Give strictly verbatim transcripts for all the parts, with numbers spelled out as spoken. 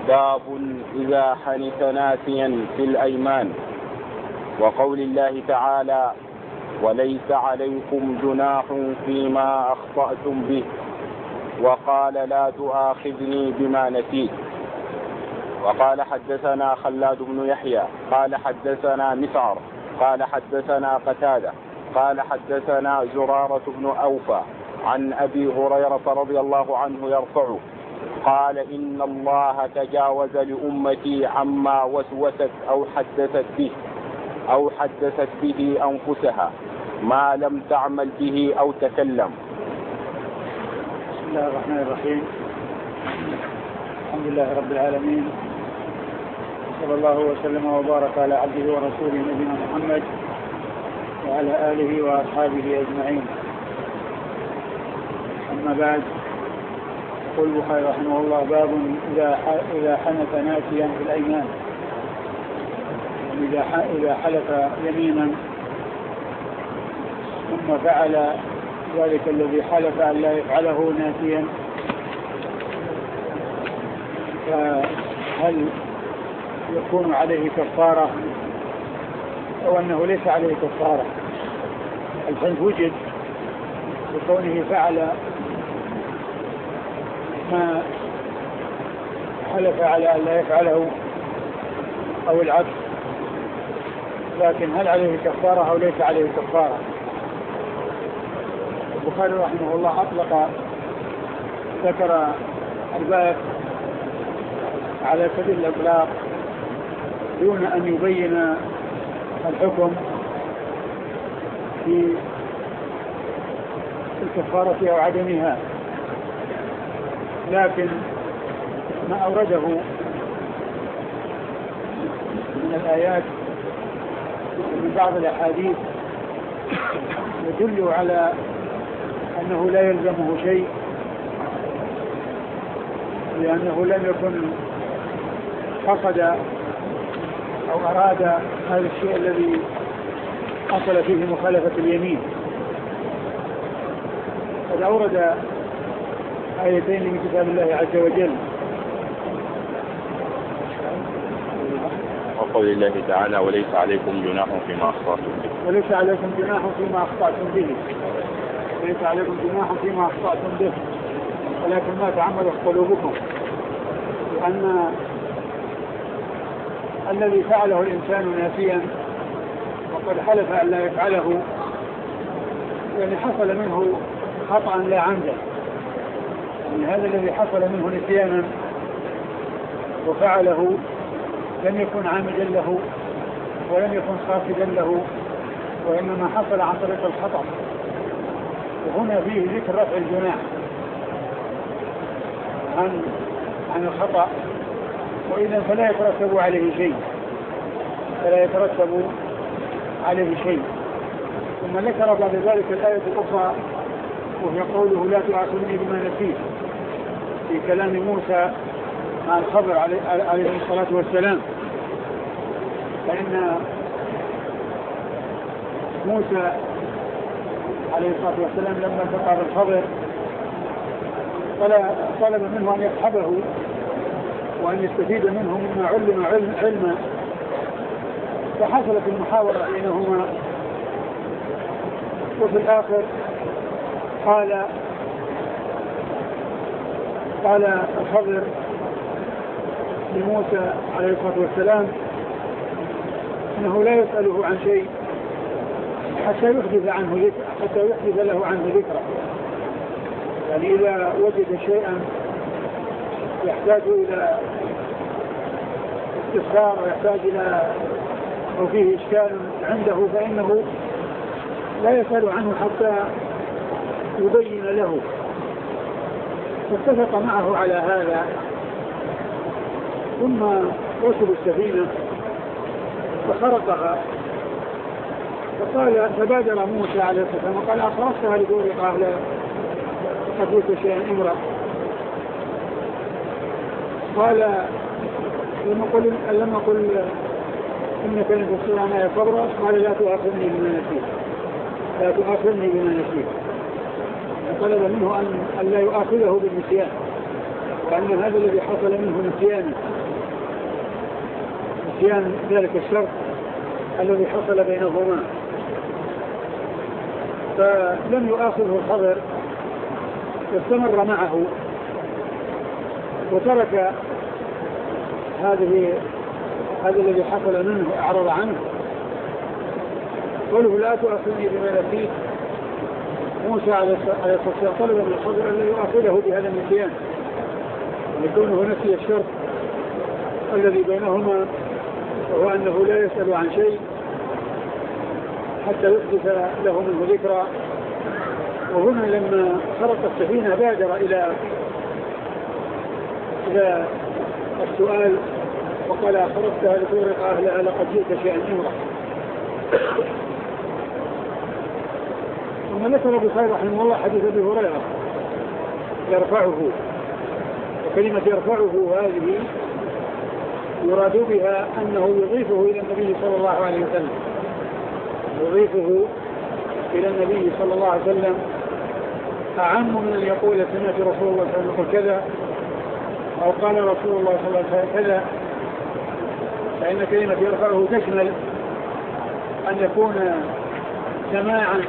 باب إذا حنث ناسيا في الأيمان. وقول الله تعالى: وليس عليكم جناح فيما أخطأتم به، وقال: لا تؤاخذني بما نسيت. وقال: حدثنا خلاد بن يحيى قال حدثنا مسعر قال حدثنا قتادة قال حدثنا زرارة بن أوفى عن أبي هريرة رضي الله عنه يرفعه قال: إن الله تجاوز لأمتي عما وسوست أو حدثت به أو حدثت به أنفسها ما لم تعمل به أو تكلم. بسم الله الرحمن الرحيم. الحمد لله رب العالمين، صلى الله وسلم وبارك على عبده ورسوله نبينا محمد وعلى آله وأصحابه أجمعين. أما بعد، يقول البخاري رحمه الله: باب إذا حنث ناسيا في الأيمان. إذا حلف يمينا ثم فعل ذلك الذي حلف أن لا يفعله ناسيا، فهل يكون عليه كفارة أو أنه ليس عليه كفارة؟ الحنث وجد بكونه فعل ما حلف على أن لا يفعله أو العكس، لكن هل عليه كفارة أو ليس عليه كفارة؟ البخاري رحمه الله أطلق ذكر الباب على سبيل الإطلاق دون أن يبين الحكم في الكفارة أو عدمها، لكن ما أورده من الآيات ومن بعض الأحاديث يدل على أنه لا يلزمه شيء، لأنه لم يكن قصد أو أراد هذا الشيء الذي حصل فيه مخالفة اليمين. قد أورد آيتين من كتاب الله عز وجل، وقول الله تعالى: وليس عليكم جناح فيما أخطأتم به. وليس عليكم جناح فيما أخطأتم به ليس عليكم جناح فيما أخطأتم به ولكن ما تعمدت قلوبكم. لأن الذي فعله الإنسان ناسيا وقد حلف أن لا يفعله، يعني حصل منه خطأ لا عمدا، يعني هذا الذي حصل منه نسيانا وفعله لم يكن عامدا له ولم يكن قاصدا له، وإنما حصل عن طريق الخطأ. وهنا فيه ذكر رفع الجناح عن عن الخطأ، وإذا فلا يترتب عليه شيء فلا يترتب عليه شيء. ثم ذكر بعد ذلك الآية الأخرى وهي قوله: لا تؤاخذني بما نسيت، في كلام موسى مع الخضر عليه الصلاة والسلام. فإن موسى عليه الصلاة والسلام لما التقى بالخضر طلب منه أن يصحبه وأن يستفيد منه مما علم علما، فحصلت المحاورة بينهما. وفي الآخر قال قال الخضر لموسى عليه الصلاة والسلام إنه لا يسأله عن شيء حتى يحدث عنه ذكر حتى يحدث له عنه ذكرى. يعني إذا وجد شيئا يحتاج إلى استفسار ويحتاج إلى أو فيه إشكال عنده فإنه لا يسأل عنه حتى يبين له. فاتفق معه على هذا، ثم ركبوا السفينة فخرقها. فقال فبادر موسى عليه السلام وقال: أخرجتها لدورق أهلها قد شيئا امرأ. قال: لما قل لما قل إنك لن تستطيع معي صبرا، قال: لا تؤاخذني بما نسيت لا تؤاخذني بما نسيت. طلب منه أن لا يؤاخذه بالنسيان، وأن هذا الذي حصل منه نسيانا نسيان ذلك الشرط الذي حصل بينهما، فلم يؤاخذه الخضر واستمر معه وترك هذه هذا الذي حصل منه أعرض عنه. قوله لا تؤاخذني بما نسيت، موسى عليه الصلاة والسلام طلب من الخضر أن يؤاخذه بهذا النسيان لكونه نسي الشرط الذي بينهما، وهو أنه لا يسأل عن شيء حتى يحدث له منه ذكرى. وهنا لما خرق السفينة بادر إلى إلى السؤال وقال خرقتها لتغرق أهلها لقد جئت شيئا نورا. ثم ذكر البخاري رحمه الله حديث أبي هريرة يرفعه، وكلمة يرفعه هذه يراد بها أنه يضيفه إلى النبي صلى الله عليه وسلم، يضيفه إلى النبي صلى الله عليه وسلم أعم من أن يقول سمعت رسول الله صلى الله عليه وسلم كذا أو قال رسول الله صلى الله عليه وسلم كذا، فإن كلمة يرفعه تشمل أن يكون سماعا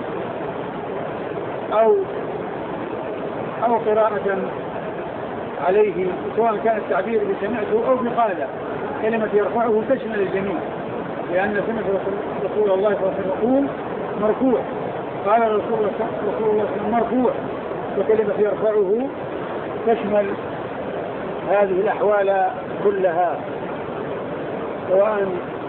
أو أو قراءة عليه، سواء كان التعبير بسمعته أو بقاله. كلمة يرفعه تشمل الجميع، لأن سمعت رسول الله صلى الله عليه وسلم يقول مرفوع، قال رسول الله صلى الله عليه وسلم مرفوع، وكلمة يرفعه تشمل هذه الأحوال كلها، سواء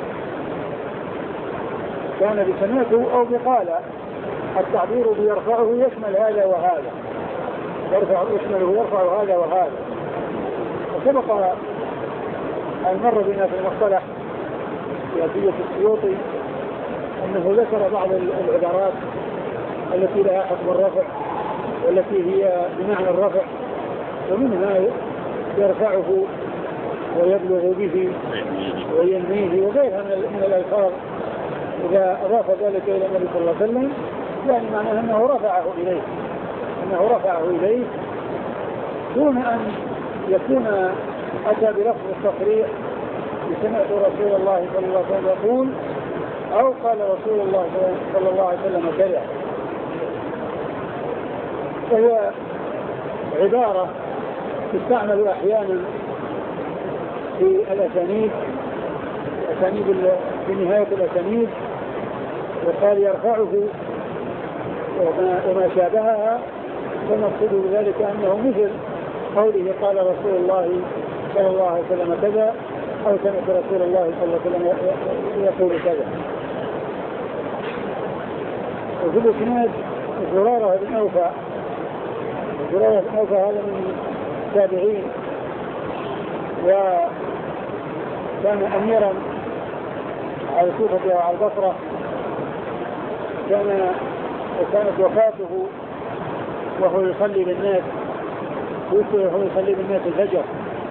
كان بسمعته أو بقاله. التعبير بيرفعه يشمل هذا وهذا، يرفع يشمله يرفع هذا وهذا. وسبق أن مر بنا في المصطلح في أدية السيوطي أنه ذكر بعض العبارات التي لها حكم الرفع والتي هي بمعنى الرفع، ومنها يرفعه ويبلغ به وينميه وغيرها من الألفاظ إذا أضاف ذلك إلى النبي صلى الله عليه وسلم، يعني معناه أنه رفعه إليه أنه رفعه إليه دون أن يكون أتى بلفظ التصريح سمعت رسول الله صلى الله عليه وسلم يقول أو قال رسول الله صلى الله عليه وسلم كذا. فهي عبارة تستعمل أحيانا في الأسانيد أسانيد في نهاية الأسانيد، وقال يرفعه وما, وما شابهها، فنقصد بذلك أنه مثل قوله قال رسول الله صلى الله عليه وسلم كذا أو سمعت رسول الله صلى الله عليه وسلم يقول كذا. وفي الإسناد زرارة بن أوفى، زرارة بن أوفى هذا من التابعين وكان أميرا على الكوفة وعلى البصرة، كان وكانت وفاته وهو يصلي بالناس وهو يصلي بالناس الفجر،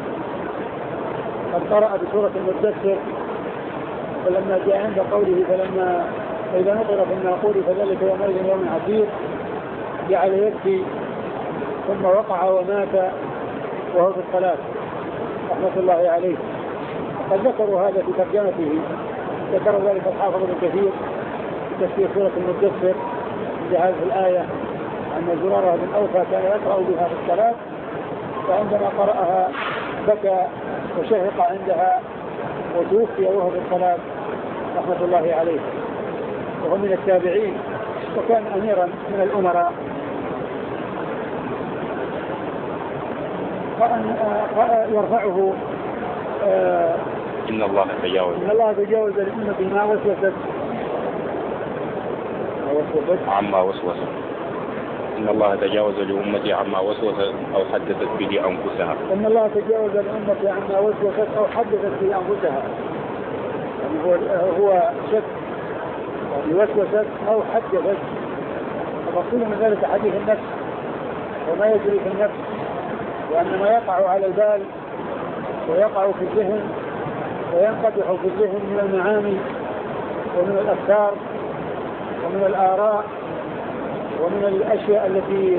قد قرأ بسورة المدثر، فلما جاء عند قوله فلما إذا نقر في الناقور فذلك يومئذ يوم عسير جعل يبكي ثم وقع ومات وهو في الصلاة رحمة الله عليه. قد ذكروا هذا في ترجمته، ذكر ذلك الحافظ ابن كثير في تفسير سورة المدثر بهذه الآية أن زرارة بن أوفى كان يقرأ بها في الصلاة، فعندما قرأها بكى وشهق عندها وتوفي وهو في الصلاة رحمة الله عليه، وهو من التابعين وكان أميرا من الأمراء. يرفعه آه إن الله تجاوز إن الله تجاوز لأمتي ما وسوست عما وسوس إن الله تجاوز لأمتي عما وسوست أو حدثت به أنفسها إن الله تجاوز لأمتي عما وسوست أو حدثت به أنفسها، يعني هو هو شك يعني وسوست أو حدثت، المقصود من ذلك حديث النفس وما يجري في النفس، وأن ما يقع على البال ويقع في الذهن وينقدح في الذهن من المعاني ومن الأفكار ومن الآراء ومن الأشياء التي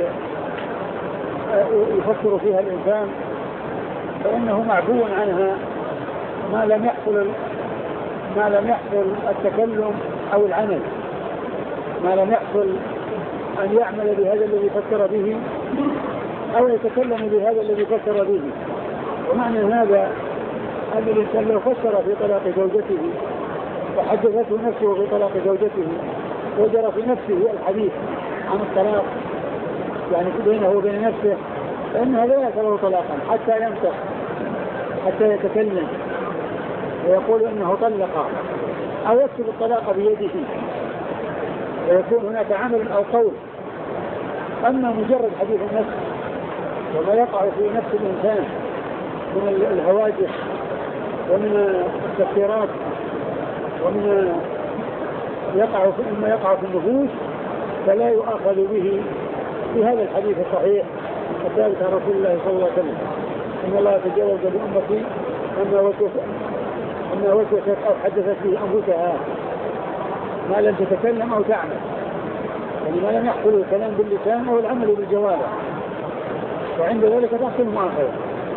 يفكر فيها الإنسان، فإنه معفو عنها ما لم يحصل ما لم يحصل التكلم أو العمل، ما لم يحصل أن يعمل بهذا الذي فكر به أو يتكلم بهذا الذي فكر به. ومعنى هذا أن الإنسان لو فكر في طلاق زوجته وحدثته نفسه في طلاق زوجته وجرى في نفسه الحديث عن الطلاق يعني بينه وبين نفسه، فإن هذا لا يعتبر طلاقا حتى ينطق، حتى يتكلم ويقول إنه طلق أو يكتب الطلاق بيده ويكون هناك عمل أو قول. أما مجرد حديث النفس وما يقع في نفس الإنسان من الهواجس ومن التفكيرات ومن يقع في مما يقع في النفوس، فلا يؤاخذ به في هذا الحديث الصحيح الثابت عن رسول الله صلى الله عليه وسلم: إن الله تجاوز لأمتي أما وسوست أما وسوست أو حدثت به أنفسها ما لم تتكلم أو تعمل، يعني ما لم يحصل الكلام باللسان أو العمل بالجوارح، وعند ذلك تحصل المؤاخذة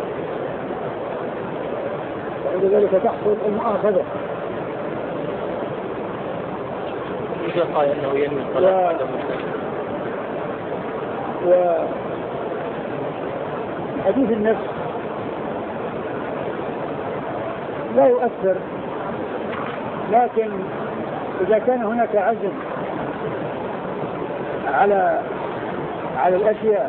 وعند ذلك تحصل المؤاخذة. إذا قال أنه ينوي الطلاق و حديث النفس لا يؤثر، لكن إذا كان هناك عزم على على الأشياء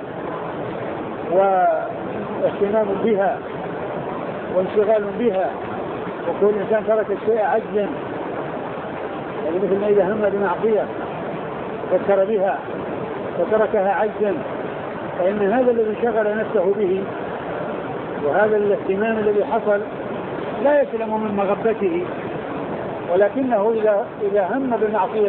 واهتمام بها وانشغال بها، وكل إنسان ترك الشيء عجزا، يعني مثل ما إذا هم بمعصية فكر بها فتركها عجزا، فإن هذا الذي شغل نفسه به وهذا الاهتمام الذي حصل لا يسلم من مغبته، ولكنه إذا إذا هم بالمعصية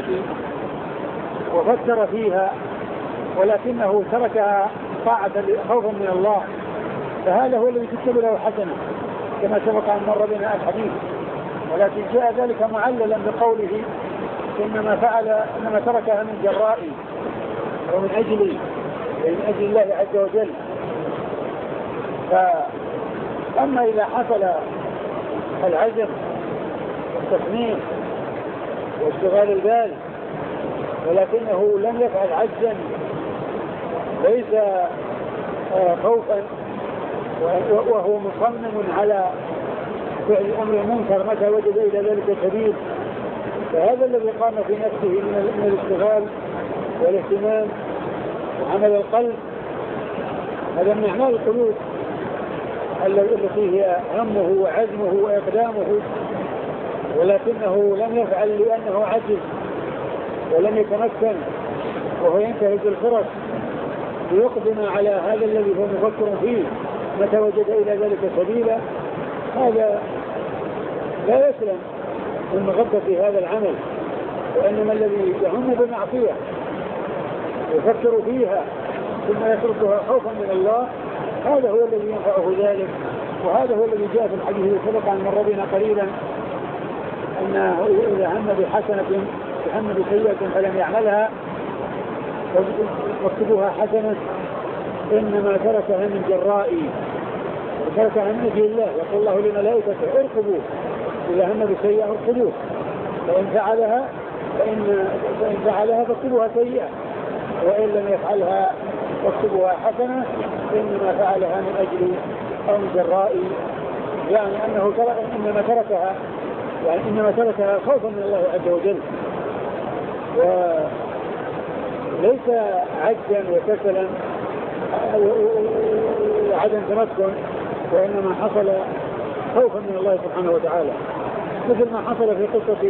وفكر فيها ولكنه تركها طاعة خوفا من الله، فهذا هو الذي تكتب له حسنة كما سبق أن مر بنا الحديث. ولكن جاء ذلك معللا بقوله إنما فعل إنما تركها من جرائي ومن أجلي، من أجل الله عز وجل. فأما إذا حصل العزم والتصميم واشتغال البال ولكنه لم يفعل عجزا ليس خوفا وهو مصمم على فعل الأمر المنكر متى وجد إلى ذلك سبيل، فهذا الذي قام في نفسه من الاشتغال والاهتمام وعمل القلب، هذا من أعمال القلوب التي هي همه وعزمه وإقدامه، ولكنه لم يفعل لأنه عجز ولم يتمكن وهو ينتهز الفرص ليقدم على هذا الذي هو مفكر فيه متى وجد إلى ذلك سبيلا. هذا لا يسلم من مغبة هذا العمل، وإنما الذي يهم بمعصية يفكر فيها ثم يتركها خوفا من الله هذا هو الذي ينفعه ذلك. وهذا هو الذي جاء في الحديث الذي سبق عن مر بنا قليلا أنه إذا هم بحسنة هم بسيئة فلم يعملها واكتبوها حسنة إنما تركها من جرائي وتركها من أجل الله. يقول الله لملائكته اركبوا إذا هم بسيئة اركبوه، فإن فعلها فإن فإن فعلها فاكتبوها سيئة وإن لم يفعلها فاكتبوها حسنة إنما فعلها من أجل أو من جرائي، يعني أنه ترك إنما تركها يعني إنما تركها خوفا من الله عز وجل وليس عجزا وكسلا وعدم تمكن، وإنما حصل خوفا من الله سبحانه وتعالى، مثل ما حصل في قصة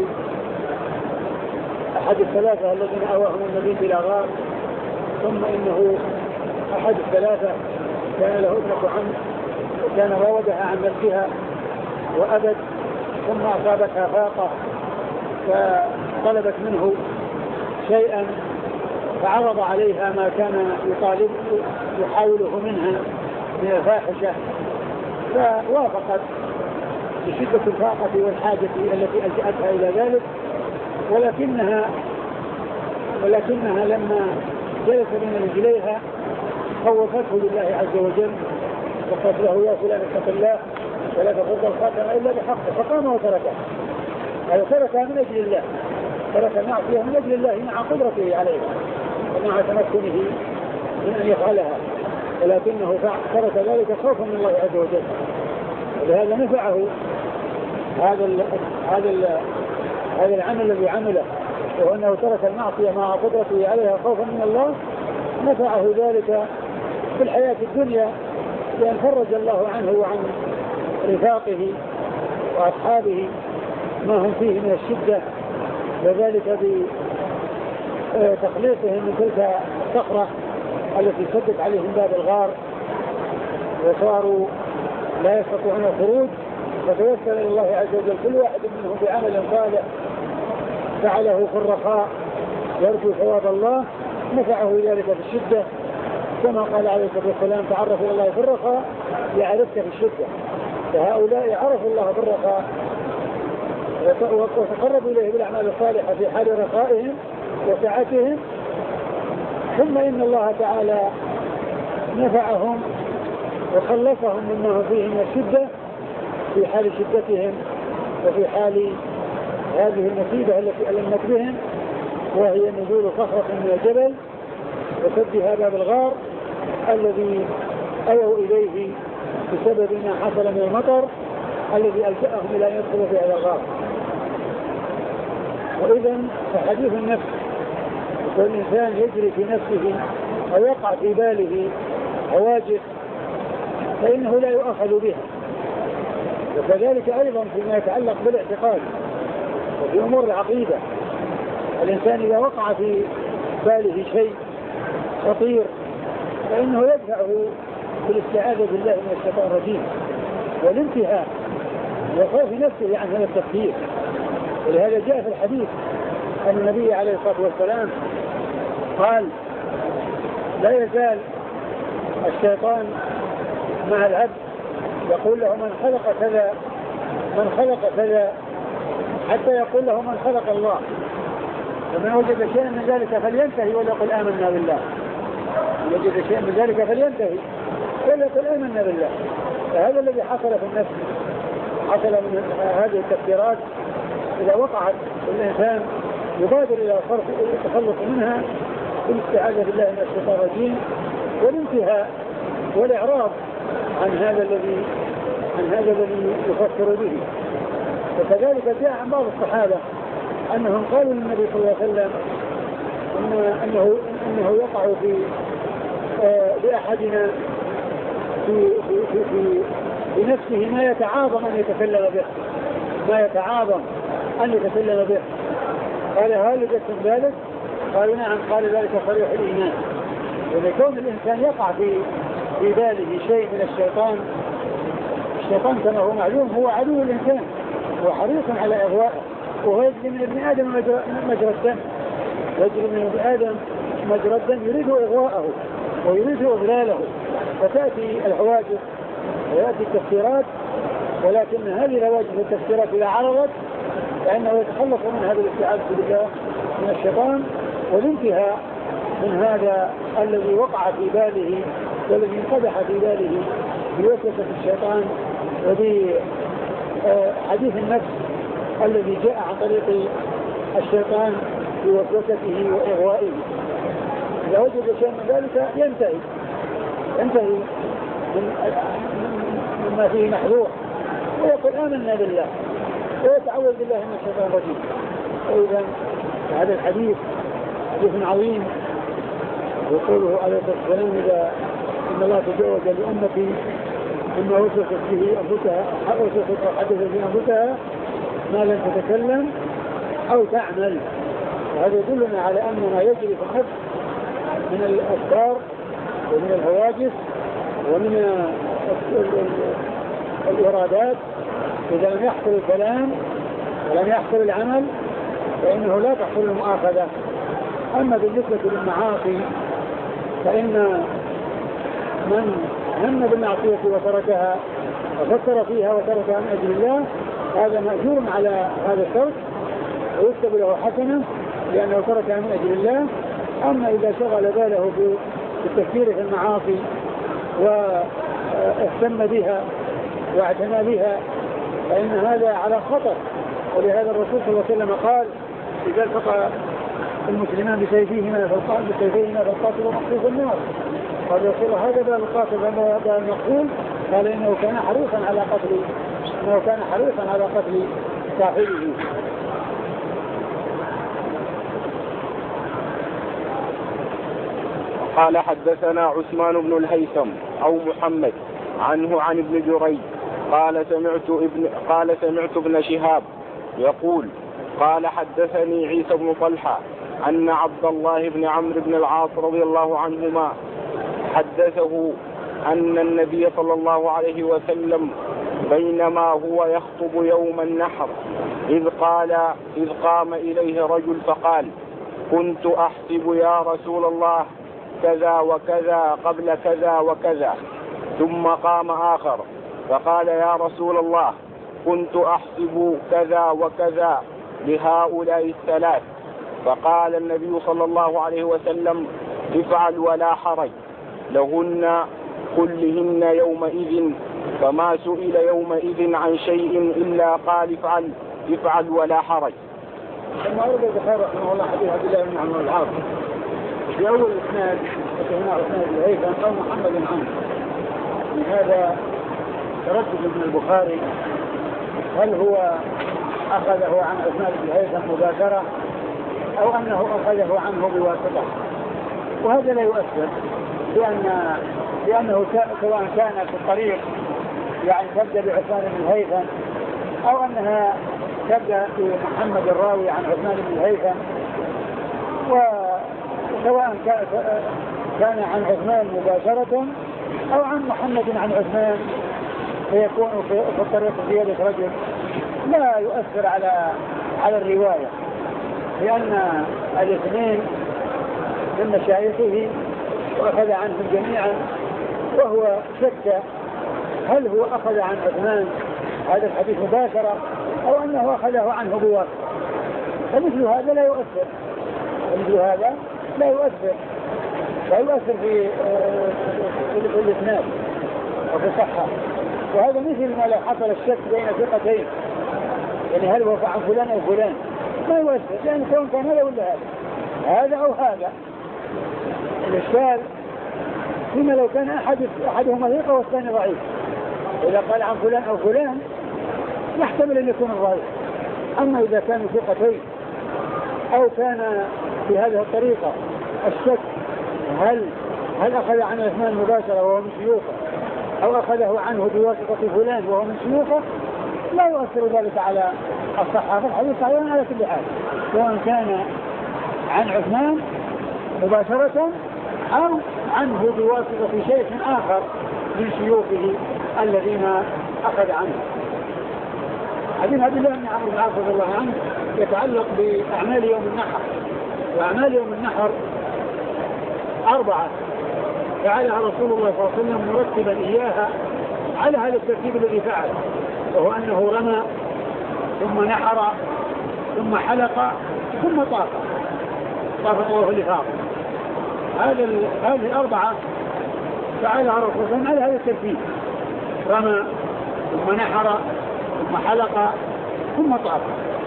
أحد الثلاثة الذين أواهم النبي إلى غار، ثم إنه أحد الثلاثة كان له ابنة عم وكان راودها عن نفسها وأبت، ثم أصابتها فاقة فطلبت منه شيئا فعرض عليها ما كان يطالب يحاوله منها من الفاحشة، فوافقت بشدة الفاقة والحاجة التي ألجأتها إلى ذلك، ولكنها ولكنها لما جلس بين رجليها خوفته لله عز وجل وقالت له يا فلان اتق الله ولا تفضل الخاتم إلا بحقه، فقام وتركه. أي تركها من أجل الله، ترك المعصية من أجل الله مع قدرته عليها ومع تمكنه من أن يفعلها، ولكنه ترك ذلك خوفا من الله عز وجل. ولهذا نفعه هذا ال هذا ال هذا العمل الذي عمله، وأنه ترك المعصية مع قدرته عليها خوفا من الله، نفعه ذلك في الحياة الدنيا، لأن فرج الله عنه وعن رفاقه وأصحابه ما هم فيه من الشدة، وذلك بتخليصهم من تلك الصخرة التي سدت عليهم باب الغار، وصاروا لا يستطيعون الخروج، فتوسل إلى الله عز وجل كل واحد منهم بعمل صالح فعله في الرخاء يرجو ثواب الله، نفعه ذلك في الشدة، كما قال عليه الصلاة والسلام: تعرف إلى الله في الرخاء يعرفك في الشدة. فهؤلاء عرفوا الله في الرخاء وتقربوا إليه بالأعمال الصالحة في حال رخائهم وسعتهم، ثم إن الله تعالى نفعهم وخلصهم مما هم فيه من الشدة في حال شدتهم وفي حال هذه المصيبة التي ألمت بهم، وهي نزول صخرة من الجبل وسدها باب الغار الذي أووا إليه بسبب ما حصل من المطر الذي ألجأهم إلى أن يدخلوا في هذا الغار. وإذا فحديث النفس، والإنسان يجري في نفسه أو يقع في باله هواجس فإنه لا يؤخذ بها. وكذلك أيضا فيما يتعلق بالاعتقاد وفي أمور العقيدة، الإنسان إذا وقع في باله شيء خطير فإنه يدفعه بالاستعاذة بالله من الشيطان الرجيم والانتهاء وخوف نفسه عن هذا التفكير. ولهذا جاء في الحديث أن النبي عليه الصلاة والسلام قال: لا يزال الشيطان مع العبد يقول له من خلق كذا من خلق كذا حتى يقول له من خلق الله، فمن وجد شيئا من ذلك فلينتهي وليقل آمنا بالله، من وجد شيئا من ذلك فلينتهي وليقل آمنا بالله. فهذا الذي حصل في النفس، حصل من هذه التفكيرات إذا وقعت الإنسان يبادر إلى صرف التخلص منها بالاستعاذة بالله من الشيطان الرجيم والانتهاء والإعراض عن هذا الذي عن هذا الذي يفكر به. وكذلك جاء عن بعض الصحابة أنهم قالوا للنبي صلى الله عليه وسلم إن أنه أنه يقع في آه لأحدنا في في في, في في نفسه ما يتعاظم أن يتكلم به، ما يتعاظم أن يتكلم به. قال: هل وجدتم ذلك؟ قالوا: نعم. قال: ذلك صريح الإيمان. ولكون الإنسان يقع في في باله شيء من الشيطان، الشيطان كما هو معلوم هو عدو الإنسان وحريص على إغوائه، وهو يجري من ابن آدم مجرى الدم، يجري من ابن آدم مجرى الدم، يريد إغواءه ويريد إضلاله، فتأتي الحواجز ويأتي التفسيرات، ولكن هذه الحواجز والتفسيرات إذا عرضت فإنه يتخلص من هذا الاستعاذة بالله من الشيطان والانتهاء من هذا الذي وقع في باله والذي انقدح في باله بوسوسة الشيطان وبحديث النفس الذي جاء عن طريق الشيطان بوسوسته وإغوائه. إذا وجد شيء من ذلك ينتهي ينتهي مما فيه محظور ويقول آمنا بالله ويتعوذ بالله من الشيطان الرجيم. وإذا هذا الحديث حديث عظيم، يقوله عليه الصلاة والسلام: إذا إن الله تجاوز لأمتي مما وصفت به أنفسها أو حدثت به أنفسها ما لم تتكلم أو تعمل. وهذا يدلنا على أن ما يجري في النفس من الأفكار ومن الهواجس ومن الإرادات إذا لم يحصل الكلام ولم يحصل العمل فإنه لا تحصل المؤاخذة. أما بالنسبة للمعاصي فإن من هم بالمعصية وتركها وفكر فيها وتركها من أجل الله هذا مأجور على هذا الترك ويكتب له حسنة لأنه تركها من أجل الله. أما إذا شغل باله بالتفكير في المعاصي واهتم بها واعتنى بها فإن هذا على خطر ولهذا الرسول صلى الله عليه وسلم قال إذا التقى المسلمان بسيفيهما بسيفيهما فالقاتل مقتول في النار. قال يا رسول الله هذا بال القاتل بال المقتول؟ قال إنه كان حريصا على قتل إنه كان حريصا على قتل صاحبه. قال حدثنا عثمان بن الهيثم أو محمد عنه عن ابن جريج قال سمعت ابن قال سمعت ابن شهاب يقول قال حدثني عيسى بن طلحة أن عبد الله بن عمرو بن العاص رضي الله عنهما حدثه أن النبي صلى الله عليه وسلم بينما هو يخطب يوم النحر إذ قال إذ قام إليه رجل فقال كنت أحسب يا رسول الله كذا وكذا قبل كذا وكذا. ثم قام آخر فقال يا رسول الله كنت أحسب كذا وكذا لهؤلاء الثلاث. فقال النبي صلى الله عليه وسلم افعل ولا حرج لهن كلهن يومئذ. فما سئل يومئذ عن شيء إلا قال افعل افعل ولا حرج. ثم أرد البخاري رحمه الله حديث عبد الله بن عمرو العاص في أول إسناد هنا إسناد الهيثم أو محمد عنه. من هذا تردد من البخاري هل هو أخذه عن إسناد الهيثم مباشرة أو أنه أخذه عنه بواسطة، وهذا لا يؤثر لأن لأنه سواء كان في الطريق يعني تبدأ بعثمان بن الهيثم أو أنها تبدأ بمحمد الراوي عن عثمان بن الهيثم، وسواء كان عن عثمان مباشرة أو عن محمد عن عثمان فيكون في الطريق زيادة رجل لا يؤثر على على الرواية، لأن الاثنين من مشايخه وأخذ عنهم جميعا، وهو شك هل هو أخذ عن عثمان هذا الحديث مباشرة أو أنه أخذه عنه بواسطة. فمثل هذا لا يؤثر مثل هذا لا يؤثر لا يؤثر في في الإسناد وفي الصحة. وهذا مثل ما لو حصل الشك بين ثقتين، يعني هل هو عن فلان أو فلان ما يؤثر، لأن سواء كان هذا ولا هذا هذا أو هذا. الإشكال فيما لو كان أحد أحدهما ثقة والثاني ضعيف، إذا قال عن فلان أو فلان يحتمل أن يكون الضعيف. أما إذا كانوا ثقتين أو كان بهذه الطريقة الشك هل هل أخذ عن عثمان مباشرة وهو من شيوخه أو أخذه عنه بواسطة فلان وهو من شيوخه لا يؤثر ذلك على الصحة. فالحديث صحيح على كل حال سواء كان عن عثمان مباشرة أو عنه بواسطة شيخ آخر من شيوخه الذين أخذ عنه. حديث عبد الله بن عمرو بن العاص رضي الله عنه يتعلق بأعمال يوم النحر، وأعمال يوم النحر أربعة فعلها رسول الله صلى الله عليه وسلم مرتبا إياها على هذا الترتيب الذي فعل، وهو أنه رمى ثم نحر ثم حلق ثم طاف طاف طواف الإفاضة. هذا هذه الأربعة فعلها رسول الله صلى الله عليه وسلم على هذا الترتيب، رمى ثم نحر ثم حلق ثم طاف.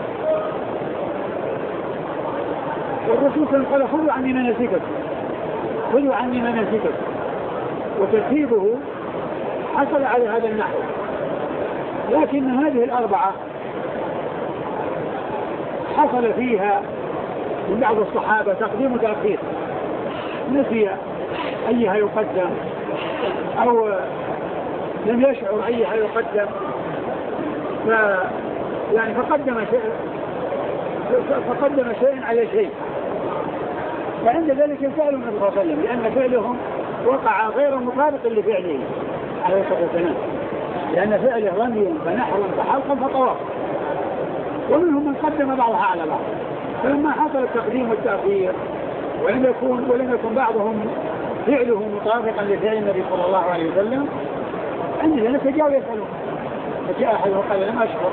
والرسول صلى الله عليه وسلم قال خذوا عني مناسككم خذوا عني مناسككم، وترتيبه حصل على هذا النحو. لكن هذه الأربعة حصل فيها من بعض الصحابة تقديم وتأخير، نسي أيها يقدم أو لم يشعر أيها يقدم ف يعني فقدم شيء فقدم شيء على شيء، فعند ذلك يسأل النبي صلى الله عليه وسلم لأن فعلهم وقع غير مطابق لفعله عليه الصلاة والسلام، لأن فعله رمي فنحر فحلقا فطواف، ومنهم من قدم بعضها على بعض. فلما حصل التقديم والتأخير ولم يكن ولم يكن بعضهم فعله مطابقا لفعل النبي صلى الله عليه وسلم عند ذلك جاءوا يسألون، فجاء أحد وقال لم أشعر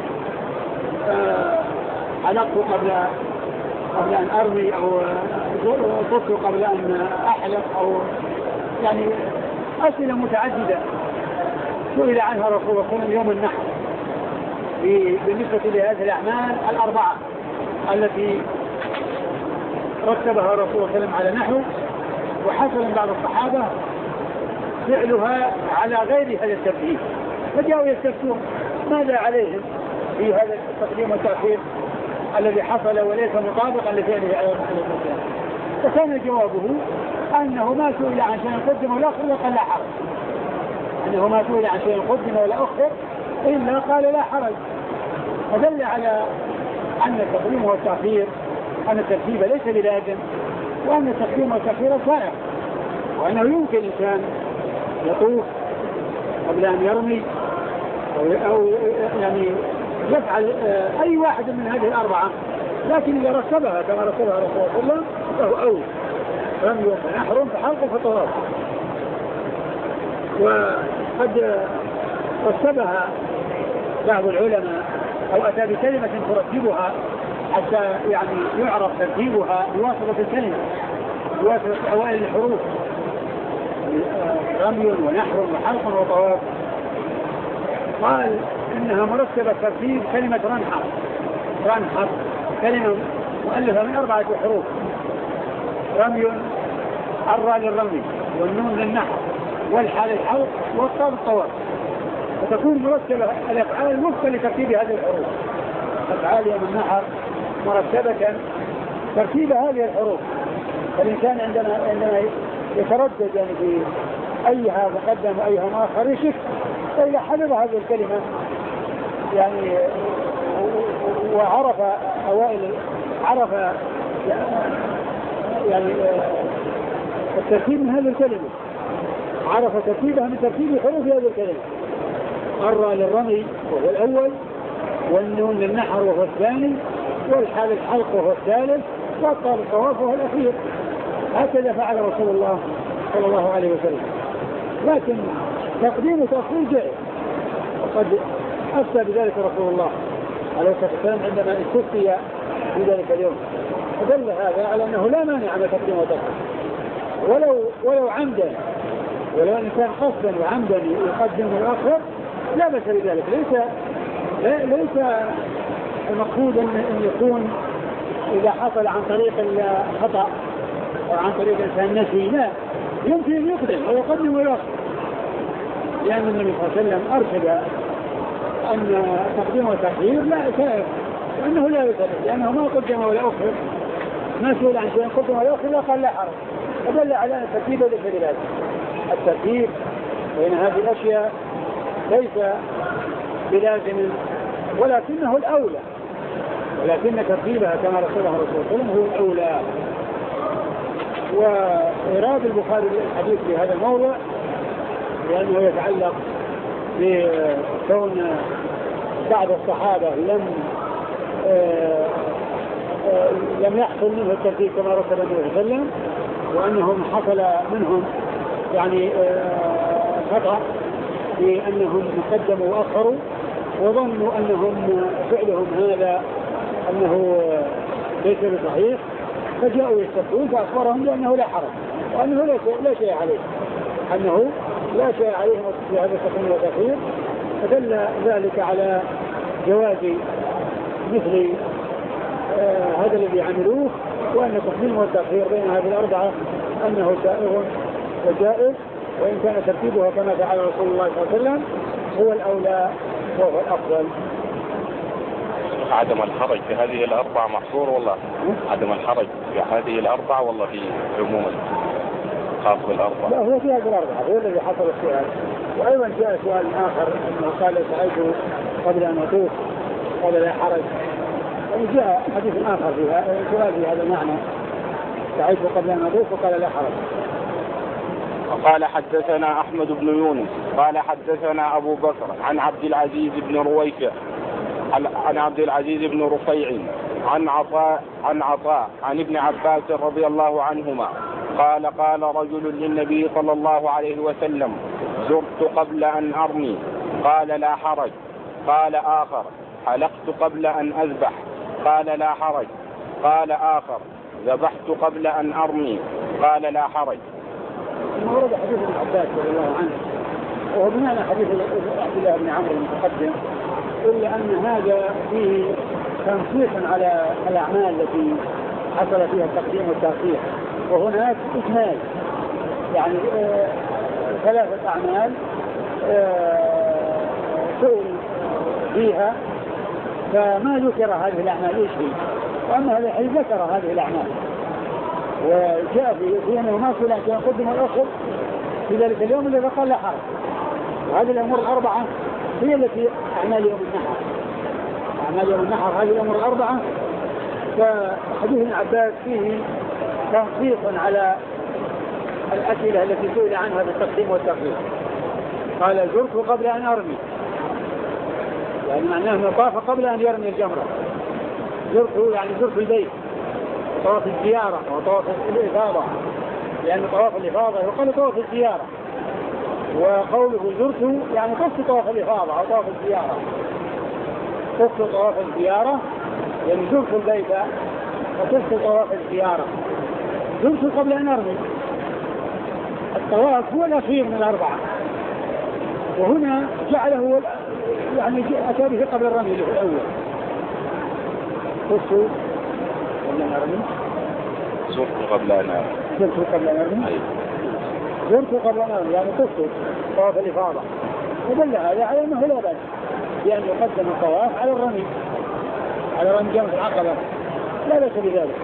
حلقت قبل قبل أن أرمي أو طفت قبل أن أحلق أو يعني أسئلة متعددة سئل عنها رسول الله صلى الله عليه وسلم يوم النحر. بالنسبة لهذه الأعمال الأربعة التي رتبها رسول الله صلى الله عليه وسلم على نحو، وحصل من بعض الصحابة فعلها على غير هذا الترتيب، فجاءوا يستفتون ماذا عليهم في هذا التقديم والتأخير الذي حصل وليس مطابقا لفعله على المسلم. فكان جوابه أنه ما سئل عن شيء قدم ولا أخر وقال لا حرج، أنه ما سئل عن شيء قدم ولا أخر إلا قال لا حرج، فدل على أن التقديم والتأخير أن الترتيب ليس بلازم، وأن التقديم والتأخير سائغ، وأنه يمكن إنسان يطوف قبل أن يرمي أو يعني يفعل أي واحد من هذه الأربعة، لكن إذا رتبها كما رتبها رسول الله صلى الله عليه وسلم فهو أول، رمي ونحر فحلق فطواف. وقد رتبها بعض العلماء أو أتى بكلمة ترتبها حتى يعني يعرف ترتيبها بواسطة الكلمة، بواسطة أوائل الحروف، رمي ونحر وحلق وطواف. قال إنها مرتبة ترتيب كلمة رنحر، رنحر كلمة مؤلفة من أربعة حروف، رمي الراء للرمي والنون للنحر والحال الحلق والطاء الطواف، فتكون مرتبة الأفعال وفقا لترتيب هذه الحروف. أفعال يوم النحر مرتبة ترتيب هذه الحروف، فالإنسان عندما عندما يتردد يعني في أيها مقدم وأيها مؤخر يشك، فإذا حفظ هذه الكلمة يعني وعرف أوائل عرف يعني الترتيب من هذه الكلمة، عرف ترتيبها من ترتيب حروف هذه الكلمة. الراء للرمي وهو الأول، والنون للنحر وهو الثاني، والحال الحلق وهو الثالث، والطاء الطواف وهو الأخير. هكذا فعل رسول الله صلى الله عليه وسلم. لكن تقديم وتأخير جائز، وقد أفتى بذلك رسول الله عليه الصلاة والسلام عندما استفتي في ذلك اليوم، فدل هذا على أنه لا مانع من تقديم وتأخير، ولو ولو عمدا، ولو أن كان قصدا وعمدا يقدم ويؤخر لا بأس بذلك. ليس ليس المقصود أن يكون إذا حصل عن طريق الخطأ أو عن طريق الإنسان نسي، لا، يمكن أن يقدم ويقدم ويؤخر، لأن النبي صلى الله عليه وسلم أرشد أن تقديم وتأخير لا سائغ، وأنه لا يسلم، لأنه ما قدم ولا أخر، ما سئل عن شيء قدم ولا أخر لا قال لا حرج، فدل على أن الترتيب ليس بلازم. الترتيب بين هذه الأشياء ليس بلازم، ولكنه الأولى، ولكن ترتيبها كما رسوله رسول الله صلى الله عليه وسلم هو الأولى. وإراد البخاري الحديث في هذا الموضع لأنه يتعلق بكون بعض الصحابة لم آآ آآ لم يحصل منه الترتيب كما رسول الله صلى الله عليه وسلم، وأنهم حصل منهم يعني خطأ بأنهم قدموا وأخروا، وظنوا أنهم فعلهم هذا أنه ليس بصحيح، فجاءوا يستفتون فأخبرهم بأنه لا حرج، وأنه لا شيء عليه، أنه لا شيء عليه في هذا التقديم والتأخير. فدل ذلك على جواز مثل آه هذا الذي عملوه، وأن التقديم والتأخير بين هذه الأربعة أنه سائغ وجائز، وإن كان ترتيبها كما فعل رسول الله صلى الله عليه وسلم هو الأولى وهو الأفضل. عدم الحرج في هذه الأربعة محصور والله؟ عدم الحرج في هذه الأربعة والله في عموما خاص بالأربعة؟ لا، هو في هذه الأربعة هو الذي حصل السؤال. وأيضا جاء سؤال آخر أنه قال سعيد قبل أن أطوف قال لا حرج، وجاء حديث آخر فيها سؤال في هذا المعنى، سعيد قبل أن أطوف وقال لا حرج. قال حدثنا أحمد بن يونس قال حدثنا أبو بكر عن عبد العزيز بن رويكة عن عبد العزيز بن رفيع عن عطاء عن عطاء عن ابن عباس رضي الله عنهما قال قال رجل للنبي صلى الله عليه وسلم زرت قبل أن أرمي قال لا حرج. قال آخر حلقت قبل أن أذبح قال لا حرج. قال آخر ذبحت قبل أن أرمي قال لا حرج. ورد حديث ابن عباس رضي الله عنه وهو بمعنى حديث عبد الله بن عمرو المتقدم، إلا أن هذا فيه تنصيص على الأعمال التي حصل فيها التقديم والتأخير، وهناك إجمال يعني آه ثلاثة أعمال آه سئل فيها فما ذكر هذه الأعمال إيش هي، وأما هذا الحديث ذكر هذه الأعمال وجاء في أنه ما سئل أن يقدم الأخر في ذلك اليوم الذي قال لا حرج. وهذه الأمور الأربعة هي التي أعمال يوم النحر، أعمال يوم النحر هذه الأمور الأربعة. فحديث ابن عباس فيه تنصيص على الأسئلة التي سئل عنها بالتقديم والتأخير. قال زرت قبل أن أرمي، يعني معناه أنه طاف قبل أن يرمي الجمرة. زرت يعني زرت البيت، طواف الزيارة وطواف الإفاضة، لأن طواف الإفاضة يقال طواف الزيارة، وقوله زرت يعني قصد طواف الإفاضة أو طواف الزيارة، قصد طواف الزيارة يعني زرت البيت وقصد طواف الزيارة. زرت قبل أن أرمي، الطواف هو الأخير من الأربعة، وهنا جعله يعني أتى به قبل الرمي الأول. قصد قبل أن أرمي، زرت قبل أن أرمي، زرت قبل أن أرمي، زرت قبل أن أرمي يعني قصد طواف الإفاضة. ودل هذا على أنه لا بأس بأن يقدم الطواف على الرمي، على رمي جمرة العقبة، لا بأس بذلك.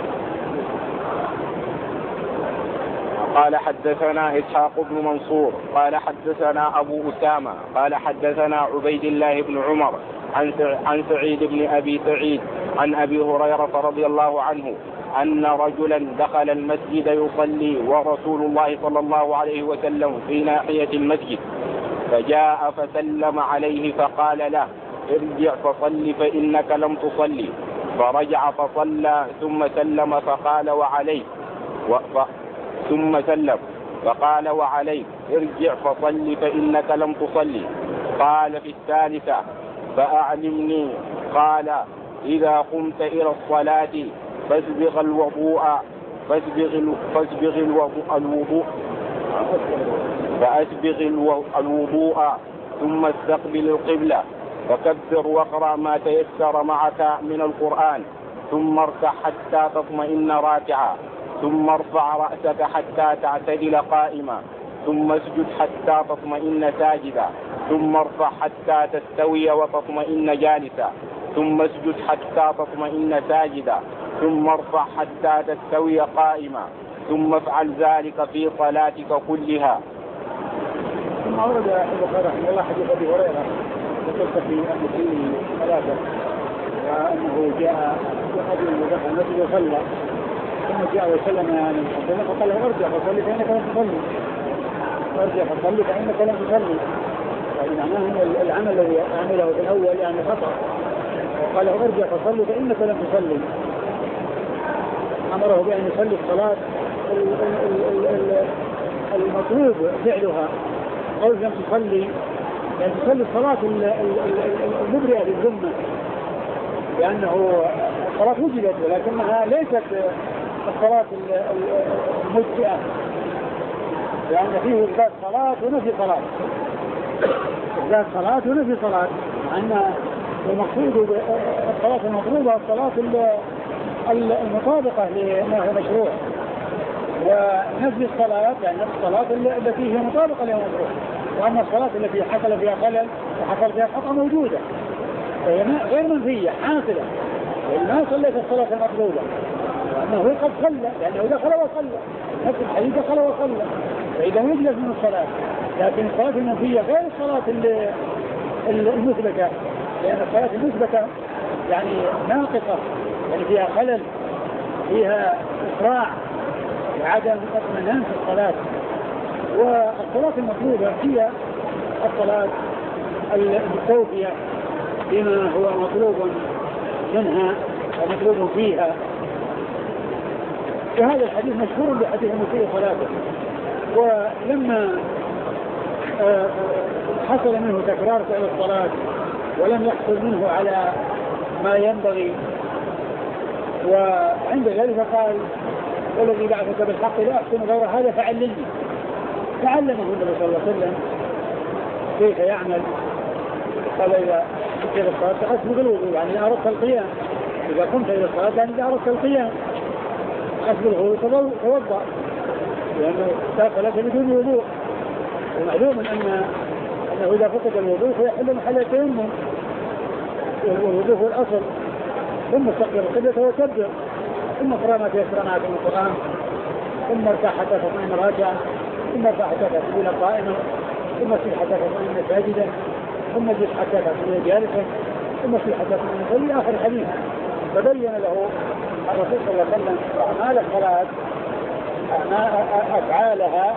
قال حدثنا إسحاق بن منصور قال حدثنا أبو أسامة قال حدثنا عبيد الله بن عمر عن سعيد بن أبي سعيد عن أبي هريرة رضي الله عنه أن رجلا دخل المسجد يصلي ورسول الله صلى الله عليه وسلم في ناحية المسجد، فجاء فسلم عليه فقال له ارجع فصل فإنك لم تصلي، فرجع فصلى ثم سلم فقال وعليك ف... ثم سلم فقال وعليك ارجع فصل فإنك لم تصلي. قال في الثالثة فأعلمني، قال إذا قمت إلى الصلاة فاسبغ الوضوء فاسبغ فاسبغ الوضوء الوضوء فأسبغ الوضوء ثم استقبل القبلة فكبر واقرأ ما تيسر معك من القرآن، ثم اركع حتى تطمئن راكعا، ثم ارفع رأسك حتى تعتدل قائما، ثم اسجد حتى تطمئن ساجدا، ثم ارفع حتى تستوي وتطمئن جالسا، ثم اسجد حتى تطمئن ساجدا، ثم ارفع حتى تستوي قائما، ثم افعل ذلك في صلاتك كلها. ثم ورد البخاري رحمه الله حديث ابي هريره وقصه في المسلمين ثلاثه، وانه جاء رجل ودخل المسجد وصلى ثم جاء وسلم يعني فقال له ارجع فصلي فانك لم تصلي، ارجع فصلي فانك لم تصلي. يعني معناه ان العمل الذي عمله في الاول يعني خطا، وقال له ارجع فصلي فانك لم تصلي، امره بان يصلي الصلاه المطلوب فعلها، قول لم تصلي يعني تصلي الصلاة المبرئة للذمة، لأنه الصلاة وجدت ولكنها ليست الصلاة المجزئة، لأن فيه إثبات صلاة ونفي صلاة، إثبات صلاة ونفي صلاة، مع أن المقصود الصلاة المطلوبة الصلاة المطابقة لما هو مشروع، ونفي الصلاة يعني الصلاة التي هي مطابقة لما هو مشروع. وأما الصلاة التي حصل فيها خلل وحصل فيها خطأ موجودة فهي غير منفية حاصلة، وإن صليت الصلاة المطلوبة لأنه قد صلى، لأنه دخل وصلى، نفس الحديث دخل وصلى، فإذا يجلس من الصلاة. لكن الصلاة المنفية غير الصلاة المثبتة، لأن الصلاة المثبتة يعني ناقصة، يعني فيها خلل، فيها إسراع وعدم اطمئنان في الصلاة. والصلاة المطلوبة هي الصلاة المستوفية بما هو مطلوب منها ومطلوب فيها. وهذا الحديث مشهور بحديث المسيء صلاته، ولما حصل منه تكرار فعل الصلاة ولم يحصل منه على ما ينبغي، وعند ذلك قال والذي بعثك بالحق لا أحسن غير هذا فعلمني، فعلمه النبي صلى الله عليه وسلم كيف يعمل قال إذا قمت إلى الصلاة فأسبغ الوضوء، يعني أردت القيام، إذا قمت إلى الصلاة يعني إذا أردت القيام أسبغ الوضوء توضأ، لأنه صلاة بدون وضوء. ومعلوم أن أنه إذا فقد الوضوء فيحل محل التيمم، والوضوء هو الأصل. ثم استقبل القبلة وكبر، ثم اقرأ ما تيسر معك من القرآن، ثم اركع حتى تطمئن راكعا، ثم ارفع حتى تكون قائما، ثم اسجد حتى تكون ساجدا، ثم اجلس حتى تكون جالسا، ثم اسجد حتى تكون إلى آخر الحديث. فبين له الرسول صلى الله عليه وسلم أعمال الصلاة أفعالها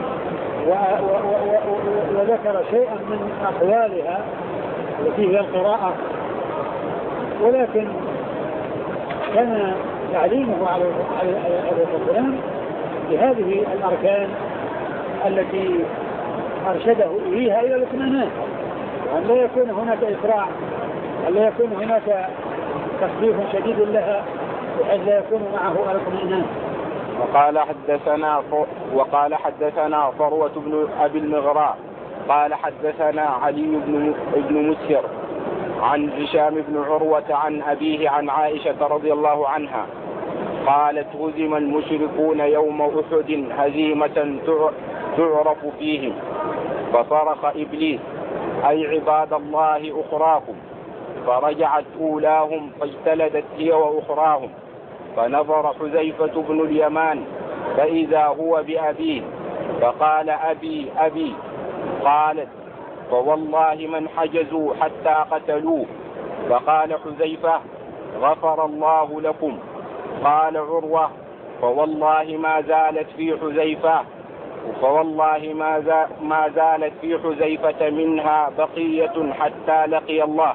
وذكر شيئا من أحوالها التي هي القراءة، ولكن كان تعليمه على الصلاة والسلام بهذه الأركان التي أرشده إليها إلى الاطمئنان، وأن لا يكون هناك إسراع، أن لا يكون هناك تخفيف شديد لها بحيث لا يكون معه الاطمئنان. وقال حدثنا وقال حدثنا فروة بن أبي المغراء قال حدثنا علي بن بن مسهر عن هشام بن عروة عن أبيه عن عائشة رضي الله عنها قالت: هزم المشركون يوم أحد هزيمة تعرف فيهم، فصرخ إبليس: أي عباد الله أخراكم، فرجعت أولاهم فاجتلدت هي وأخراهم، فنظر حذيفة بن اليمان فإذا هو بأبيه فقال: أبي أبي. قالت: فوالله من حجزوا حتى قتلوه. فقال حذيفة: غفر الله لكم. قال عروة: فوالله ما زالت في حذيفة فوالله ما, ما زالت في حذيفة منها بقية حتى لقي الله.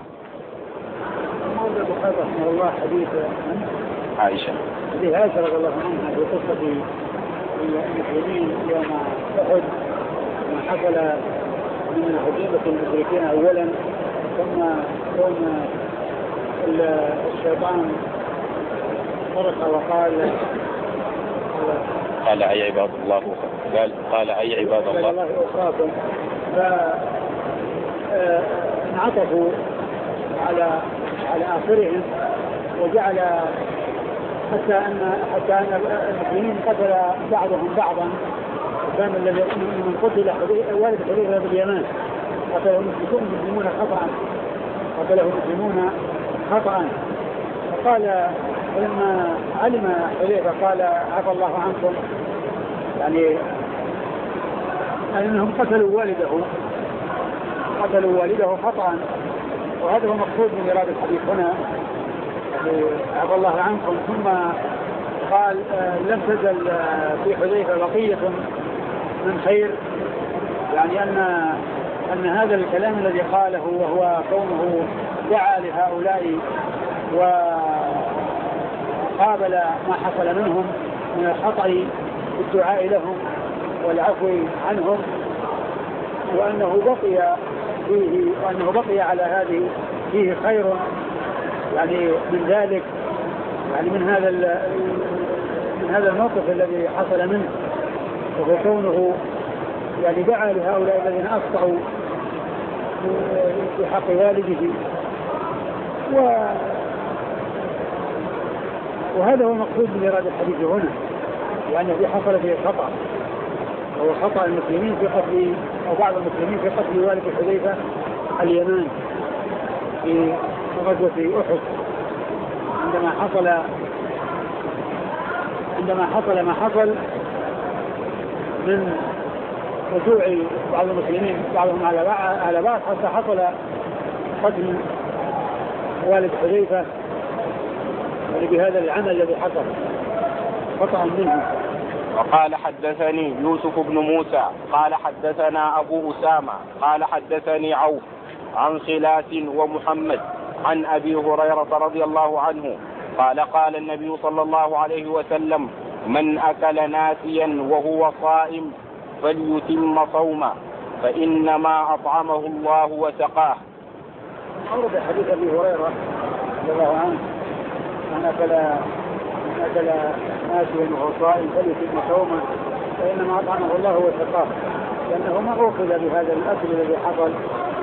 رحمه الله حديث عائشة حديث عائشة رضي الله عنها في قصة المسلمين يوم أحد، ما حصل من هزيمة المشركين أولا، ثم ثم الشيطان صرخ وقال قال: أي عباد الله قال قال أي عباد الله الله أخراكم. فانعطفوا على على آخرهم، وجعل حتى أن حتى أن المسلمين قتل بعضهم بعضا. كان الذي من قتل والد حذيفة باليمان قتله المسلمون خطأ قتله المسلمون خطأ. فقال فلما علم حذيفة قال: عفى الله عنكم، يعني أنهم قتلوا والده قتلوا والده خطأ. وهذا هو مقصود من إرادة الحديث هنا، عفى الله عنكم. ثم قال: لم تزل في حذيفة بقية من خير، يعني أن أن هذا الكلام الذي قاله وهو كونه دعا لهؤلاء وقابل ما حصل منهم من الخطأ بالدعاء لهم والعفو عنهم، وأنه بقي فيه وأنه بقي على هذه فيه خير يعني من ذلك، يعني من هذا من هذا الموقف الذي حصل منه، وهو كونه يعني دعا لهؤلاء الذين أخطأوا في حق والده. و وهذا هو المقصود من إرادة الحديث هنا، لأنه يعني حصل فيه خطأ، وهو خطأ المسلمين في قتل أو بعض المسلمين في قتل والد حذيفة اليمان في غزوة أحد، عندما حصل عندما حصل ما حصل من رجوع بعض المسلمين بعضهم على بعض حتى حصل قتل والد حذيفة بهذا العمل الذي حصل خطأ منه. وقال: حدثني يوسف بن موسى قال حدثنا أبو أسامة قال حدثني عوف عن خلاس ومحمد عن أبي هريرة رضي الله عنه قال: قال النبي صلى الله عليه وسلم: من أكل ناسيا وهو صائم فليتم صومه فإنما أطعمه الله وسقاه. أورد حديث أبي هريرة رضي الله عنه: من أكل أكل ناسيا وهو صائم فليتم صومه فإنما أطعمه الله وسقاه، لأنه ما أخذ بهذا الأكل الذي حصل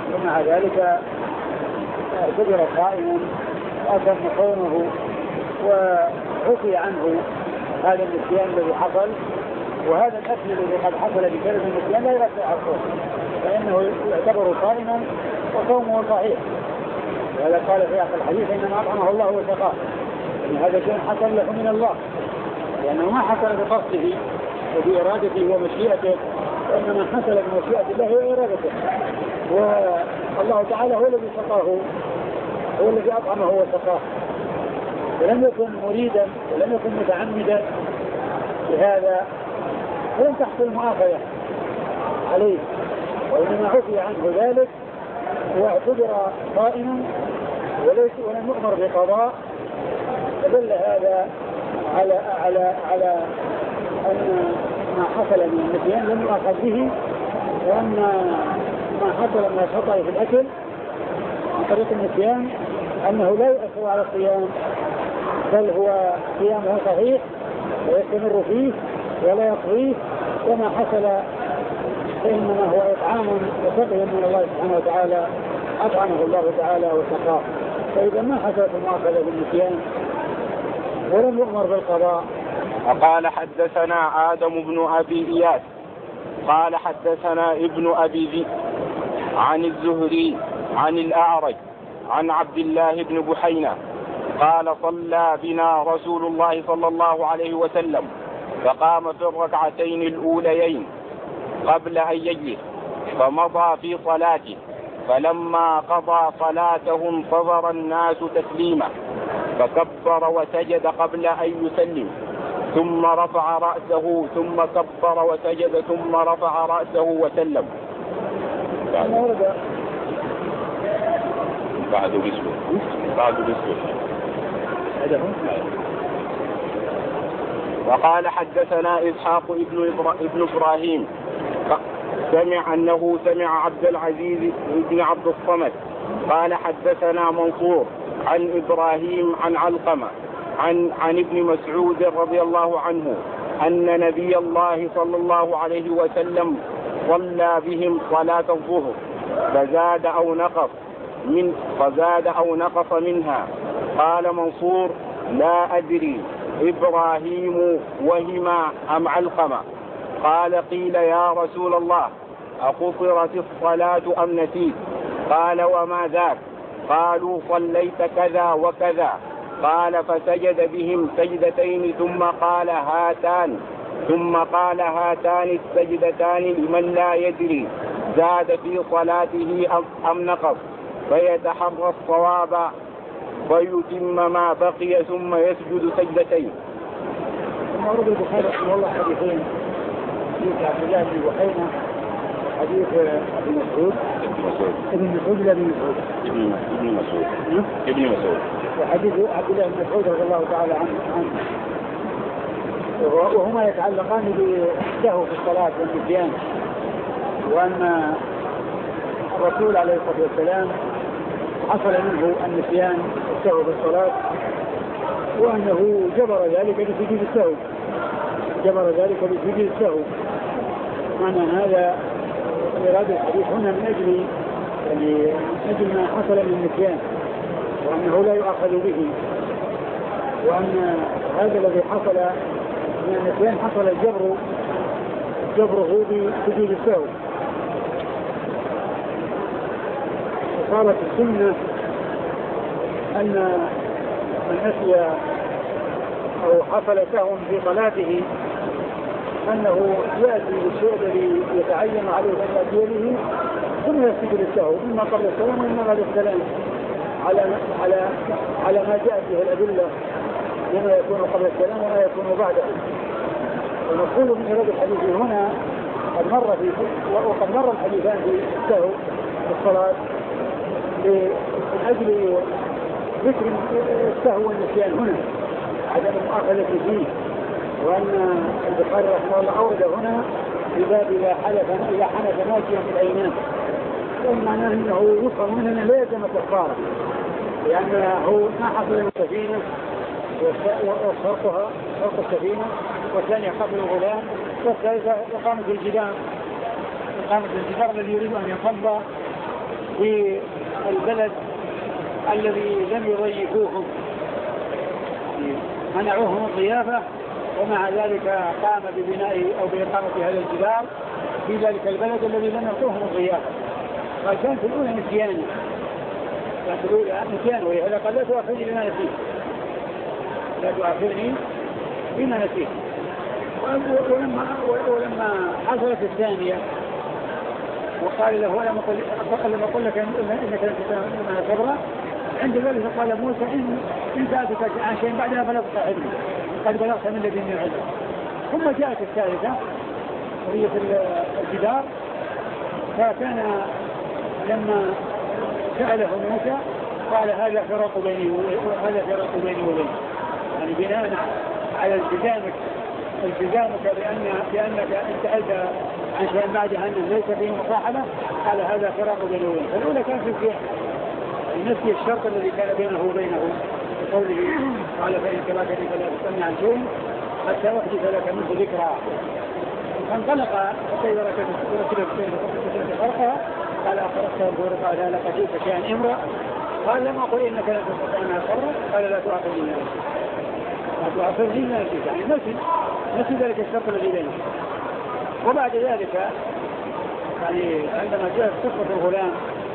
ومع ذلك اعتبر قائما وأتم قومه وعفي عنه هذا النسيان الذي حصل. وهذا الأكل الذي قد حصل بسبب النسيان لا يرفع حقه، فإنه يعتبر قائما وصومه صحيح. وهذا قال في آخر الحديث إنما أطعمه الله وسقاه، إن هذا شيء حصل له من الله، لأنه ما حصل بقصده وبإرادته ومشيئته، وإنما حصل بمشيئة الله وإرادته. والله تعالى هو الذي سقاه، هو الذي أطعمه وسقاه، ولم يكن مريدا ولم يكن متعمدا بهذا، ولم تحصل مؤاخذة عليه، وإنما عفي عنه ذلك واعتبر قائما وليس ولم يؤمر بقضاء. فدل هذا على على على أن ما حصل من النسيان لم يؤاخذ به، وأن ما حصل من الخطأ في الأكل عن طريق النسيان أنه لا يؤثر على الصيام، بل هو صيامه صحيح ويستمر فيه ولا يقضيه، وما حصل فإنما هو إطعام وسقي من الله سبحانه وتعالى، أطعمه الله تعالى وسقاه. فإذا ما حصلت المؤاخذة بالنسيان ولم يؤمر بالقضاء. وقال حدثنا آدم بن أبي إياس قال حدثنا ابن أبي ذئب عن الزهري عن الأعرج عن عبد الله بن بحينة قال صلى بنا رسول الله صلى الله عليه وسلم فقام في الركعتين الأوليين قبل أن يجلس فمضى في صلاته، فلما قضى صلاته انتظر الناس تسليمه فكبر وسجد قبل أن يسلم، ثم رفع رأسه ثم كبر وسجد ثم رفع رأسه وسلم. بعد بسوء بعد بسوء وقال حدثنا إسحاق ابن, ابن إبراهيم سمع أنه سمع عبد العزيز بن عبد الصمد قال حدثنا منصور عن إبراهيم عن علقمة عن, عن ابن مسعود رضي الله عنه أن نبي الله صلى الله عليه وسلم صلى بهم صلاة الظهر فزاد أو نقص من فزاد أو نقص منها. قال منصور لا أدري إبراهيم وهما أم علقمة. قال قيل يا رسول الله أقصرت الصلاة أم نسيت؟ قال وما ذاك؟ قالوا صليت كذا وكذا. قال فسجد بهم سجدتين ثم قال هاتان ثم قال هاتان السجدتان لمن لا يدري زاد في صلاته أم نقص، فيتحرى الصواب ويتم ما بقي ثم يسجد سجدتين. ثم ورد البخاري رحمه الله حديثين، حديث عبد الله بن بحينة حديث ابن مسعود ابن مسعود ابن مسعود ابن مسعود ابن مسعود وحديث عبد الله بن مسعود رضي الله تعالى عنه، وهما يتعلقان بالسهو في الصلاة والنسيان، وأن الرسول عليه الصلاة والسلام حصل منه النسيان والسهو في الصلاة، وأنه جبر ذلك بسجود السهو جبر ذلك بسجود السهو. معنى هذا إرادة الحديث هنا من أجل يعني من أجل ما حصل من النسيان، وأنه لا يؤخذ به، وأن هذا الذي حصل من النسيان حصل الجبر جبره بسجود السهو. وصارت السنة أن من نسي أو حصل سهو في صلاته أنه يأتي بالشيء الذي يتعين عليه أن يأتي به ثم يسجد السهو إما قبل السلام وإما بعد السلام على على على ما جاءت به الأدلة لما يكون قبل السلام وما يكون بعده. ونقول من هذا الحديث هنا قد مر في وقد مر الحديثان في السهو في الصلاة من أجل ذكر السهو والنسيان هنا عدم المؤاخذة فيه، وأن البخاري رحمه الله أورد هنا في باب إذا حلف إذا حنف ناسيا في الأيمان، وإن معناه أنه يفهم منه لا يلزم كفارة، لأنه ما حصل من السفينة وشرطها شرط السفينة، والثانية قتل الغلام، والثالثة إقامة الجدار إقامة الجدار الذي يريد أن يصب في البلد الذي لم يضيفوهم، منعوهم الضيافة، ومع ذلك قام ببناء أو بإقامة هذا الجدار في ذلك البلد الذي لم يعطوهم الضيافة. فكانت الأولى نسيانا، كانت الأولى نسيانا، ولهذا قال لا تؤاخذني بما نسيت، لا تؤاخذني بما نسيت. ولما, ولما حصلت الثانية وقال له ولم أقل لك إنك لن تتمنى صبرا، عند ذلك قال موسى إن إن سألتك عن شيء بعدها فلا تصاحبني قد بلغت من لدني العلم. ثم جاءت الثالثة وهي في الجدار، فكان لما سأله موسى قال هذا فراق بيني وهذا فراق بيني وبينك، يعني بناء على التزامك التزامك بأن بأنك إن سألت عن شيء بعدها أنه ليس فيه مصاحبة قال هذا فراق بيني وبينك. فالأولى كان في السياق نسي الشرط الذي كان بينه وبينه بقوله قال فإن تباكني فلا تستنى عن شيء حتى أحدث لك منه ذكرى. فانطلق فإذا ركبت فرقها قال أخرجتها الظهور قال لا لقد جئت شيئا امرأ قال لم أقل إنك لن تستطيع أنها صبرا قال لا تؤاخذني لا تؤاخذني لا نسيت، يعني نسي نسي ذلك الشرط الذي بينه. وبعد ذلك يعني عندما جاءت قصة الغلام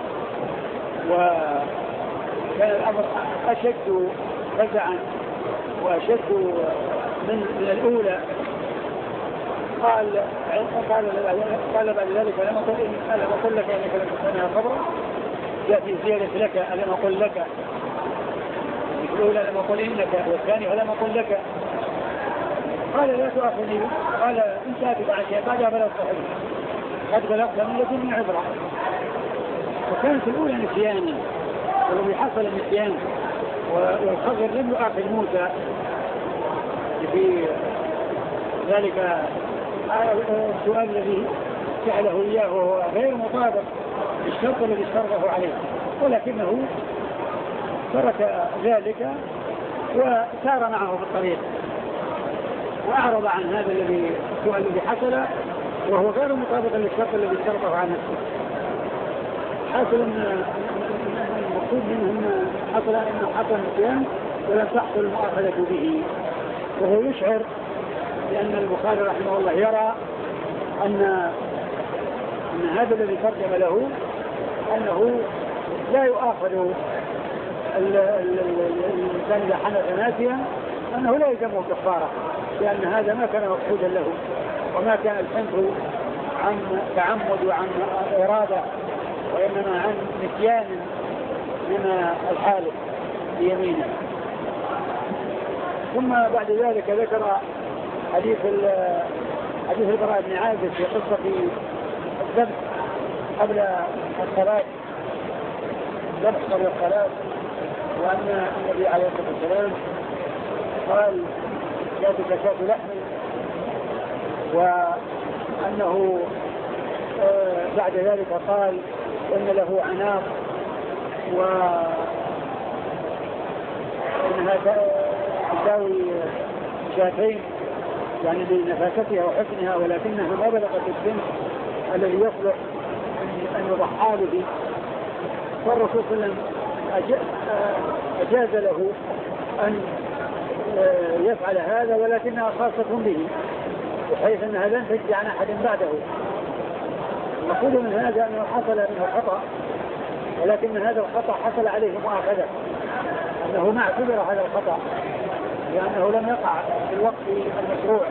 وكان الأمر أشد فزعا وأشد من, من الأولى قال قال قال بعد ذلك لم أقل ألم أقل لك إنك لن تستطيع صبرا، يأتي زيادة لك ألم أقل لك، الأولى لم أقل إنك، والثاني ألم أقل لك. قال لا تؤاخذني قال إن سألتك عن شيء بعدها فلا تصاحبني قد بلغت من لدني عبرة. وكانت الأولى نسيانا ولم حصل النسيان، والخضر لم يؤاخذ موسى في ذلك السؤال الذي سأله إياه وهو غير مطابق الشرط الذي اشترطه عليه، ولكنه ترك ذلك وسار معه في الطريق وأعرض عن هذا الذي السؤال الذي حصل وهو غير مطابق للشرط الذي اشترطه عن نفسه. حصل ان المقصود منه ان حصل انه حصل نسيان ولم تحصل المؤاخذة به، وهو يشعر لأن البخاري رحمه الله يرى أن أن هذا الذي ترجم له أنه لا يؤاخذ الإنسان إذا حدث ناسيا أنه لا يلزمه كفارة، لأن هذا ما كان مقصودا له وما كان الحنث عن تعمد وعن إرادة، وإنما عن نسيان من الحالف بيمينه. ثم بعد ذلك ذكر حديث حديث البراء بن عازب في قصة الذبح قبل الصلاة، الذبح قبل الصلاة، وأن النبي عليه الصلاة والسلام قال جاءتك شاة لحم، وأنه بعد ذلك قال إن له عناق وإنها تساوي شاتين يعني بنفاستها وحسنها، ولكنها ما بلغت السن الذي يصلح أن يضحى به. فالرسول صلى الله عليه وسلم أجاز له أن يفعل هذا، ولكنها خاصة به بحيث أنها لن تجد عن أحد بعده. المقصود من هذا أنه حصل منه خطأ، ولكن هذا الخطأ حصل عليه مؤاخذة، أنه ما اعتبر هذا الخطأ لأنه لم يقع في الوقت المشروع،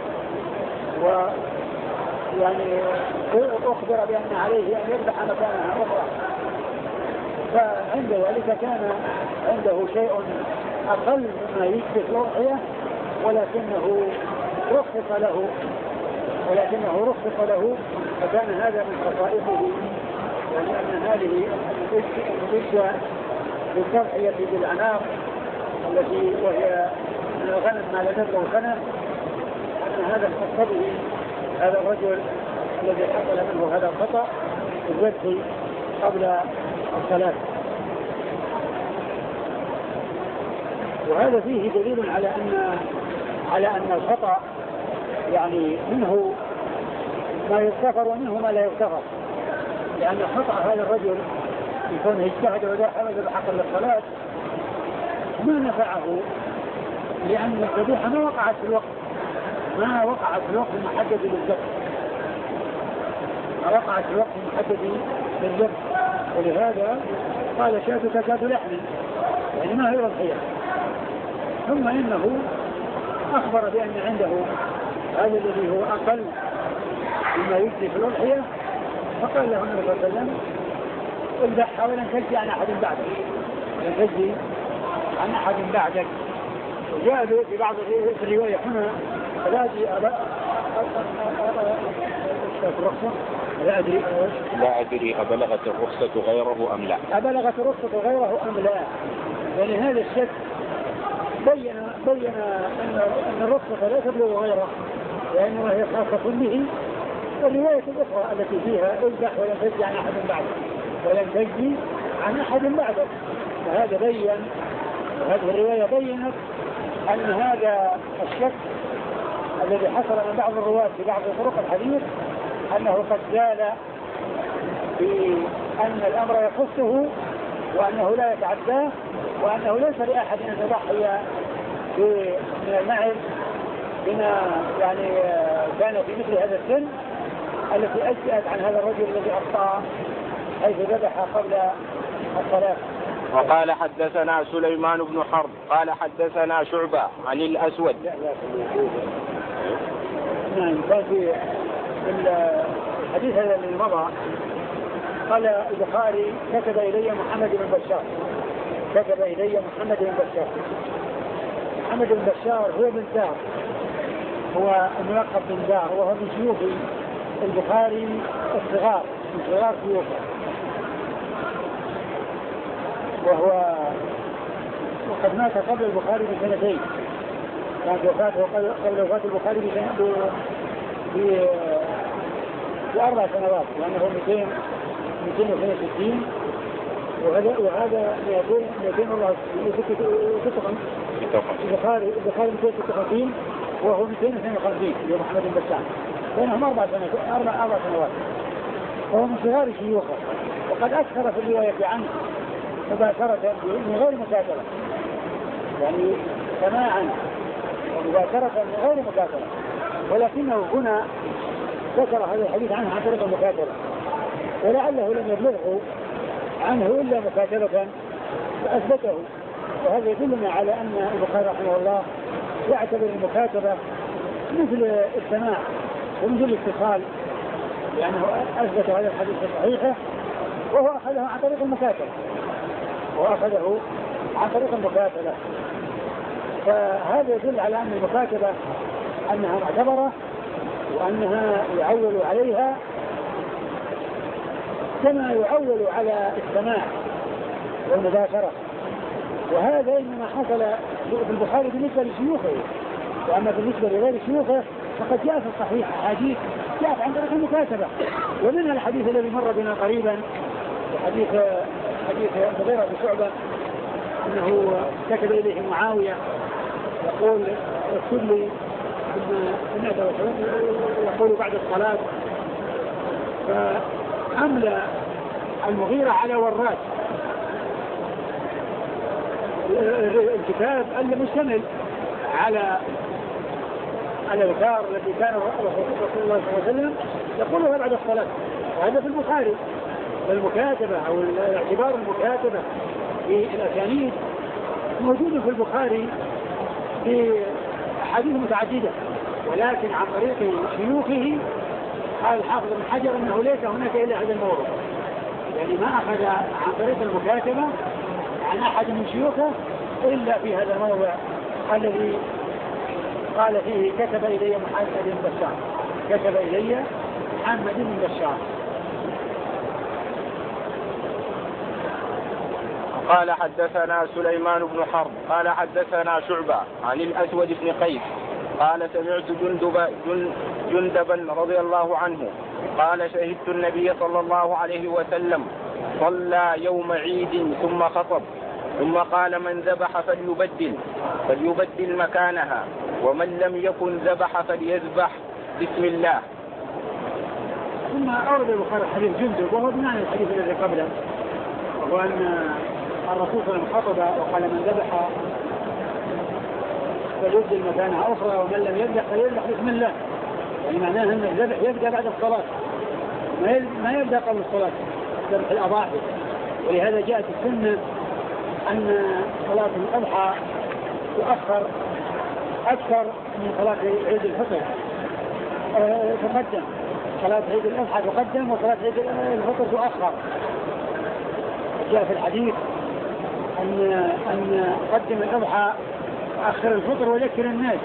ويعني أخبر بأن عليه أن يذبح مكانها أخرى، فعند ذلك كان عنده شيء أقل مما يشبه الأضحية، ولكنه رخص له ولكنه رخص له فكان هذا من خصائصه، يعني أن هذه الأضحية بالتضحية بالعناق التي وهي من الغنم ما لا تبلغ الغنم، أن هذا خص به هذا الرجل الذي حصل منه هذا الخطأ الذبح قبل الصلاة. وهذا فيه دليل على أن على أن الخطأ يعني منه ما يغتفر ومنه ما لا يغتفر، لأن خطأ هذا الرجل يكون اجتهد وذبح قبل الصلاة ما نفعه، لأن الذبيحة ما وقعت في الوقت ما وقعت في الوقت المحدد للذبح ما وقعت في الوقت المحدد للذبح ولهذا قال شاتك شات لحم يعني ما هي الضحية. ثم إنه أخبر بأن عنده هذا الذي هو أقل مما يجزي في الأضحية، فقال له النبي صلى الله عليه وسلم اذبحها ولن تجزي عن أحد بعدك ولن تجزي عن أحد بعدك. وجاء في بعض الرواية هنا لا أدري الرخصة لا أدري لا أدري أبلغت الرخصة غيره أم لا أبلغت الرخصة غيره أم لا. يعني هذا الشك بين بين أن أن الرخصة لا تبلغ غيره لأنها هي خاصة به. والرواية الأخرى التي فيها اذبح ولن تجزي عن أحد بعدك ولن تجزي عن أحد بعدك، فهذا بين هذه الرواية بينت أن هذا الشك الذي حصل من بعض الرواة في بعض طرق الحديث أنه قد زال بأن الأمر يخصه وأنه لا يتعداه وأنه ليس لأحد أن يضحي من المعز بما يعني كان في مثل هذا السن التي أجزأت عن هذا الرجل الذي أخطأ حيث ذبح قبل الصلاة. وقال حدثنا سليمان بن حرب قال حدثنا شعبة عن الأسود. نعم كان في الحديث هذا الذي مضى قال البخاري كتب إلي محمد بن بشار كتب إلي محمد بن بشار محمد بن بشار هو بن دار هو الملقب بن دار وهو من شيوخ البخاري الصغار من صغار شيوخه، وهو وقد مات قبل البخاري بسنتين. كانت وفاته قبل وفاة البخاري بأربع سنوات لأنه مئتين واثنين وستين وهذا وهذا مئتين والله البخاري البخاري مئتين وستة وخمسين وهو مئتين واثنين وخمسين يوم محمد بن بشار بينهم أربع سنوات أربع أربع سنوات وهو من صغار شيوخه. وقد أكثر في الرواية عنه مباشرة من غير مكاتبة يعني سماعا ومباشرة من غير مكاتبة، ولكنه هنا ذكر هذا الحديث عنه عن طريق المكاتبة ولعله لم يبلغه عنه إلا مكاتبة فأثبته. وهذا يدلنا على أن البخاري رحمه الله يعتبر المكاتبة مثل السماع ومثل الاتصال لأنه أثبت هذا الحديث صحيحة وهو أخذه عن طريق المكاتبة وأخذه عن طريق المكاتبة. فهذا يدل على أن المكاتبة أنها معتبرة وأنها يعول عليها كما يعول على السماع والمباشرة. وهذا إنما حصل في البخاري بالنسبة لشيوخه، وأما بالنسبة لغير شيوخه فقد جاء في الصحيح حديث جاءت عن طريق المكاتبة، ومنها الحديث الذي مر بنا قريبا حديث حديث مغيرة بن شعبة أنه كتب إليه معاوية يقول اكتب لي يقول بعد الصلاة، فأملى المغيرة على وراث الكتاب المشتمل على على الأذكار التي كان رسول الله صلى الله عليه وسلم يقولها بعد الصلاة، وهذا في البخاري. المكاتبة أو الاعتبار المكاتبة في الأسانيد موجود في البخاري في أحاديث متعددة، ولكن عن طريق شيوخه قال الحافظ بن حجر أنه ليس هناك إلا هذا الموضوع، يعني ما أخذ عن طريق المكاتبة عن أحد من شيوخه إلا في هذا الموضوع الذي قال فيه كتب إلي محمد بن بشار كتب إلي محمد بن بشار. قال حدثنا سليمان بن حرب قال حدثنا شعبة عن الأسود بن قيس قال سمعت جندب جندبا رضي الله عنه قال شهدت النبي صلى الله عليه وسلم صلى يوم عيد ثم خطب ثم قال من ذبح فليبدل فليبدل مكانها ومن لم يكن ذبح فليذبح بسم الله. ثم أورد البخاري حديث جندب وهو بمعنى الحديث الذي قبله، وأن الرسول صلى الله عليه وسلم خطب وقال من ذبح فليبدل مكانها أخرى ومن لم يذبح فليذبح بسم الله، يعني معناه أن الذبح يبدأ بعد الصلاة ما يبدأ قبل الصلاة ذبح الأضاحي. ولهذا جاءت السنة أن صلاة الأضحى تؤخر أكثر من صلاة عيد الفطر، أه تقدم صلاة عيد الأضحى تقدم وصلاة عيد الفطر تؤخر. جاء في الحديث أن أن قدم الأضحى أخر الفطر وذكر الناس،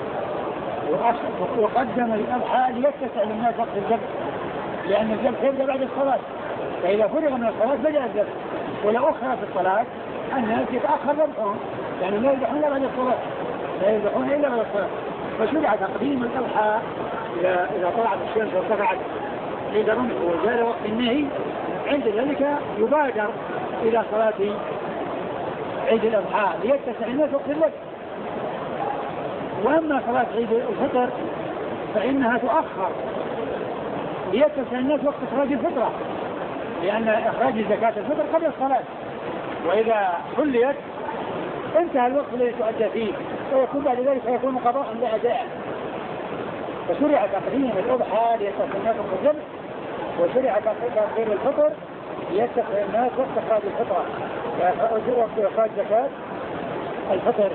وقدم الأضحى ليتسع للناس وقت الذبح، لأن الذبح يبدأ بعد الصلاة، فإذا فرغ من الصلاة بدأ الذبح. ولو أخر في الصلاة الناس يتأخر ذبحهم، يعني لا يذبحون إلا بعد الصلاة، لا يذبحون إلا بعد الصلاة. فشرع تقديم الأضحى إذا إذا طلعت الشمس وارتفعت عند رمح وزال وقت النهي، عند ذلك يبادر إلى صلاة عيد الأضحى ليتسع الناس وقت الذبح. وأما صلاة عيد الفطر فإنها تؤخر ليتسع الناس وقت إخراج الفطرة، لأن إخراج زكاة الفطر قبل الصلاة، وإذا حليت انتهى الوقت الذي تؤدى فيه، ويكون بعد ذلك فيكون قضاء لا أداء. فشرع تقديم الأضحى ليتسع الناس وقت الذبح، وشرع تأخير الفطر ليتسع الناس وقت إخراج الفطرة وقت إخراج زكاة الفطر.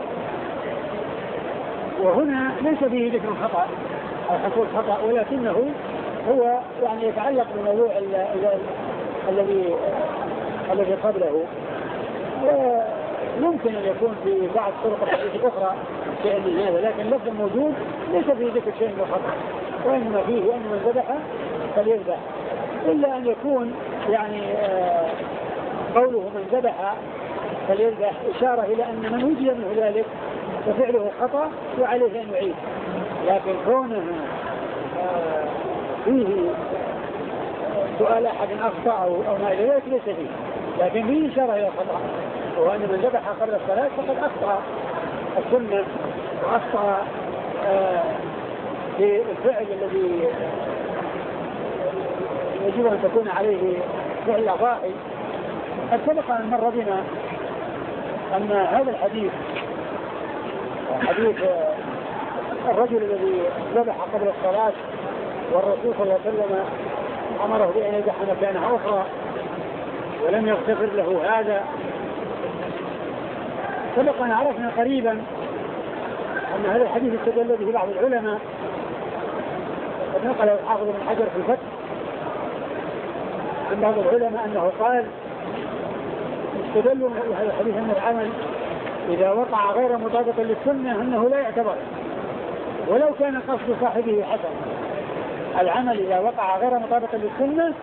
وهنا ليس فيه ذكر خطأ أو حصول خطأ، ولكنه هو يعني يتعلق بالموضوع الذي الذي قبله، ويمكن أن يكون في بعض طرق الحديث الأخرى شيء من هذا، لكن اللفظ الموجود ليس فيه ذكر شيء من الخطأ، وإنما فيه أن من ذبح فليذبح، إلا أن يكون يعني قوله من ذبح فليذبح إشارة إلى أن من وجد منه ذلك ففعله خطأ وعليه أن يعيد، لكن كونه فيه سؤال أحد أخطأ أو ما إلى ذلك ليس فيه، لكن فيه إشارة إلى الخطأ، وأن من ذبح قبل الصلاة فقد أخطأ السنة وأخطأ في الفعل الذي يجب أن تكون عليه فعل الأضاحي. قد سبق أن مر بنا أن هذا الحديث حديث الرجل الذي ذبح قبل الصلاة والرسول صلى الله عليه وسلم أمره بأن يذبح مكانها أخرى ولم يغتفر له هذا. سبق أن عرفنا قريبا أن هذا الحديث استدل به بعض العلماء، قد نقل الحافظ بن حجر في الفتح عن بعض العلماء أنه قال استدلوا هذا الحديث أن العمل إذا وقع غير مطابق للسنة أنه لا يعتبر ولو كان قصد صاحبه حسن. العمل إذا وقع غير مطابق للسنة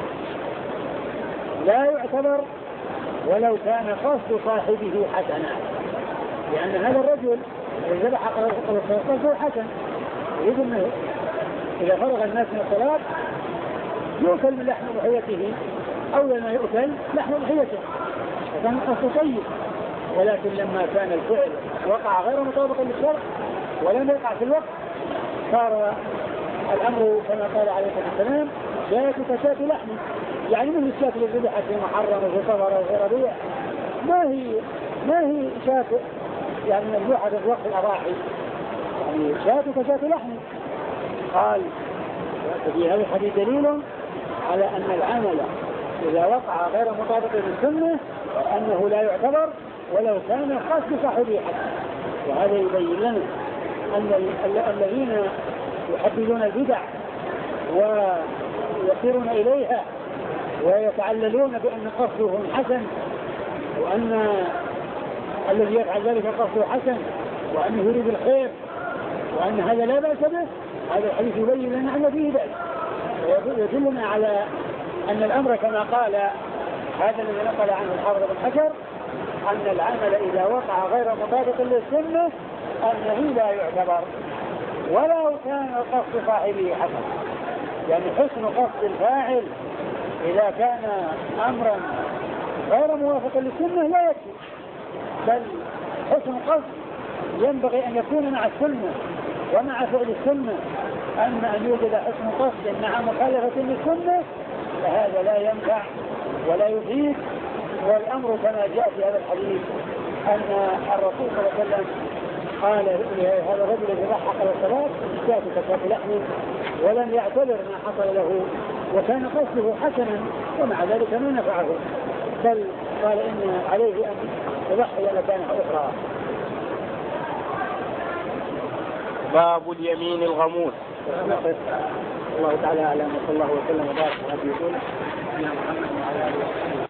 لا يعتبر ولو كان قصد صاحبه حسنا، لأن هذا الرجل الذي ذبح قبل الصلاة قصده حسن، يريد أنه إذا فرغ الناس من الصلاة يؤكل من لحم ضحيته، أول ما يؤكل لحم ضحيته، فكان قصده طيب. ولكن لما كان الفعل وقع غير مطابق للشرع ولم يقع في الوقت صار الأمر كما قال عليه الصلاة والسلام شاة كشاة لحم، يعني من الشاة اللي ذبحت في محرم وفي صفر وفي ربيع ما هي ما هي شاة يعني مذبوحة في وقت الأضاحي، يعني شاة كشاة لحم. قال في هذا الحديث دليل على أن العمل إذا وقع غير مطابق للسنة أنه لا يعتبر ولو كان قصد صاحبه حسن. وهذا يبين لنا أن الذين يحددون البدع ويصيرون إليها ويتعللون بأن قصدهم حسن وأن الذي يفعل ذلك قصده حسن وأنه يريد الخير وأن هذا لا بأس به، هذا الحديث يبين لنا أن فيه بأس ويدلنا على أن الأمر كما قال هذا الذي نقل عنه الحافظ بن حجر أن العمل إذا وقع غير مطابق للسنة أنه لا يعتبر ولو كان قصد صاحبه حسن، يعني حسن قصد الفاعل إذا كان أمرا غير موافق للسنة لا يكفي، بل حسن قصد ينبغي أن يكون مع السنة ومع فعل السنة. أما أن يوجد حسن قصد مع مخالفة للسنة فهذا لا ينفع ولا يفيد والأمر كما جاء في هذا الحديث أن الرسول صلى الله عليه وسلم قال هذا الرجل الذي ضحى قبل الصلاة اشتاء كفاف لحم ولم يعتبر ما حصل له وكان قصده حسنا ومع ذلك ما نفعه بل قال إن عليه أن يضحي مكانه أخرى. باب اليمين الغموس. الله تعالى أعلم وصلى الله وسلم وبارك على نبينا محمد وعلى آله وصحبه.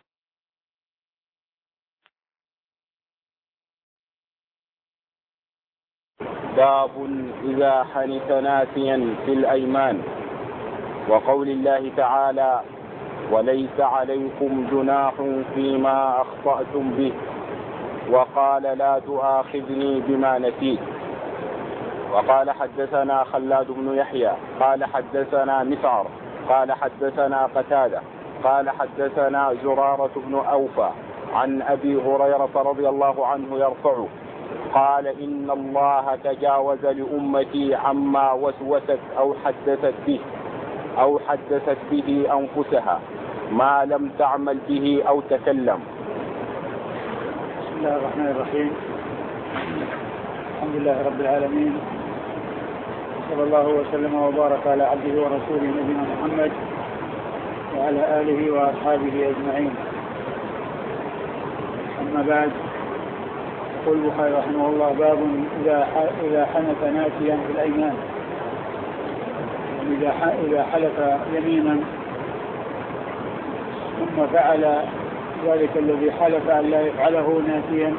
باب إذا حنث ناسيا في الأيمان وقول الله تعالى وليس عليكم جناح فيما أخطأتم به وقال لا تؤاخذني بما نسيت. وقال حدثنا خلاد بن يحيى قال حدثنا مسعر قال حدثنا قتادة قال حدثنا زرارة بن أوفى عن أبي هريرة رضي الله عنه يرفعه قال إن الله تجاوز لأمتي عما وسوست أو حدثت به أو حدثت به أنفسها ما لم تعمل به أو تكلم. بسم الله الرحمن الرحيم. الحمد لله رب العالمين صلى الله وسلم وبارك على عبده ورسوله نبينا محمد وعلى آله وأصحابه أجمعين. أما بعد، قل البخاري رحمه الله باب إذا حنث ناسيا في الأيمان، إذا حلف يمينا ثم فعل ذلك الذي حلف أن لا يفعله ناسيا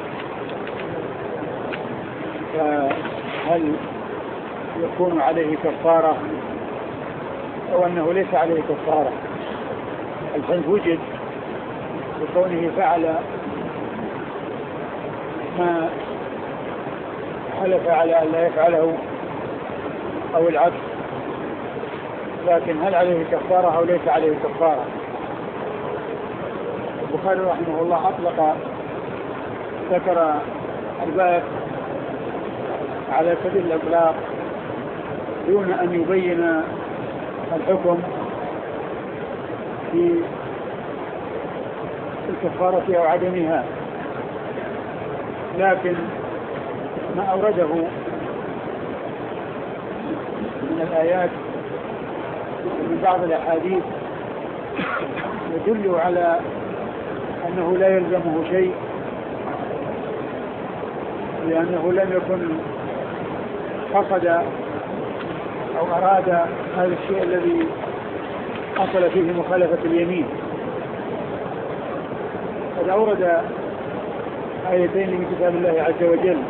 فهل يكون عليه كفارة أو أنه ليس عليه كفارة؟ الحنث وجد بكونه فعل ما حلف على أن لا يفعله أو العكس، لكن هل عليه كفارة أو ليس عليه كفارة؟ البخاري رحمه الله أطلق ذكر الباب على سبيل الإطلاق دون أن يبين الحكم في الكفارة أو عدمها، لكن ما أورده من الآيات ومن بعض الأحاديث يدل على أنه لا يلزمه شيء، لأنه لم يكن قصد أو أراد هذا الشيء الذي حصل فيه مخالفة اليمين. قد أورد آيتين من كتاب الله عز وجل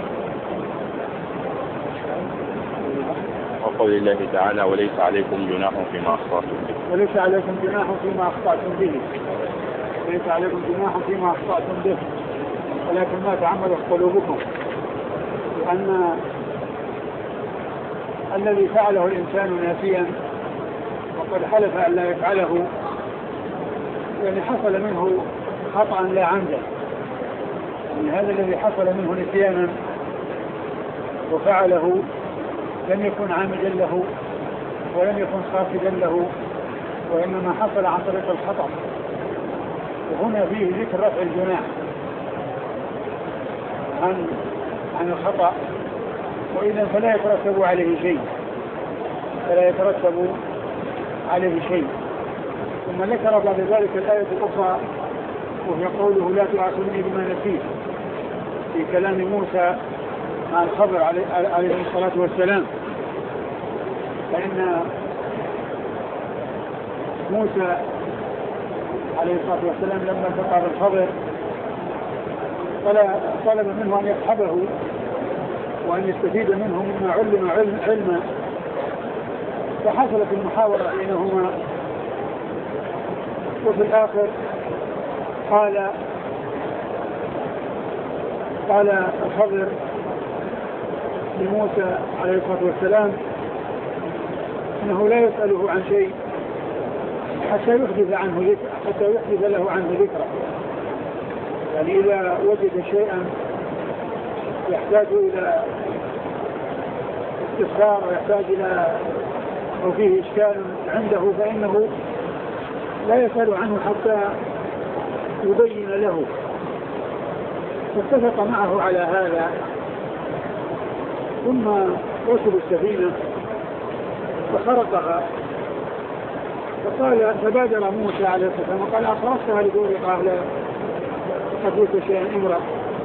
وقول الله تعالى وليس عليكم جناح فيما أخطأتم به وليس عليكم جناح فيما أخطأتم به ليس عليكم جناح فيما أخطأتم به ولكن ما تعمدت قلوبكم، لأن الذي فعله الإنسان ناسيا وقد حلف أن لا يفعله يعني حصل منه خطأ لا عمدا، يعني هذا الذي حصل منه نسيانا وفعله لم يكن عامدا له ولم يكن قاصدا له، وإنما حصل عن طريق الخطأ، وهنا فيه ذكر رفع الجناح عن عن الخطأ، وإذا فلا يترتب عليه شيء فلا يترتب عليه شيء. ثم ذكر بعد ذلك الآية الأخرى وهي قوله لا تؤاخذني بما نسيت في كلام موسى مع الخضر عليه الصلاة والسلام، فإن موسى عليه الصلاة والسلام لما التقى بالخضر طلب منه أن يصحبه وأن يستفيد منه مما علم علما، فحصلت المحاورة بينهما، وفي الآخر قال قال الخضر لموسى عليه الصلاة والسلام أنه لا يسأله عن شيء حتى يحدث عنه ذكر حتى يحدث له عنه ذكرى، يعني إذا وجد شيئا يحتاج إلى استفسار ويحتاج إلى أو فيه إشكال عنده فإنه لا يسأل عنه حتى يبين له، فاتفق معه على هذا. ثم ركبوا السفينة فخرقها، فقال فبادر موسى عليه السلام وقال أخرجتها لتغرق أهلها قد جئت شيئا امرأ.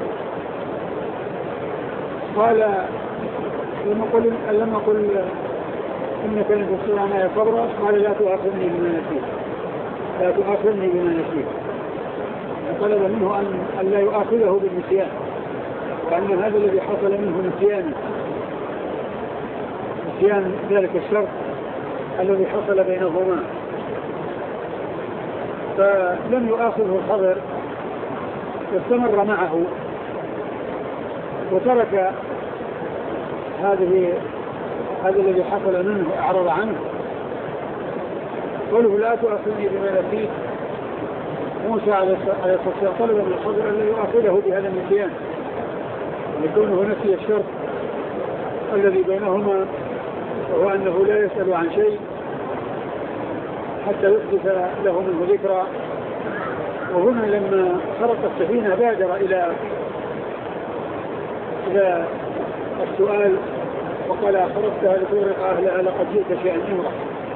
قال لما قل لما قل إنك لن تستطيع معي صبرا قال لا تؤاخذني بما نسيت لا تؤاخذني بما نسيت. طلب منه أن, أن لا يؤاخذه بالنسيان، وأن هذا الذي حصل منه نسيان نسيان ذلك الشرط الذي حصل بينهما. فلم يؤاخذه الخضر واستمر معه وترك هذه هذا الذي حصل منه أعرض عنه. قوله لا تؤاخذني بما نسيت، موسى عليه الصلاة والسلام طلب من الخضر أن لا يؤاخذه بهذا النسيان لكونه نسي الشرط الذي بينهما، وهو أنه لا يسأل عن شيء حتى يحدث له منه ذكرى. وهنا لما خرق السفينة بادر إلى إلى السؤال وقال خرقتها لتغرق أهلها لقد جئت شيئا امرأ.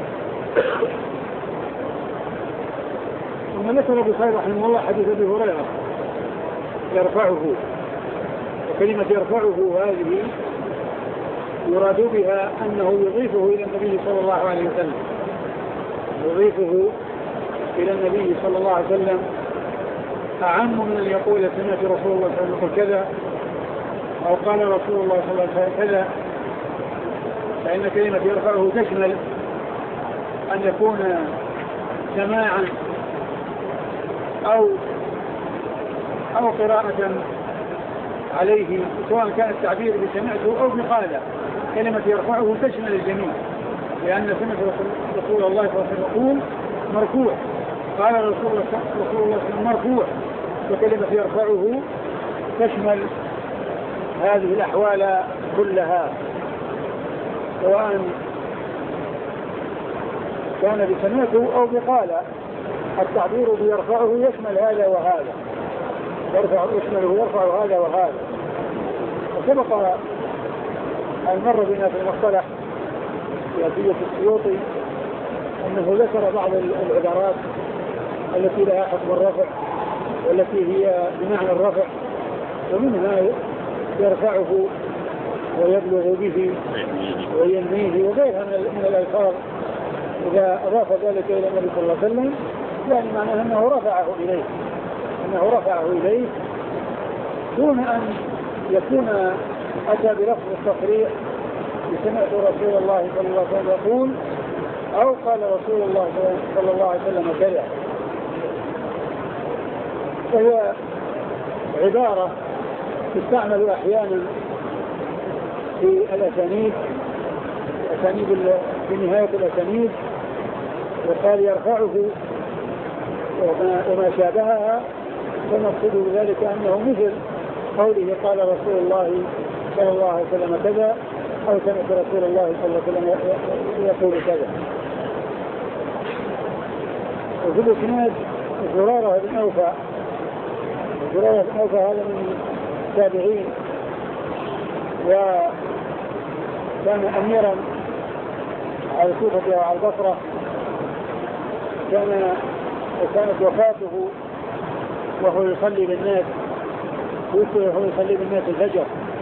ثم ذكر البخاري رحمه الله حديث أبي هريرة يرفعه، وكلمة يرفعه هذه يراد بها أنه يضيفه إلى النبي صلى الله عليه وسلم يضيفه إلى النبي صلى الله عليه وسلم أعم من أن يقول سمعت رسول الله صلى الله عليه وسلم كذا أو قال رسول الله صلى الله عليه وسلم كذا، فإن كلمة يرفعه تشمل أن يكون سماعا أو أو قراءة عليه، سواء كان التعبير بسمعته أو بقاله. كلمة يرفعه تشمل الجميع، لأن سمعت رسول الله صلى الله عليه وسلم يقول مرفوع، قال رسول الله صلى الله عليه وسلم مرفوع، وكلمة يرفعه تشمل هذه الأحوال كلها، سواء كان بسمعته أو بقاله. التعبير بيرفعه يشمل هذا وهذا، يرفع يشمله يرفع هذا وهذا. وسبق أن مر بنا في المصطلح في أدية السيوطي أنه ذكر بعض العبارات التي لها حكم الرفع والتي هي بمعنى الرفع، ومنها يرفعه ويبلغ به وينميه وغيرها من الألفاظ. إذا أضاف ذلك إلى النبي صلى الله عليه وسلم يعني معناه أنه رفعه إليه أنه رفعه إليه دون أن يكون أتى بلفظ التصريح سمعت رسول الله صلى الله عليه وسلم يقول أو قال رسول الله صلى الله عليه وسلم كذا. فهي عبارة تستعمل أحيانا في الأسانيد أسانيد في نهاية الأسانيد، وقال يرفعه وما, وما شابهها، فنقصد بذلك أنه مثل قوله قال رسول الله صلى الله عليه وسلم كذا أو سمعت رسول الله صلى الله عليه وسلم يقول كذا. وفي الإسناد زرارة بن أوفى زرارة بن أوفى هذا من التابعين، وكان أميرا على الكوفة وعلى البصرة، كان وكانت وفاته وهو يصلي بالناس وهو يصلي بالناس الفجر،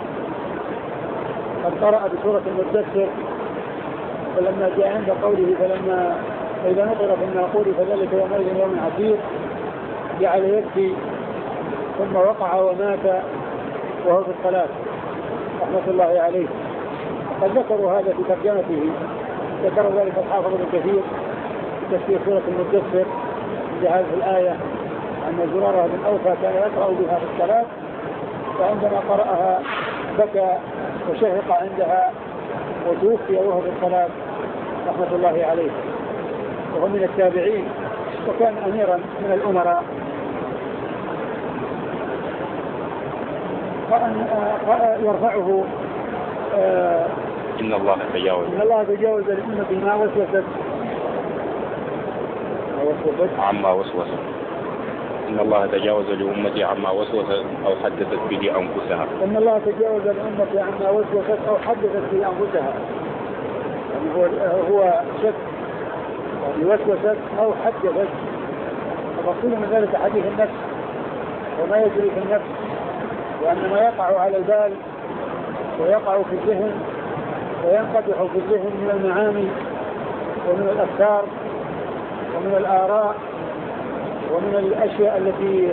قد قرأ بسورة المدثر، فلما جاء عند قوله فلما إذا نقر في الناقور فذلك يومئذ يوم عسير جعل يبكي ثم وقع ومات وهو في الصلاة رحمة الله عليه. قد ذكروا هذا في ترجمته، ذكر ذلك الحافظ ابن كثير في تفسير سورة المدثر في هذه الآية أن زرارة بن أوفى كان يقرأ بها في الصلاة، فعندما قرأها بكى وشهق عندها وتوفي وهو في الصلاة رحمة الله عليه، وهو من التابعين وكان أميرا من الأمراء. فأن يرفعه آه إن الله تجاوز إن الله تجاوز لأمة ما وسوست عما وسوس إن الله تجاوز لأمتي عما وسوست أو حدثت به أنفسها. إن الله تجاوز لأمتي عما وسوست أو حدثت به أنفسها. يعني هو هو شك، يعني وسوست أو حدثت. المقصود من ذلك حديث النفس وما يجري في النفس، وأن ما يقع على البال ويقع في الذهن وينقدح في الذهن من المعاني ومن الأفكار ومن الآراء ومن الأشياء التي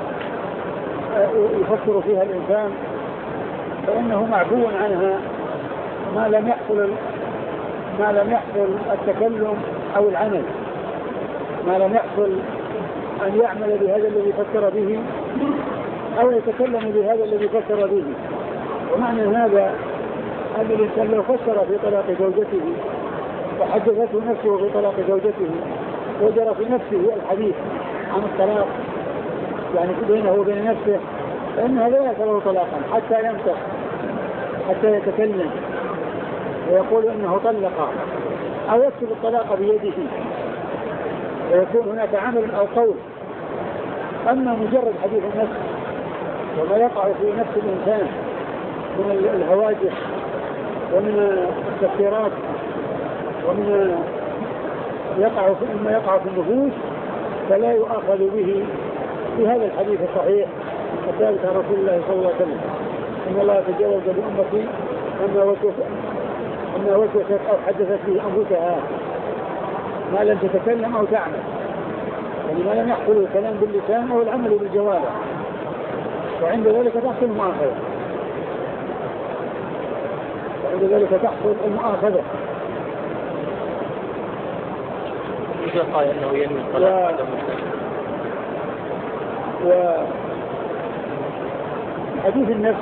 يفكر فيها الإنسان، فإنه معفو عنها ما لم يحصل ما لم يحصل التكلم أو العمل، ما لم يحصل أن يعمل بهذا الذي فكر به أو يتكلم بهذا الذي فكر به. ومعنى هذا أن الإنسان لو فكر في طلاق زوجته وحدثته نفسه في طلاق زوجته وجرى في نفسه الحديث عن الطلاق يعني بينه وبين نفسه، فإن هذا لا يعتبر طلاقا حتى ينطق، حتى يتكلم ويقول إنه طلق أو يكتب الطلاق بيده ويكون هناك عمل أو قول. أما مجرد حديث النفس وما يقع في نفس الإنسان من الهواجس ومن التفكيرات ومن يقع في ما يقع في النفوس، فلا يؤخذ به في هذا الحديث الصحيح الثابت عن رسول الله صلى الله عليه وسلم: إن الله تجاوز لأمتي أما وسوست أما وسوست أو حدثت به أنفسها ما لم تتكلم أو تعمل، يعني ما لم يحصل الكلام باللسان أو العمل بالجوارح، وعند ذلك تحصل المؤاخذة وعند ذلك تحصل المؤاخذة. إذا قال أنه ينوي الطلاق و... وحديث النفس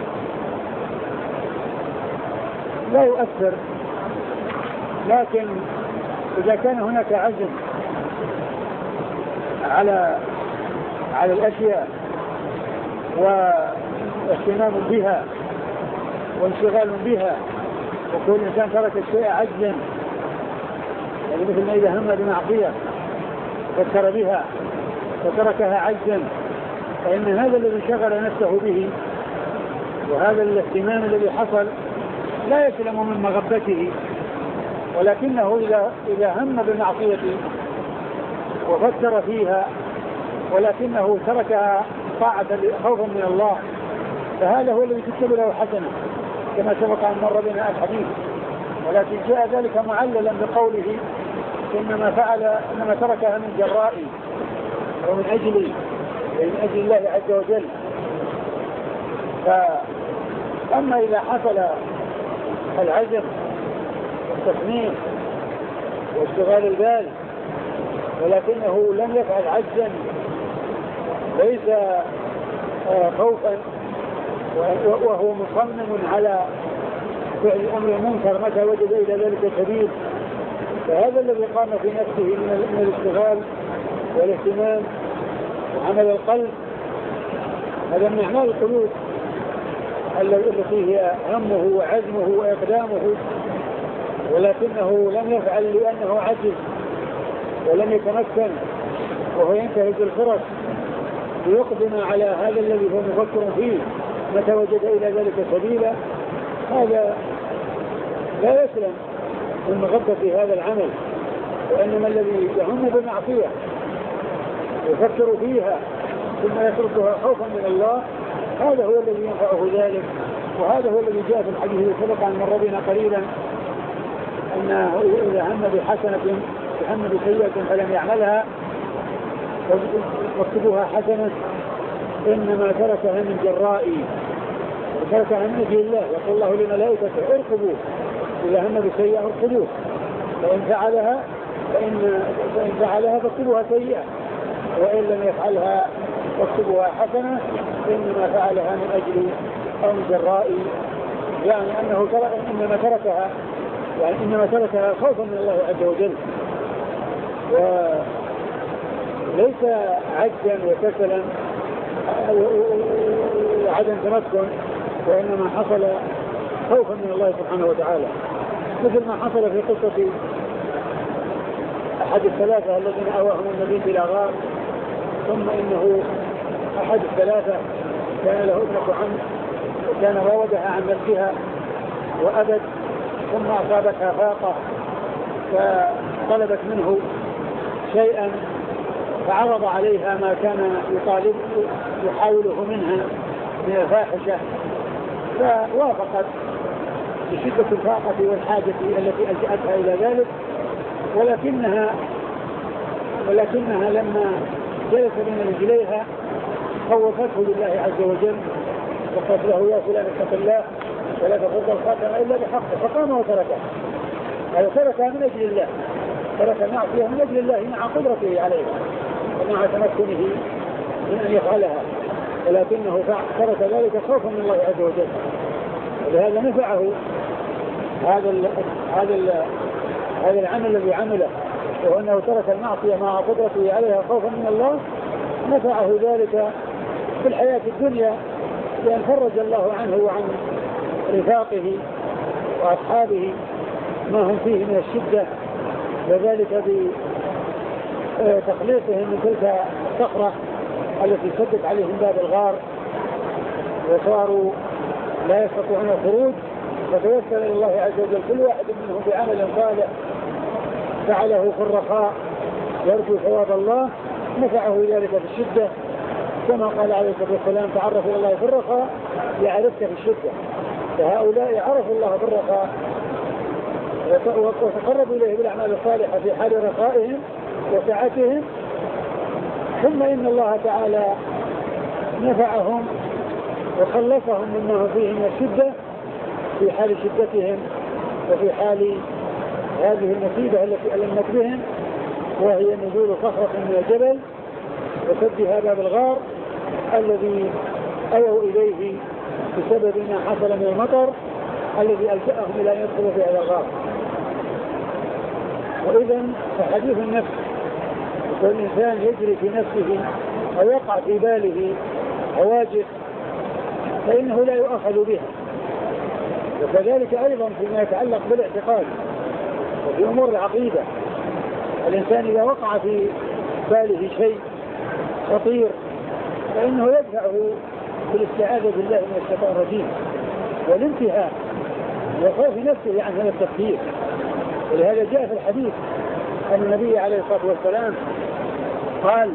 لا يؤثر، لكن إذا كان هناك عزم على على الأشياء واهتمام بها وانشغال بها، وكل إنسان ترك الشيء عجزا، يعني مثل ما إذا هم بمعصية فكر بها وتركها عجزا، فإن هذا الذي شغل نفسه به وهذا الاهتمام الذي حصل لا يسلم من مغبته، ولكنه إذا إذا هم بالمعصية وفكر فيها ولكنه تركها طاعة خوفا من الله، فهذا هو الذي تكتب له حسنة كما سبق أن مر بنا الحديث. ولكن جاء ذلك معللا بقوله إنما فعل إنما تركها من جرائي ومن أجلي، من أجل الله عز وجل. فأما إذا حصل العزم والتصميم واشتغال البال ولكنه لم يفعل عجزا ليس خوفا وهو مصمم على فعل الأمر المنكر متى وجد إلى ذلك سبيل، فهذا الذي قام في نفسه من الاشتغال والاهتمام وعمل القلب، هذا من أعمال القلوب التي هي همه وعزمه وإقدامه، ولكنه لم يفعل لأنه عجز ولم يتمكن، وهو ينتهز الفرص ليقدم على هذا الذي هو مفكر فيه متى وجد إلى ذلك سبيلا. هذا لا يسلم من مغبة في هذا العمل، وإنما الذي يهم بمعصية يفكر فيها ثم يتركها خوفا من الله هذا هو الذي ينفعه ذلك. وهذا هو الذي جاء في الحديث الذي سبق عن ربنا قليلا أنه إذا هم بحسنة هم بسيئة فلم يعملها واكتبوها حسنة إنما تركها من جرائي وتركها من أجل الله. يقول الله لملائكته ارقبوا إذا هم بسيئة ارقبوه، فإن فعلها فإن, فإن فعلها فاكتبوها سيئة وإن لم يفعلها فاكتبوها حسنة إنما فعلها من أجل أو من جرائي، يعني أنه ترك إنما تركها يعني إنما تركها خوفا من الله عز وجل وليس عجزا وكسلا وعدم تمكن، وإنما حصل خوفا من الله سبحانه وتعالى، مثل ما حصل في قصة أحد الثلاثة الذين أواهم النبي إلى غار ثم إنه أحد الثلاثة كان له ابنة عم وكان راودها عن نفسها وأبت، ثم أصابتها فاقة فطلبت منه شيئا فعرض عليها ما كان يطالب يحاوله منها من الفاحشة فوافقت بشدة الفاقة والحاجة التي ألجأتها إلى ذلك، ولكنها ولكنها لما جلس بين رجليها خوفته لله عز وجل وقالت له يا فلان اتق الله ولا تفض الخاتم إلا بحقه، فقام وتركه. هذا تركها من أجل الله، ترك المعصية من أجل الله مع قدرته عليها ومع تمكنه من أن يفعلها، ولكنه ترك ذلك خوفا من الله عز وجل. ولهذا نفعه هذا ال هذا ال هذا العمل الذي عمله، وأنه ترك المعصية مع قدرته عليها خوفا من الله، نفعه ذلك في الحياة الدنيا لأن فرج الله عنه وعن رفاقه وأصحابه ما هم فيه من الشدة، وذلك بتخليصهم من تلك الصخرة التي سدت عليهم باب الغار وصاروا لا يستطيعون الخروج، فتوسل إلى الله عز وجل كل واحد منهم بعمل صالح فعله في الرخاء يرجو ثواب الله، نفعه ذلك في الشدة كما قال عليه الصلاة والسلام تعرف إلى الله في الرخاء يعرفك في الشدة. فهؤلاء عرفوا الله في الرخاء وتقربوا إليه بالأعمال الصالحة في حال رخائهم وسعتهم، ثم إن الله تعالى نفعهم وخلصهم مما هو فيه من الشدة في حال شدتهم وفي حال هذه المصيبة التي ألمت بهم، وهي نزول صخرة من الجبل وسدها باب الغار الذي أووا إليه بسبب ما حصل من المطر الذي ألجأهم إلى أن يدخلوا في هذا الغار. وإذا فحديث النفس والإنسان يجري في نفسه أو يقع في باله حواجز فإنه لا يؤخذ بها، وكذلك أيضا فيما يتعلق بالاعتقاد وفي أمور العقيدة. الإنسان إذا وقع في باله شيء خطير فإنه يدفعه بالاستعاذة بالله من الشيطان الرجيم والانتهاء وخوف نفسه عن هذا التفكير. ولهذا جاء في الحديث أن النبي عليه الصلاة والسلام قال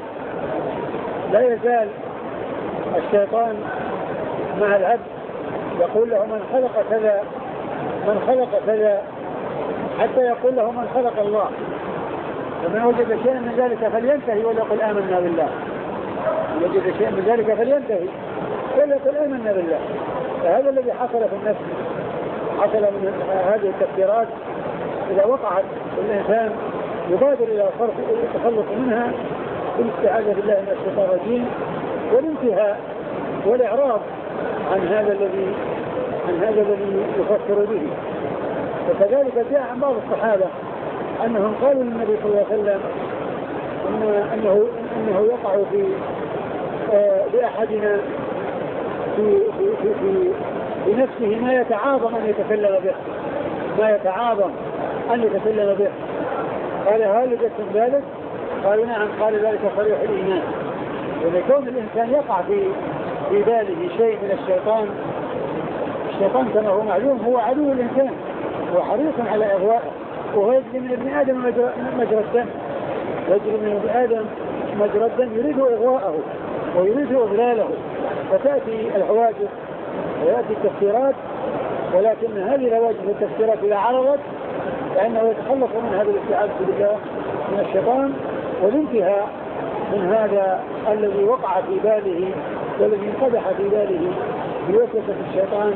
لا يزال الشيطان مع العبد يقول له من خلق كذا من خلق كذا حتى يقول له من خلق الله، فمن وجد شيئا من ذلك فلينتهي وليقل آمنا بالله، من وجد شيئا من ذلك فلينتهي وليقل آمنا بالله. فهذا الذي حصل في النفس حصل من هذه التفكيرات إذا وقعت الإنسان يبادر إلى صرف التخلص منها بالاستعاذة بالله من الشيطان الرجيم والانتهاء والإعراض عن هذا الذي عن هذا الذي يفكر به. وكذلك جاء عن بعض الصحابة أنهم قالوا للنبي صلى الله عليه وسلم إن أنه أنه يقع في آه لأحدنا في في في, في بنفسه ما يتعاظم أن يتكلم به ما يتعاظم أن يتكلم به. قال هل وجدتم ذلك؟ قالوا نعم. قال ذلك صريح الإيمان. ويكون الإنسان يقع في في باله شيء من الشيطان. الشيطان كما هو معلوم هو عدو الإنسان وحريص على إغوائه، وهو يجري من ابن آدم مجرى الدم يجري من ابن آدم مجرى الدم يريد إغواءه ويريد إضلاله، فتأتي الحواجز ويأتي التفسيرات، ولكن هذه الحواجز والتفسيرات إذا عرضت فإنه يتخلص من هذا الاستعاذة بالله من الشيطان والانتهاء من هذا الذي وقع في باله والذي انقدح في باله بوسوسة الشيطان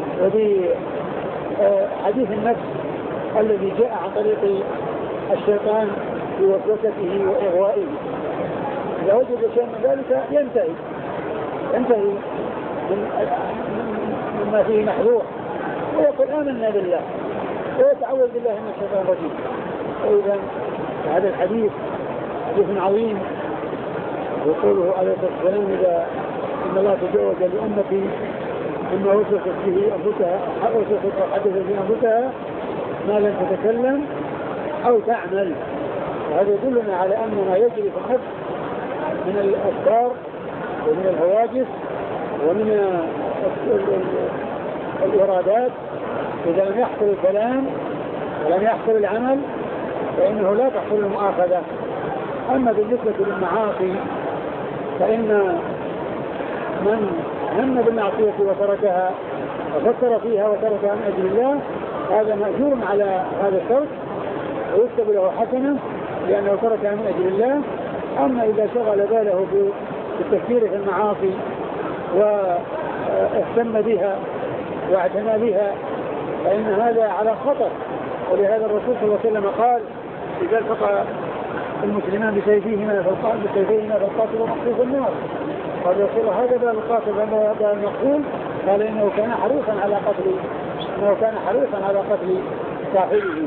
وبحديث النفس الذي جاء عن طريق الشيطان بوسوسته وإغوائه. إذا وجد شيء من ذلك ينتهي ينتهي مما فيه محظور ويقول آمنا بالله ويتعوذ بالله من الشيطان الرجيم. وإذا هذا الحديث حديث عظيم، ويقوله عليه الصلاة والسلام إذا إن الله تجاوز لأمتي أما وسوست به أنفسها أو وسوست حدث في أنفسها ما لم تتكلم أو تعمل. وهذا يدلنا على أن ما يجري في النفس من الأفكار ومن الهواجس ومن الإرادات. إذا لم يحصل الكلام ولم يحصل العمل فإنه لا تحصل المؤاخذة. أما بالنسبة للمعاصي فإن من هم بالمعصية وتركها وفكر فيها وتركها من أجل الله هذا مأجور على هذا الترك ويكتب له حسنة لأنه تركها من أجل الله. أما إذا شغل باله بالتفكير في المعاصي واهتم بها واعتنى بها فإن هذا على خطر. ولهذا الرسول صلى الله عليه وسلم قال إذا التقى المسلمان بسيفيهما فالقاتل مقتول في النار. قال يا رسول الله هذا بال القاتل بال المقتول؟ قال إنه كان حريصا على قتل إنه كان حريصا على قتل صاحبه.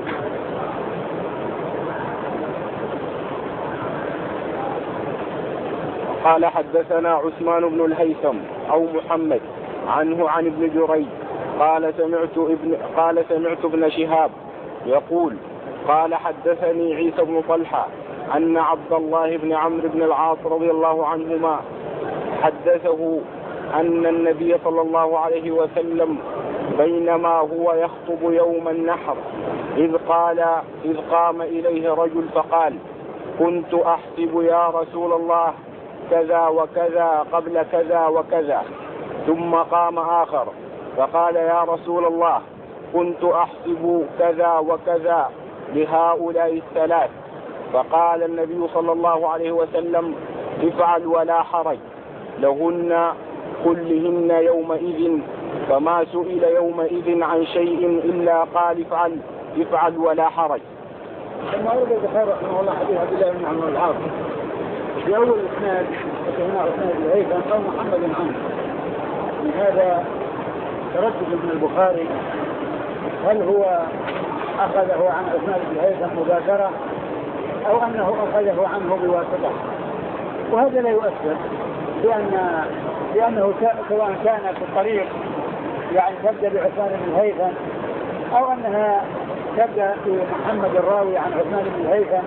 قال حدثنا عثمان بن الهيثم أو محمد عنه عن ابن جريج قال سمعت ابن قال سمعت ابن شهاب يقول قال حدثني عيسى بن طلحة أن عبد الله بن عمرو بن العاص رضي الله عنهما حدثه أن النبي صلى الله عليه وسلم بينما هو يخطب يوم النحر إذ قال إذ قام إليه رجل فقال كنت أحسب يا رسول الله كذا وكذا قبل كذا وكذا. ثم قام آخر فقال يا رسول الله كنت أحسب كذا وكذا لهؤلاء الثلاث. فقال النبي صلى الله عليه وسلم افعل ولا حرج لهن كلهن يومئذ. فما سئل يومئذ عن شيء إلا قال افعل افعل ولا حرج. ثم أرد البخاري رحمه الله حديث عبد الله بن عمرو بن العاص في أول إسناد وهنا إسناد الهيثم أو محمد عنه. من هذا تردد من البخاري هل هو أخذه عن عثمان بن الهيثم مباشرة أو أنه أخذه عنه بواسطة. وهذا لا يؤثر لأن لأنه سواء كان في الطريق يعني تبدأ بعثمان بن الهيثم أو أنها تبدأ بمحمد الراوي عن عثمان بن الهيثم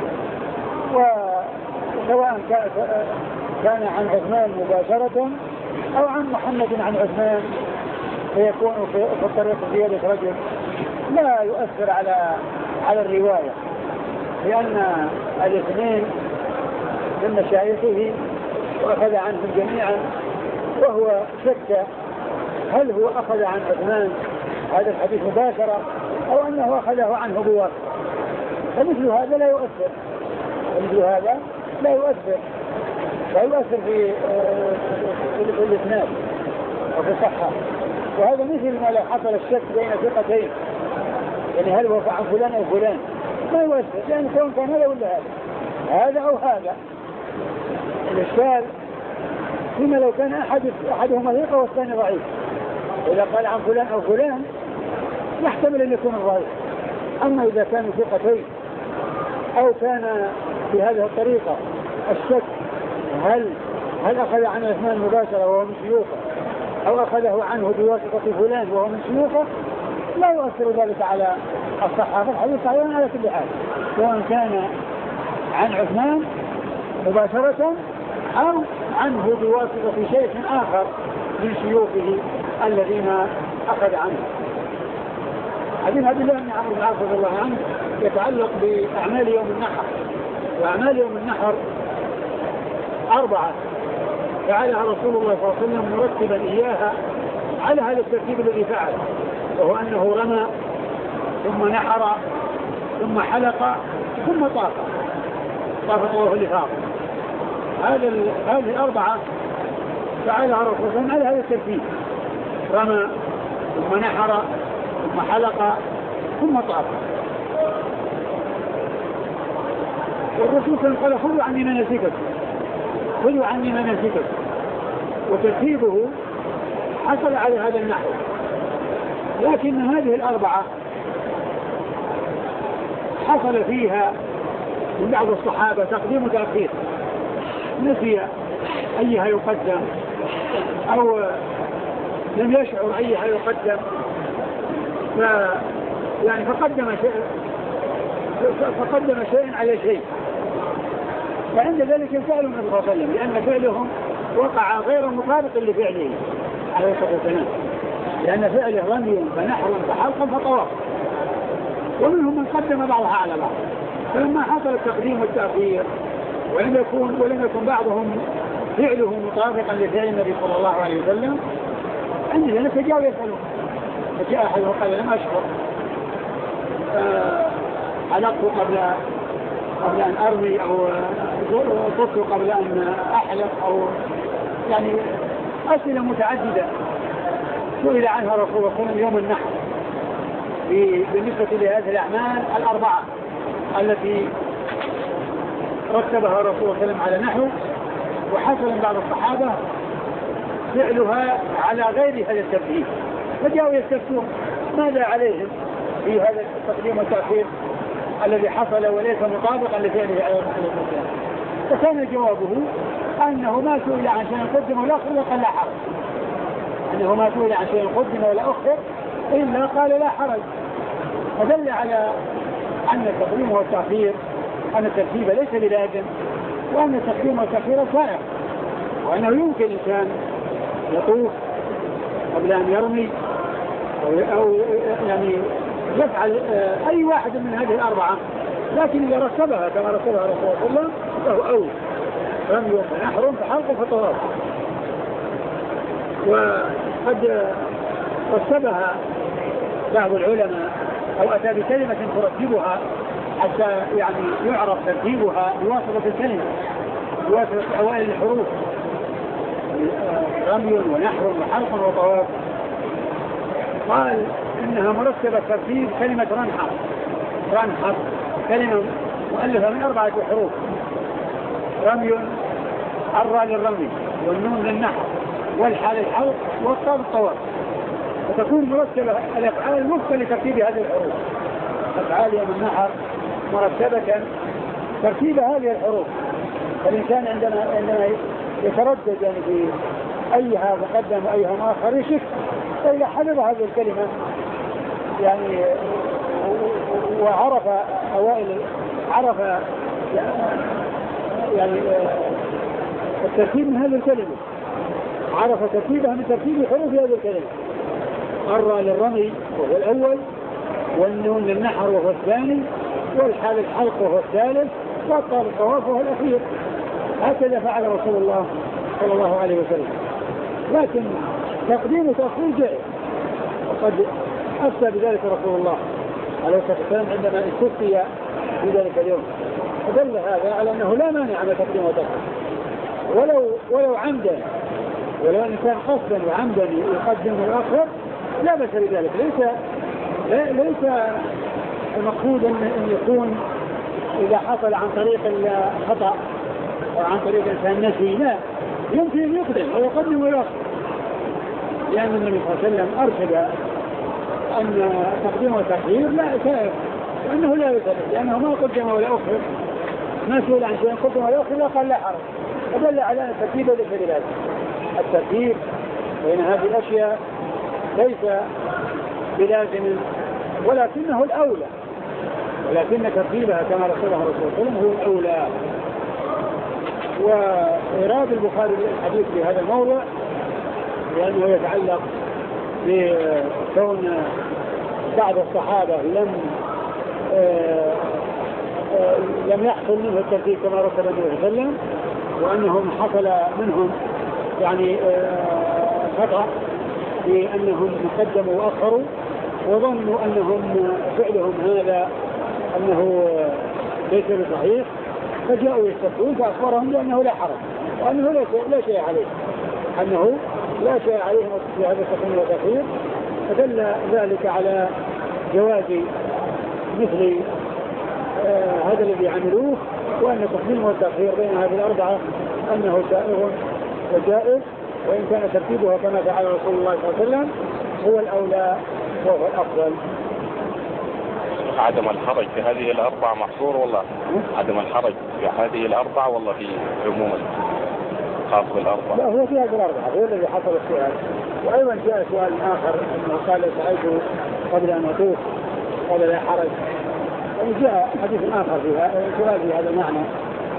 وسواء كان عن عثمان مباشرة أو عن محمد عن عثمان فيكون في الطريق زيادة رجل لا يؤثر على على الرواية لأن الاثنين من مشايخه وأخذ عنهم جميعا وهو شك هل هو أخذ عن عثمان هذا الحديث مباشرة أو أنه أخذه عنه بواسطة. فمثل هذا لا يؤثر مثل هذا لا يؤثر لا يؤثر في في الإسناد وفي الصحة. وهذا مثل ما لو حصل الشك بين ثقتين يعني هل هو عن فلان أو فلان ما يؤثر لأن سواء كان هذا ولا هذا هذا أو هذا. الإشكال فيما لو كان أحد أحدهما ثقة والثاني ضعيف. إذا قال عن فلان أو فلان يحتمل أن يكون الضعيف. أما إذا كانوا ثقتين أو كان في هذه الطريقة الشك هل هل أخذ عن عثمان مباشرة وهو من شيوخه أو أخذه عنه بواسطة فلان وهو من شيوخه لا يؤثر ذلك على الصحة. فالحديث صحيح على كل حال سواء كان عن عثمان مباشرة أو عنه بواسطة شيخ آخر من شيوخه الذين أخذ عنه. حديث عبد الله بن عمرو بن العاص رضي الله عنه يتعلق بأعمال يوم النحر. وأعمال يوم النحر أربعة فعلها رسول الله صلى الله عليه وسلم مرتبا إياها على هذا الترتيب الذي فعل وهو أنه رمى ثم نحر ثم حلق ثم طاف طاف طواف الإفاضة. هذا هذه الأربعة فعلها رسول الله صلى الله عليه وسلم على هذا الترتيب رمى ثم نحر ثم حلق ثم طاف. والرسول صلى الله عليه وسلم قال خذوا عني مناسككم خذوا عني مناسككم. وترتيبه حصل على هذا النحو. لكن هذه الأربعة حصل فيها من بعض الصحابة تقديم وتأخير نسي أيها يقدم أو لم يشعر أيها يقدم ف يعني فقدم شيء فقدم شيء على شيء فعند ذلك يسأل النبي صلى الله عليه وسلم لأن فعلهم وقع غير مطابق لفعله عليه الصلاة والسلام، لأن فعله رمي فنحر فحلق فطواف، ومنهم من قدم بعضها على بعض. فلما حصل التقديم والتأخير ولم يكن ولم يكن بعضهم فعله مطابقا لفعل النبي صلى الله عليه وسلم، عند ذلك جاءوا يسألون. فجاء أحد وقال لم أشعر علقت قبل قبل أن أرمي أو صرت قبل أن أحلق، أو يعني أسئلة متعددة سئل عنها رسول الله صلى الله عليه وسلم يوم النحر بالنسبة لهذه الأعمال الأربعة التي رتبها رسول الله صلى الله عليه وسلم على نحو، وحصل من بعض الصحابة فعلها على غير هذا الترتيب، فجاءوا يستفتون ماذا عليهم في هذا التقديم والتأخير الذي حصل وليس مطابقا لفعله عليه الصلاة والسلام. فكان جوابه أنه ما سئل عن شيء قدم ولا أخر وقال لا حرج، أنه ما سئل عن شيء قدم ولا أخر إلا قال لا حرج. فدل على أن التقديم والتأخير أن الترتيب ليس بلازم، وأن التقديم والتأخير سائغ، وأنه يمكن إنسان يطوف قبل أن يرمي أو, أو يعني يفعل أي واحد من هذه الأربعة، لكن إذا رتبها كما رتبها رسول الله صلى الله عليه وسلم فهو أول، رمي فنحر فحلق فطواف. وقد رتبها بعض العلماء أو أتى بكلمة ترتبها حتى يعني يعرف ترتيبها بواسطة الكلمة، بواسطة أوائل الحروف، رمي ونحر وحلق وطواف. قال إنها مرتبة ترتيب كلمة رنحر، رنحر كلمة مؤلفة من أربعة حروف، رمي الراء للرمي والنون للنحر والحال الحلق والطاء الطواف، فتكون مرتبة الأفعال وفقا لترتيب هذه الحروف. أفعال يوم النحر مرتبة ترتيب هذه الحروف، فالإنسان عندما عندما يتردد يعني في أيها مقدم وأيها مؤخر يشك، فإذا حفظ هذه الكلمة يعني وعرف أوائل عرف يعني الترتيب من هذه الكلمة، عرف ترتيبها من ترتيب حروف هذه الكلمة. الراء للرمي وهو الأول، والنون للنحر وهو الثاني، والحال الحلق وهو الثالث، والطاء الطواف وهو الأخير. هكذا فعل رسول الله صلى الله عليه وسلم. لكن تقديم وتأخير جائز، وقد أفتى بذلك رسول الله عليه الصلاة والسلام عندما استفتي في ذلك اليوم، فدل هذا على أنه لا مانع من تقديم وتأخير، ولو ولو عمدا، ولو أن كان قصدا وعمدا يقدم ويؤخر لا بأس بذلك. ليس ليس المقصود أن يكون إذا حصل عن طريق الخطأ أو عن طريق الإنسان نسي، لا، يمكن أن يقدم ويقدم ويؤخر، لأن النبي صلى الله عليه وسلم أرشد أن تقديم وتأخير لا سائغ، وأنه لا يسأل، لأنه ما قدم ولا أخر، ما سئل عن شيء قدم ولا أخر لا قال لا حرج. فدل على أن الترتيب ليس بلازم. الترتيب بين هذه الأشياء ليس بلازم، ولكنه الأولى، ولكن ترتيبها كما رسولها رسول الله هو الأولى. وإيراد البخاري الحديث في هذا الموضوع لأنه يتعلق بكون بعض الصحابة لم آآ آآ لم يحصل منه الترتيب كما رسول الله صلى الله عليه وسلم، وأنهم حصل منهم يعني خطأ بأنهم قدموا وأخروا وظنوا أنهم فعلهم هذا أنه ليس بصحيح، فجاءوا يستفتون فأخبرهم بأنه لا حرج، وأنه لا شيء عليه، أنه لا شيء عليه في هذا التقديم والتأخير. فدل ذلك على جواز مثل آه هذا الذي عملوه، وأن التقديم والتأخير بين هذه الأربعة أنه سائغ وجائز، وإن كان ترتيبها كما فعل رسول الله صلى الله عليه وسلم هو الأولى وهو الأفضل. عدم الحرج في هذه الأربعة محصور والله، عدم الحرج في هذه الأربعة والله في عموما خاص بالأربعة. لا، هو في هذه الأربعة هو الذي حصل السؤال. وأيضا جاء سؤال آخر أنه قال سألت قبل أن أطوف قال لا حرج، وجاء حديث آخر فيها سؤال في هذا المعنى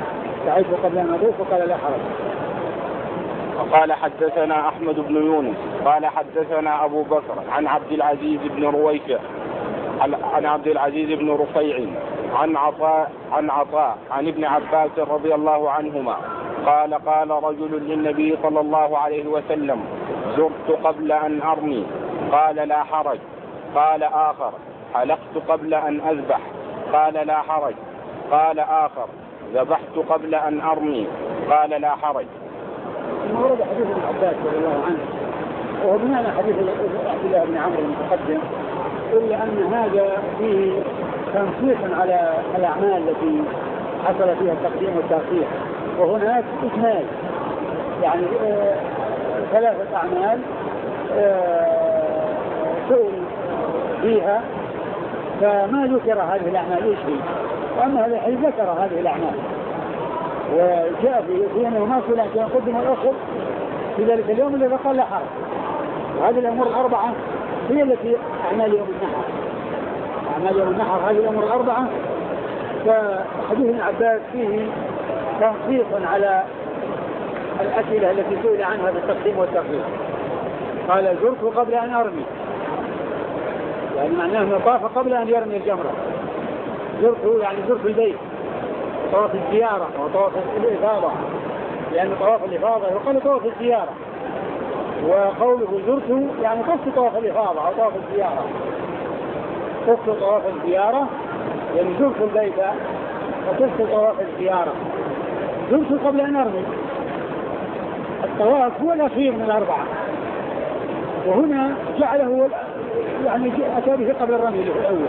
سعيت قبل أن أطوف وقال لا حرج. وقال حدثنا أحمد بن يونس قال حدثنا أبو بكر عن عبد العزيز بن رويفع عن عبد العزيز بن رفيع عن عطاء عن عطاء عن ابن عباس رضي الله عنهما قال قال رجل للنبي صلى الله عليه وسلم زرت قبل أن أرمي قال لا حرج. قال آخر حلقت قبل أن أذبح قال لا حرج. قال آخر ذبحت قبل أن أرمي قال لا حرج. ورد حديث ابن عباس رضي الله عنه وهو بمعنى حديث عبد الله بن عمرو المتقدم، إلا أن هذا فيه تنصيص على الأعمال التي حصل فيها التقديم والتأخير، وهناك إجمال يعني آه ثلاثة أعمال آه سئل فيها فما ذكر هذه الأعمال إيش هي، وأما هذا الحديث ذكر هذه الأعمال وجاء في أنه ما صلى أن يقدم الأخر في ذلك اليوم الذي قال لا حرج. وهذه الأمور الأربعة هي التي أعمال يوم النحر، أعمال يوم النحر هذه الأمور الأربعة. فحديث ابن عباس فيه تنصيص على الأسئلة التي سئل عنها بالتقديم والتأخير. قال زرت قبل أن أرمي، يعني معناه أنه طاف قبل أن يرمي الجمرة. زرت يعني زرت البيت، طواف الزيارة وطواف الإفاضة، لأن طواف الإفاضة يقال طواف الزيارة، وقوله زرت يعني قصد طواف الإفاضة أو طواف الزيارة، قصد طواف الزيارة يعني زرت البيت وقصد طواف الزيارة. زرت قبل أن أرمي، الطواف هو الأخير من الأربعة، وهنا جعله يعني أتى به قبل الرمي اللي هو الأول.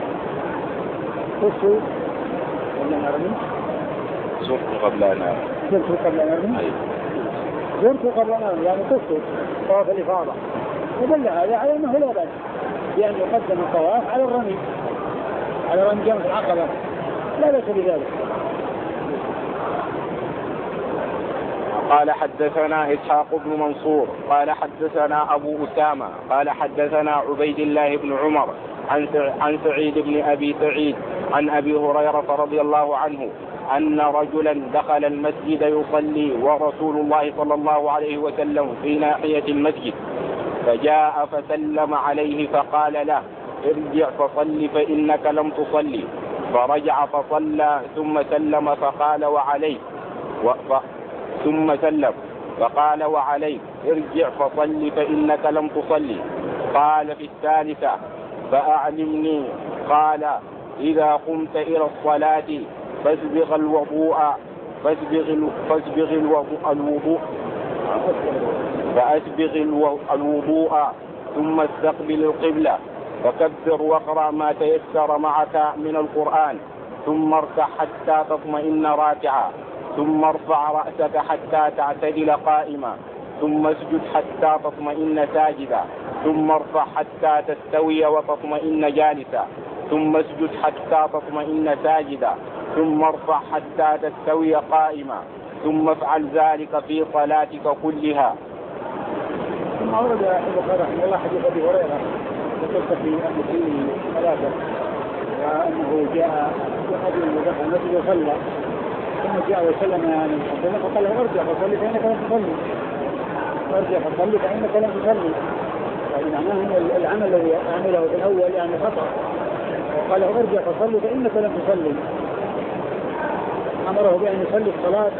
قصد قبل أن أرمي، زرت قبل أن أرمي، زرت قبل أن أرمي، زرت قبل أن أرمي يعني قصد طواف الإفاضة. ودل هذا على أنه لا بأس بأن يقدم الطواف على الرمي، على رمي جمرة العقبة، لا بأس بذلك. قال حدثنا إسحاق بن منصور قال حدثنا أبو أسامة قال حدثنا عبيد الله بن عمر عن سعيد بن أبي سعيد عن أبي هريرة رضي الله عنه أن رجلا دخل المسجد يصلي ورسول الله صلى الله عليه وسلم في ناحية المسجد، فجاء فسلم عليه فقال له ارجع فصل فإنك لم تصلي، فرجع فصلى ثم سلم فقال وعليك ف... ثم سلم فقال وعليك ارجع فصل فإنك لم تصلي. قال في الثالثة فأعلمني، قال إذا قمت إلى الصلاة فاسبغ الوضوء فاسبغ فاسبغ الوضوء فأسبغ الوضوء ثم استقبل القبلة فكبر واقرأ ما تيسر معك من القرآن، ثم اركع حتى تطمئن راكعا، ثم ارفع رأسك حتى تعتدل قائما، ثم اسجد حتى تطمئن ساجدا، ثم ارفع حتى تستوي وتطمئن جالسا، ثم اسجد حتى تطمئن ساجدا، ثم ارفع حتى تستوي قائما، ثم افعل ذلك في صلاتك كلها. ثم ورد البخاري رحمه الله حديث ابي هريره وقصه في المسلمين ثلاثه، وانه جاء رجل ودخل المسجد وصلى ثم جاء وسلم على النبي فقال له ارجع فصلي فانك لم تصلي، ارجع فصلي فانك لم تصلي. يعني معناه ان العمل الذي عمله في الاول يعني خطا، وقال له ارجع فصلي فانك لم تصلي. امره بان يصلي الصلاه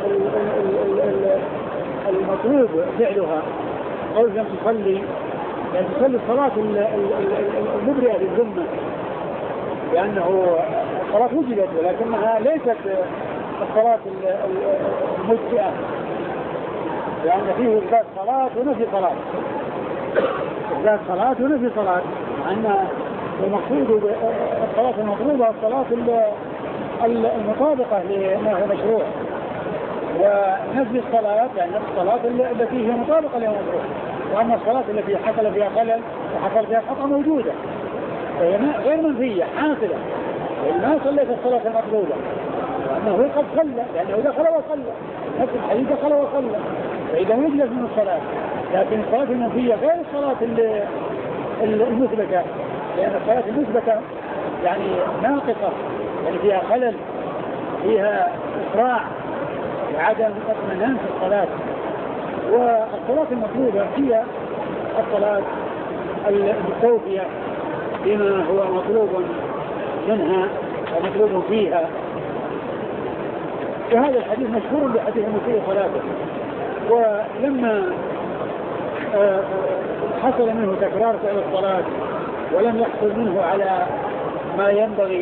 المطلوب فعلها، قول لم تصلي يعني تصلي الصلاه المبرئه للذمه، لانه الصلاه وجدت ولكنها ليست الصلاه المجزئه، لان فيه اثبات صلاه ونفي صلاه، اثبات صلاه ونفي صلاه، ان المقصود الصلاه المطلوبه الصلاه المطابقه لما هو مشروع، ونفي الصلاه يعني الصلاه التي هي مطابقه لما هو مشروع. واما الصلاه التي حصل فيها خلل وحصل فيها خطا موجوده فهي غير منفيه حاصله، ما صليت الصلاه المطلوبه وانه قد صلى لانه دخل وصلى، نفس الحديث دخل وصلى، فاذا وجدت من الصلاه. لكن الصلاه المنفيه غير الصلاه المثبته، لان الصلاه المثبته يعني ناقصه، يعني فيها خلل فيها إسراع وعدم اطمئنان في الصلاة. والصلاة المطلوبة هي الصلاة المستوفية بما هو مطلوب منها ومطلوب فيها. وهذا الحديث مشهور بحديث المسيء صلاته. ولما حصل منه تكرار فعل الصلاة ولم يحصل منه على ما ينبغي،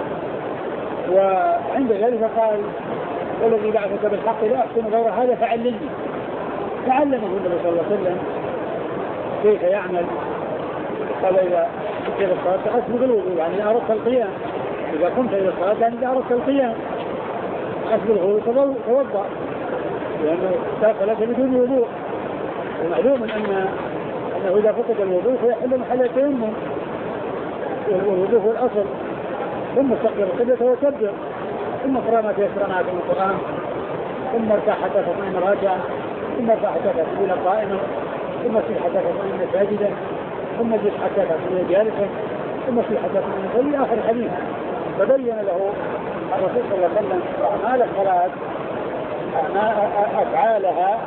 وعند ذلك قال والذي بعثك بالحق لا أحسن غير هذا فعلمني. فعلمه النبي صلى الله عليه وسلم كيف يعمل. قال إذا كنت الصلاة فأسبغ الوضوء، يعني إذا أردت القيام، إذا قمت إلى الصلاة يعني إذا أردت القيام أسبغ الوضوء توضأ، لأنه صلاة بدون وضوء. ومعلوم أن أنه إذا فقد الوضوء فيحل محل التيمم، والوضوء هو الأصل. ثم استقبل القبلة وكبر، ثم اقرأ ما تيسر معك من القرآن، ثم ارفع حتى تطمئن راجعا، ثم ارفع حتى تكون قائما، ثم اسجد حتى تطمئن ساجدا، ثم اسجد حتى تكون جالسا، ثم اسجد حتى تطمئن إلى آخر الحديث. فبين له الرسول صلى الله عليه وسلم أعمال الصلاة أفعالها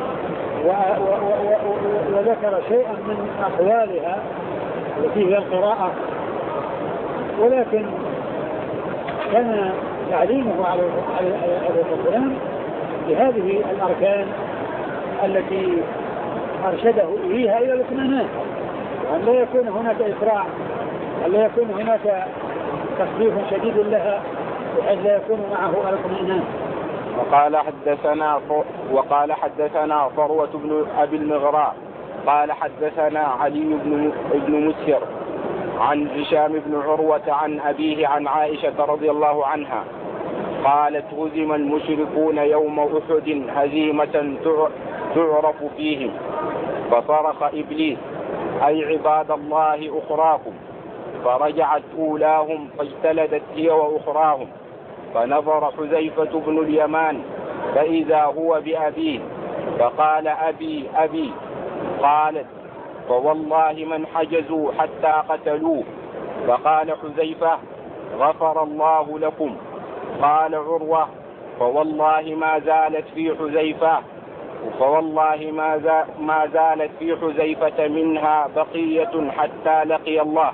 وذكر شيئا من أقوالها التي هي القراءة، ولكن كان تعليمه على السلام بهذه الأركان التي أرشده إليها إلى الاطمئنان، وأن لا يكون هناك إسراع، وأن لا يكون هناك تخفيف شديد لها، وأن لا يكون معه الاطمئنان. وقال حدثنا وقال حدثنا فروة بن أبي المغراء قال حدثنا علي بن بن مسير عن هشام بن عروة عن أبيه عن عائشة رضي الله عنها قالت هزم المشركون يوم أحد هزيمة تعرف فيهم، فصرخ إبليس أي عباد الله أخراكم، فرجعت أولاهم فاجتلدت هي وأخراهم، فنظر حذيفة بن اليمان فإذا هو بأبيه فقال أبي أبي، قالت فوالله من حجزوا حتى قتلوه، فقال حذيفة غفر الله لكم. قال عروة فوالله ما زالت في حذيفة فوالله ما, زال ما زالت في حذيفة منها بقية حتى لقي الله.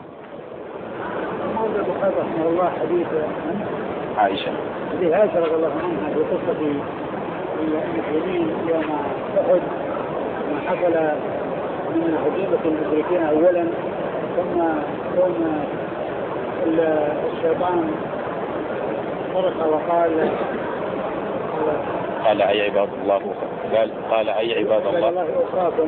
الله حديث عائشة حديث عائشة رضي الله عنها في قصة المسلمين يوم أحد، ما حصل من هزيمة المشركين أولا، ثم كون الشيطان صرخ وقال قال أي عباد الله قال قال أي عباد الله الله أخراكم،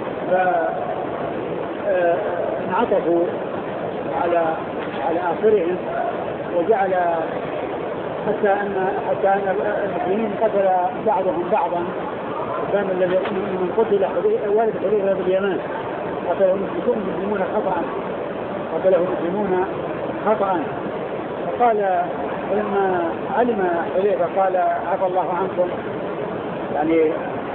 فانعطفوا على على آخرهم، وجعل حتى أن حتى أن المسلمين قتل بعضهم بعضا. كان الذي من قتل والد حذيفة باليمان قتله المسلمون خطأ قتله المسلمون خطأ. فقال فلما علم حذيفة قال عفى الله عنكم، يعني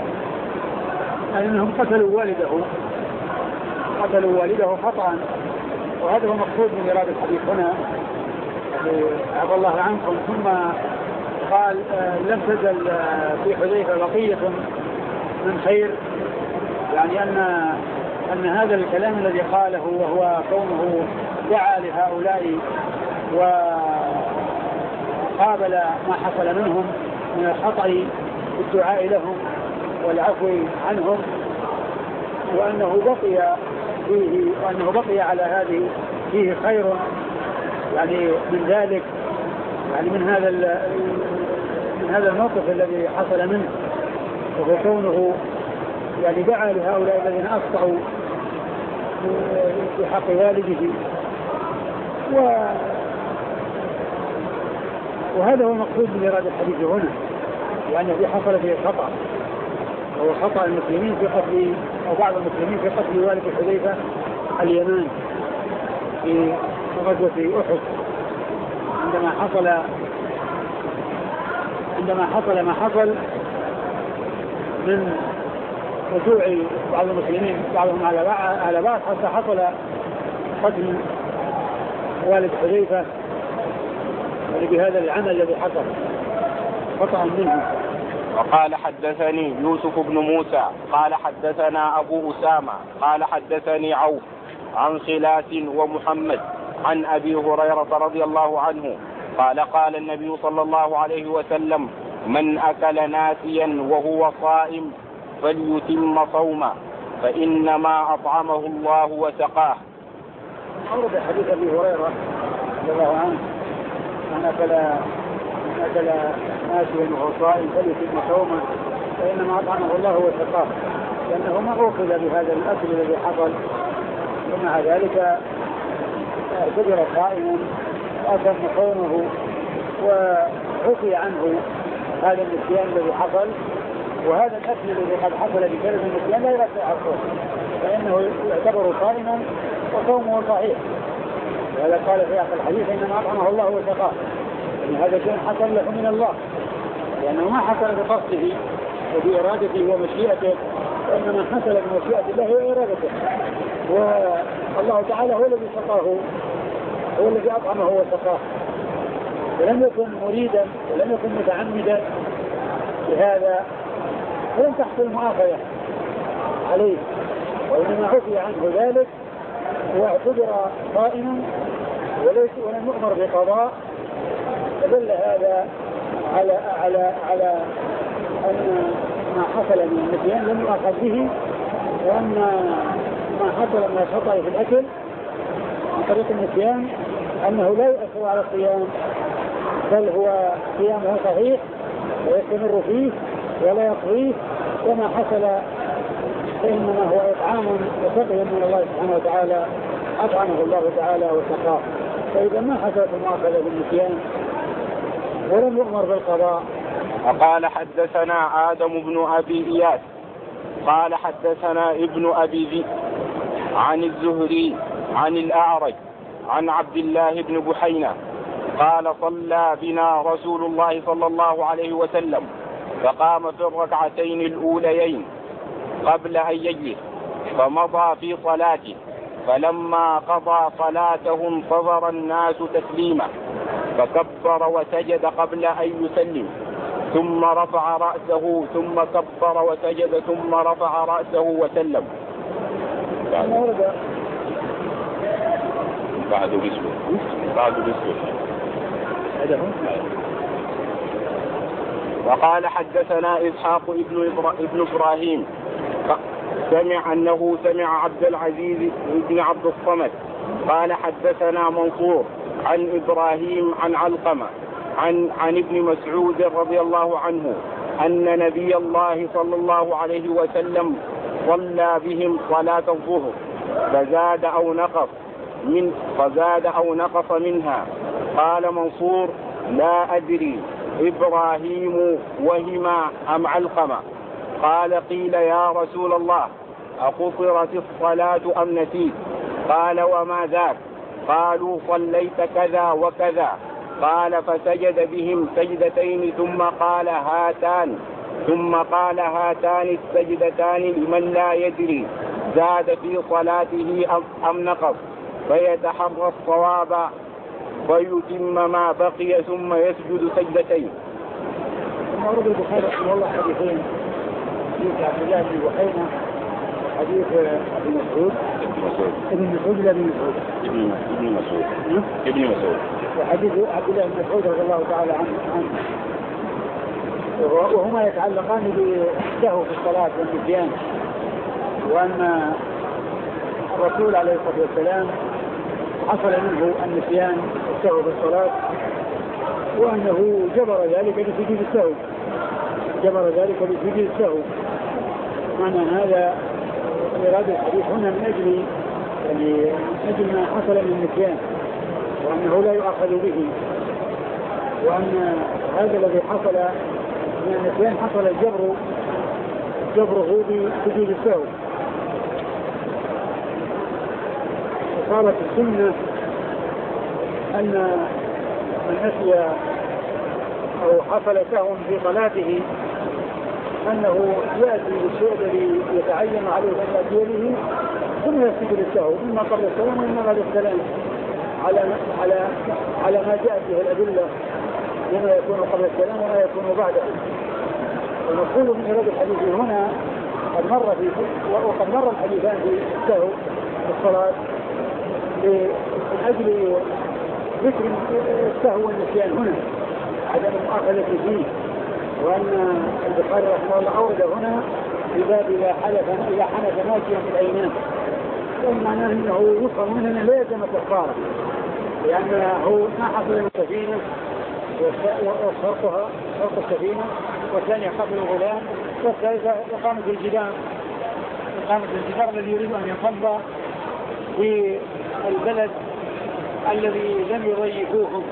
أنهم قتلوا والده قتلوا والده خطأ. وهذا هو مقصود من إرادة الحديث هنا، عفى الله عنكم. ثم قال لم تزل في حذيفة بقية من خير، يعني أن أن هذا الكلام الذي قاله وهو كونه دعا لهؤلاء وقابل ما حصل منهم من الخطأ بالدعاء لهم والعفو عنهم، وأنه بقي فيه وأنه بقي على هذه فيه خير يعني من ذلك، يعني من هذا من هذا الموقف الذي حصل منه، وهو كونه يعني دعا لهؤلاء الذين أخطأوا في حق والده. و وهذا هو المقصود من إرادة الحديث هنا، وأنه في حصل فيه خطأ، وهو خطأ المسلمين في قتل أو بعض المسلمين في قتل والد حذيفة اليمان في غزوة أحد، عندما حصل عندما حصل ما حصل من رجوع بعض المسلمين بعضهم على بعض حتى حصل قتل والد حذيفة بهذا العمل الذي حصل. خطأ منه. وقال حدثني يوسف بن موسى قال حدثنا أبو أسامة قال حدثني عوف عن خلاس ومحمد عن أبي هريرة رضي الله عنه قال قال النبي صلى الله عليه وسلم من أكل ناسيا وهو صائم فليتم صومه فإنما أطعمه الله وسقاه. أورد حديث أبي هريرة رضي الله عنه من أكل من أكل ناسيا وهو صائم فليتم صومه فإنما أطعمه الله وسقاه، لأنه ما أوكل بهذا الأكل الذي حصل، ومع ذلك اعتبر صائما وأتم صومه وعفي عنه هذا النسيان الذي حصل، وهذا الأكل الذي قد حصل بسبب النسيان لا يرفع الصوم، فإنه يعتبر صائما وصومه صحيح. وهذا قال في آخر الحديث إنما أطعمه الله وسقاه، يعني هذا شيء حصل له من الله، لأنه ما حصل بقصده وبإرادته ومشيئته، وإنما حصل بمشيئة الله وإرادته، والله تعالى هو الذي سقاه، هو الذي أطعمه وسقاه، ولم يكن مريدا ولم يكن متعمدا بهذا، فلم تحصل مؤاخذة عليه، وإنما عفي عنه ذلك واعتبر صائما وليس ولم يؤمر بقضاء. فدل هذا على على على أن ما حصل من النسيان لم يؤخذ به، وأن ما حصل من الخطأ في الأكل عن طريق النسيان أنه لا يؤثر على الصيام، بل هو صيامه صحيح ويستمر فيه ولا يقضيه، وما حصل فإنما هو إطعام وسقي من الله سبحانه وتعالى، أطعمه الله تعالى وسقاه. فإذا ما حصلت المؤاخذة بالنسيان ولم يؤمر بالقضاء. وقال حدثنا آدم بن أبي إياس قال حدثنا ابن أبي ذئب عن الزهري عن الأعرج عن عبد الله بن بحينة قال صلى بنا رسول الله صلى الله عليه وسلم فقام في الركعتين الأوليين قبل أن يجلس فمضى في صلاته، فلما قضى صلاته انتظر الناس تسليمه فكبر وسجد قبل أن يسلم، ثم رفع رأسه ثم كبر وسجد ثم رفع رأسه وسلم. بعد بسم بعد بسم وقال حدثنا إسحاق ابن, إبرا... ابن إبراهيم سمع أنه سمع عبد العزيز بن عبد الصمد قال حدثنا منصور عن إبراهيم عن علقمة عن, عن ابن مسعود رضي الله عنه أن نبي الله صلى الله عليه وسلم صلى بهم صلاة الظهر فزاد أو نقص من فزاد أو نقص منها. قال منصور لا أدري إبراهيم وهما أم علقمة. قال قيل يا رسول الله أقصرت الصلاة أم نسيت؟ قال وما ذاك؟ قالوا صليت كذا وكذا. قال فسجد بهم سجدتين ثم قال هاتان ثم قال هاتان السجدتان لمن لا يدري زاد في صلاته أم نقص، فيتحرى الصواب فيتم ما بقي ثم يسجد سجدتين. ثم ورد البخاري رحمه الله حديثين، حديث عبد الله بن بحينة حديث ابن مسعود ابن مسعود لا ابن مسعود ابن مسعود ابن مسعود وحديث عبد الله بن مسعود رضي الله تعالى عنه، وهما يتعلقان بالسهو في الصلاة والنسيان، وأن الرسول عليه الصلاة والسلام حصل منه النسيان والسهو في الصلاة، وأنه جبر ذلك بسجود السهو جبر ذلك بسجود السهو. معنى هذا إرادة الحديث هنا من أجل يعني من أجل ما حصل من النسيان، وأنه لا يؤخذ به، وأن هذا الذي حصل من النسيان حصل الجبر جبره بسجود السهو. وصارت السنة أن من نسي أو حصل سهو في صلاته أنه يأتي بالشيء الذي يتعين عليه أن يأتي به ثم يسجد للسهو إما قبل السلام وإما بعد السلام على على على ما جاءت به الأدلة لما يكون قبل السلام وما يكون بعده. المقصود من هذا الحديث هنا قد مر في وقد مر الحديثان في السهو في الصلاة من أجل ذكر السهو والنسيان هنا عدم المؤاخذة فيه، وأن البخاري رحمه الله أورد هنا في باب إذا حلف إذا حنث ناسيا في الأيمان، وإن معناه أنه يفهم منه أنه لا يلزم الكفارة، لأنه ما حصل من السفينة وشرطها شرط السفينة، والثانية قتل الغلام، والثالثة إقامة الجدار إقامة الجدار الذي يريد أن ينصب في البلد الذي لم يضيفوهم،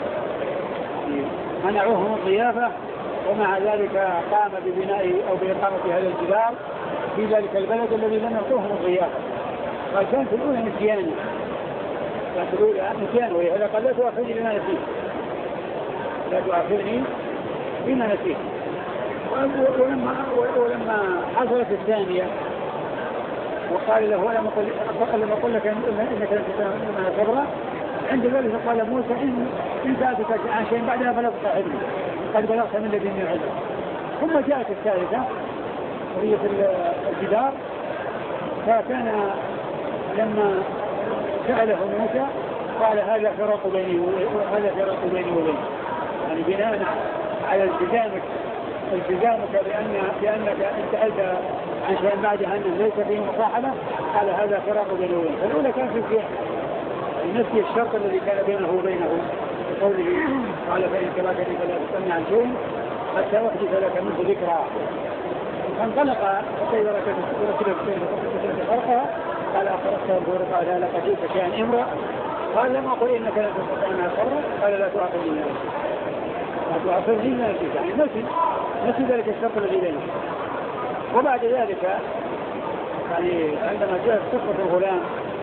منعوهم الضيافة، ومع ذلك قام ببناء أو بإقامة هذا الجدار في ذلك البلد الذي لم يعطوهم الضيافة. فكانت الأولى نسيانا، كانت الأولى نسيانا، وهذا قال لا تؤاخذني بما نسيت، لا تؤاخذني بما نسيت. ولما ولما حصلت الثانية وقال له ولم أقل لك إنك لن تتمنى صبرا، عند ذلك قال موسى إن إن سألتك عن شيء بعدها فلا تصاحبني قد بلغت من لدني العلم. ثم جاءت الثالثة وهي في الجدار، فكان لما سأله موسى قال هذا فراق بيني وهذا فراق بيني وبينك، يعني بناء على التزامك التزامك بأن بأنك إن سألت عن شيء بعدها أنه ليس فيه مصاحبة قال هذا فراق بيني وبينك. فالأولى كان في السياق نفي الشرط الذي كان بينه وبينه بقوله قال فإن كلاكني فلا تستنى عن شيء حتى أحدث لك منه ذكرى. فانطلق فإذا ركبت فرقها قال أخرجتها البورق قال لقد جئت شيئا امرأ قال لم أقل إنك لن تستطيع أنها صبرا قال لا تؤاخذني لا تؤاخذني ما نسيت، يعني نسي نسي ذلك الشرط الذي بينه. وبعد ذلك يعني عندما جاءت قصة الغلام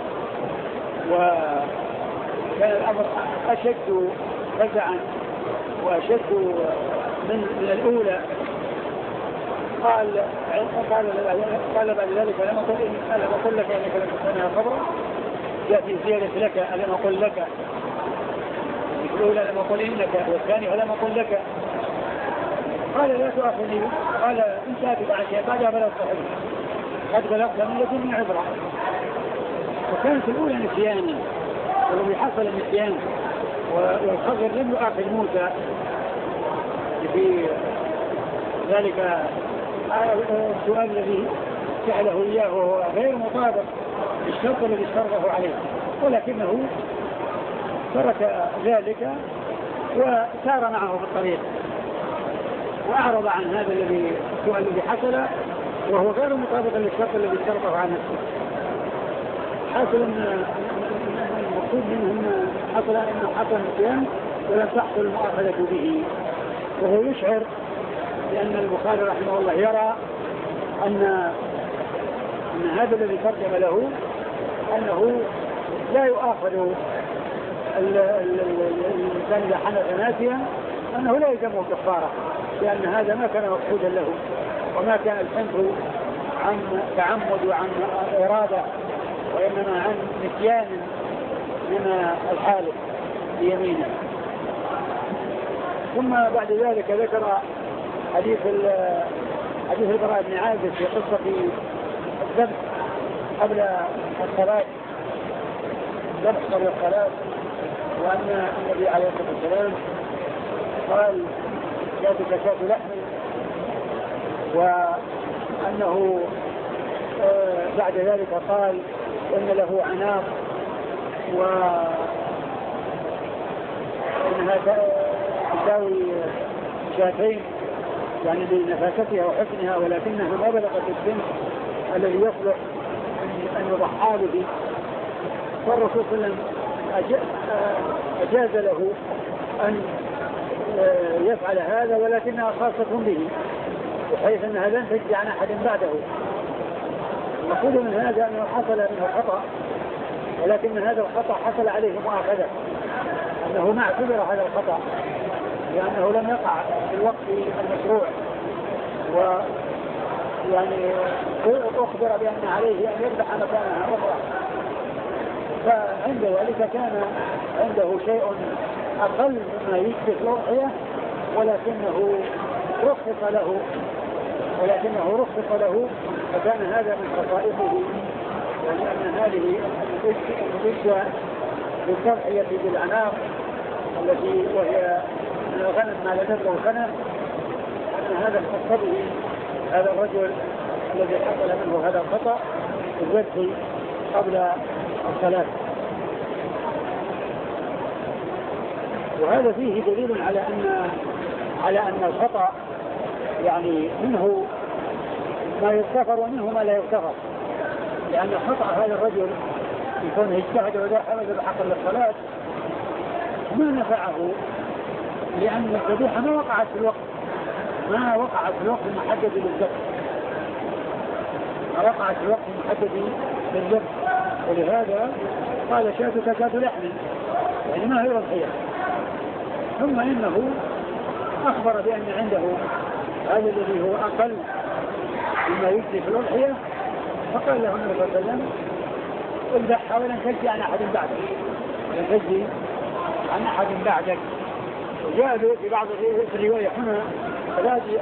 وكان الأمر أشد فزعا وأشد من, من الأولى، قال قال قال بعد ذلك لم أقل لم أقل لك أنك لن تستطيع صبرا، جاء في زيادة لك ألم أقل لك، الأولى لم أقل إنك، والثانية لم أقل لك. قال لا تؤاخذني قال إن سألتك عن شيء بعدها فلا تصاحبني قد بلغت من لدني عبرة. وكانت الأولى نسيانا والذي حصل النسيان، والخضر لم يؤاخذ موسى في ذلك السؤال الذي سأله إياه وهو غير مطابق الشرط الذي اشترطه عليه، ولكنه ترك ذلك وسار معه في الطريق وأعرض عن هذا الذي السؤال الذي حصل وهو غير مطابق للشرط الذي اشترطه على نفسه. حصل ان المقصود منه حصل انه حصل نسيان ولم تحصل المؤاخذة به، وهو يشعر بأن البخاري رحمه الله يرى أن أن هذا الذي ترجم له أنه لا يؤاخذ الإنسان إذا حنث ناسيا، أنه لا يلزمه كفارة، لأن هذا ما كان مقصودا له وما كان الحنث عن تعمد وعن إرادة، وإنما عن نسيان من الحالف بيمينه. ثم بعد ذلك ذكر حديث حديث البراء بن عازب في قصة الذبح قبل الصلاة، الذبح قبل الصلاة، وأن النبي عليه الصلاة والسلام قال جاءتك شاة لحم، وأنه بعد ذلك قال إن له عناق وإنها تساوي شاتين يعني بنفاستها وحسنها، ولكنها ما بلغت السن الذي يصلح أن يضحى به. فالرسول صلى الله عليه وسلم أجاز له أن يفعل هذا، ولكنها خاصة به بحيث أنها لن تجد عن أحد بعده. المقصود من هذا أنه حصل منه خطأ، ولكن هذا الخطأ حصل عليه مؤاخذة، أنه ما اعتبر هذا الخطأ لأنه لم يقع في الوقت المشروع، ويعني أخبر بأن عليه أن يذبح مكانها أخرى، فعند ذلك كان عنده شيء أقل مما يشبه الأضحية، ولكنه رخص له ولكنه رخص له فكان هذا من خصائصه، ولأن هذه المدة بالتضحية بالأنام التي وهي من الغنم ما لا تبلغ سنة، أن هذا اختص به هذا الرجل الذي حصل منه هذا الخطأ الذبح قبل الصلاة. وهذا فيه دليل على أن على أن الخطأ يعني منه ما يغتفر ومنه ما لا يغتفر، لأن خطأ هذا الرجل يكون اجتهد وذبح بحق للصلاة ما نفعه، لأن الذبيحة ما وقعت في الوقت ما وقعت في الوقت المحدد للذبح ما وقعت في الوقت المحدد للذبح ولهذا قال شاتك شات لحم، يعني ما هي الأضحية. ثم إنه أخبر بأن عنده هذا الذي هو أقل مما يجزي في الأضحية، فقال له النبي صلى الله عليه وسلم اذبحها ولن تجزي عن أحد بعدك ولن تجزي عن أحد بعدك. وجاء في بعض الرواية هنا لا أدري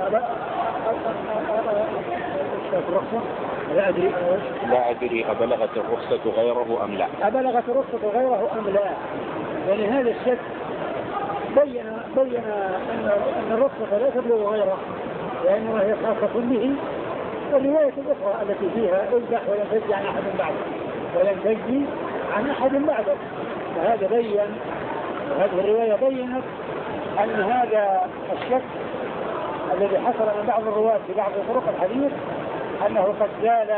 الرخصة لا أدري لا أدري أبلغت الرخصة غيره أم لا أبلغت الرخصة غيره أم لا، يعني هذا الشك بين بين أن أن الرخصة لا تبلغ غيره لأنها هي خاصة به. والرواية الأخرى التي فيها اذبح ولن تجزي عن أحد بعدك ولن تجزي عن أحد بعدك، فهذا بين هذه الرواية بينت أن هذا الشك الذي حصل من بعض الرواة في بعض طرق الحديث أنه قد زال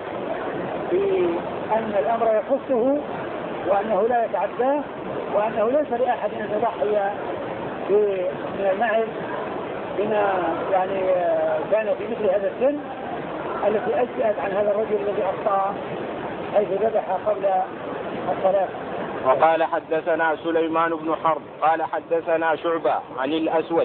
بأن الأمر يخصه وأنه لا يتعداه، وأنه ليس لأحد أن يتضحي من المعز بما يعني كان في مثل هذا السن التي أجزأت عن هذا الرجل الذي أخطأ حيث ذبح قبل الصلاة. وقال حدثنا سليمان بن حرب قال حدثنا شعبة عن الأسود.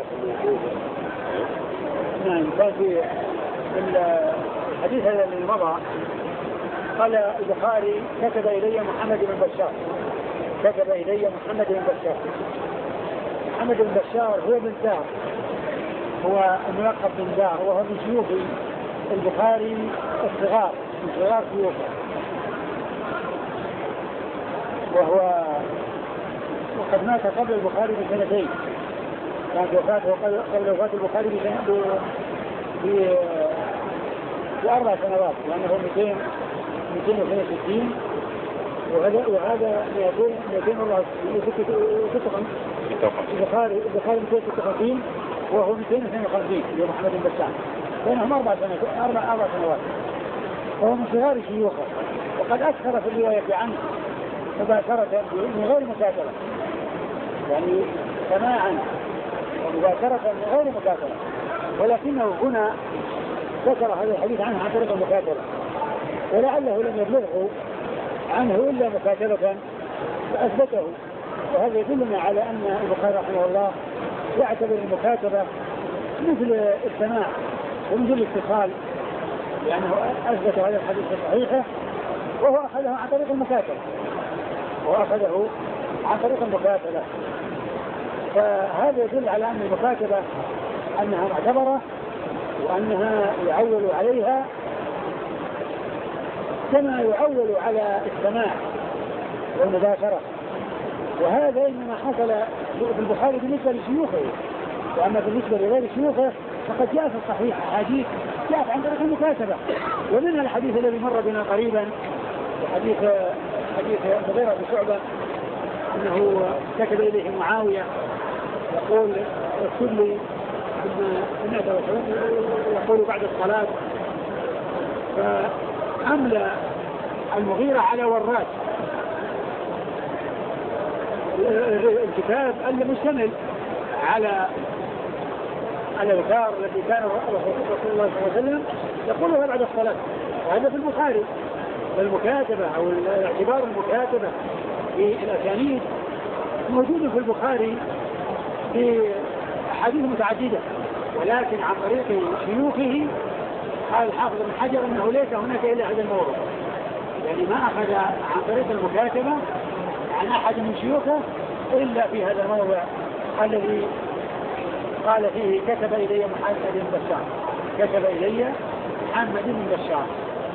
نعم كان في الحديث هذا الذي مضى قال البخاري كتب إلي محمد بن بشار كتب إلي محمد بن بشار محمد بن بشار هو بن دار، هو الملقب بن دار، وهو من شيوخ البخاري الصغار من صغار شيوخه، وهو وقد مات قبل البخاري بسنتين، كانت وفاته قبل وفاة البخاري في بأربع سنوات، لأنه مئتين واثنين وستين وهذا وهذا مئتين والله البخاري البخاري مئتين وستة وخمسين وهو مئتين واثنين وخمسين يوم محمد بن بشار، بينهم أربع سنوات أربع أربع سنوات، وهو من صغار شيوخه، وقد أكثر في الرواية عنه مباشرة من غير مكاتبة، يعني سماعا ومباشرة من غير مكاتبة، ولكنه هنا ذكر هذا الحديث عنه عن طريق المكاتبة، ولعله لم يبلغه عنه إلا مكاتبة فأثبته. وهذا يدلنا على أن البخاري رحمه الله يعتبر المكاتبة مثل السماع ومثل الاتصال، لأنه أثبت هذا الحديث صحيحة وهو أخذه عن طريق المكاتبة وأخذه عن طريق المكاتبة. فهذا يدل على أن المكاتبة أنها معتبرة وأنها يعول عليها كما يعول على السماع والمباشرة، وهذا إنما حصل في البخاري بالنسبة لشيوخه، وأما بالنسبة لغير شيوخه فقد جاء في الصحيح حديث جاءت عن طريق المكاتبة، ومنها الحديث الذي مر بنا قريبا حديث حديث مغيرة بن شعبة أنه كتب إليه معاوية يقول اكتب لي يقول بعد الصلاة، فأملى المغيرة على وراث الكتاب المشتمل على على الأذكار التي كان رسول الله صلى الله عليه وسلم يقولها بعد الصلاة، وهذا في البخاري. والمكاتبة أو الاعتبار المكاتبة في الأسانيد موجود في البخاري في أحاديث متعددة، ولكن عن طريق شيوخه قال الحافظ بن حجر أنه ليس هناك إلا هذا الموضوع، يعني ما أخذ عن طريق المكاتبة عن أحد من شيوخه إلا في هذا الموضع الذي قال فيه كتب إلي محمد بن بشار كتب إلي محمد بن بشار.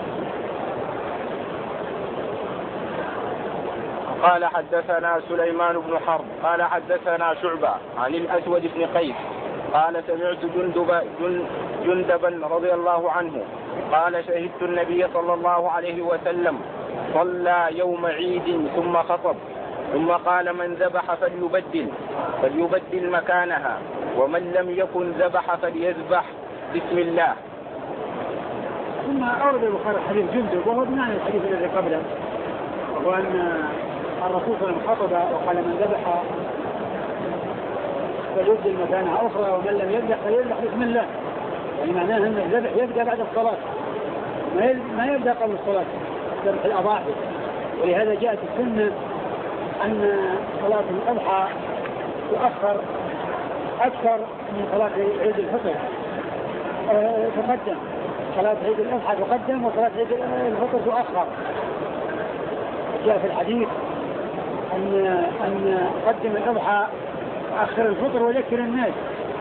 قال حدثنا سليمان بن حرب قال حدثنا شعبة عن الأسود بن قيس قال سمعت جندب جندبا رضي الله عنه قال شهدت النبي صلى الله عليه وسلم صلى يوم عيد ثم خطب ثم قال من ذبح فليبدل فليبدل مكانها ومن لم يكن ذبح فليذبح بسم الله. ثم أورد البخاري حديث جندب وهو بمعنى الحديث الذي قبله، وهو أن الرسول صلى الله عليه وسلم خطب وقال من ذبح فليبدل مكانها أخرى ومن لم يذبح فليذبح بسم الله، يعني معناه أن الذبح يبدأ بعد الصلاة ما يبدأ قبل الصلاة ذبح الأضاحي. ولهذا جاءت السنة أن صلاة الأضحى تؤخر أكثر من صلاة عيد الفطر، تقدم صلاة عيد الأضحى تقدم وصلاة عيد الفطر تؤخر. جاء في الحديث أن أن قدم الأضحى أخر الفطر وذكر الناس،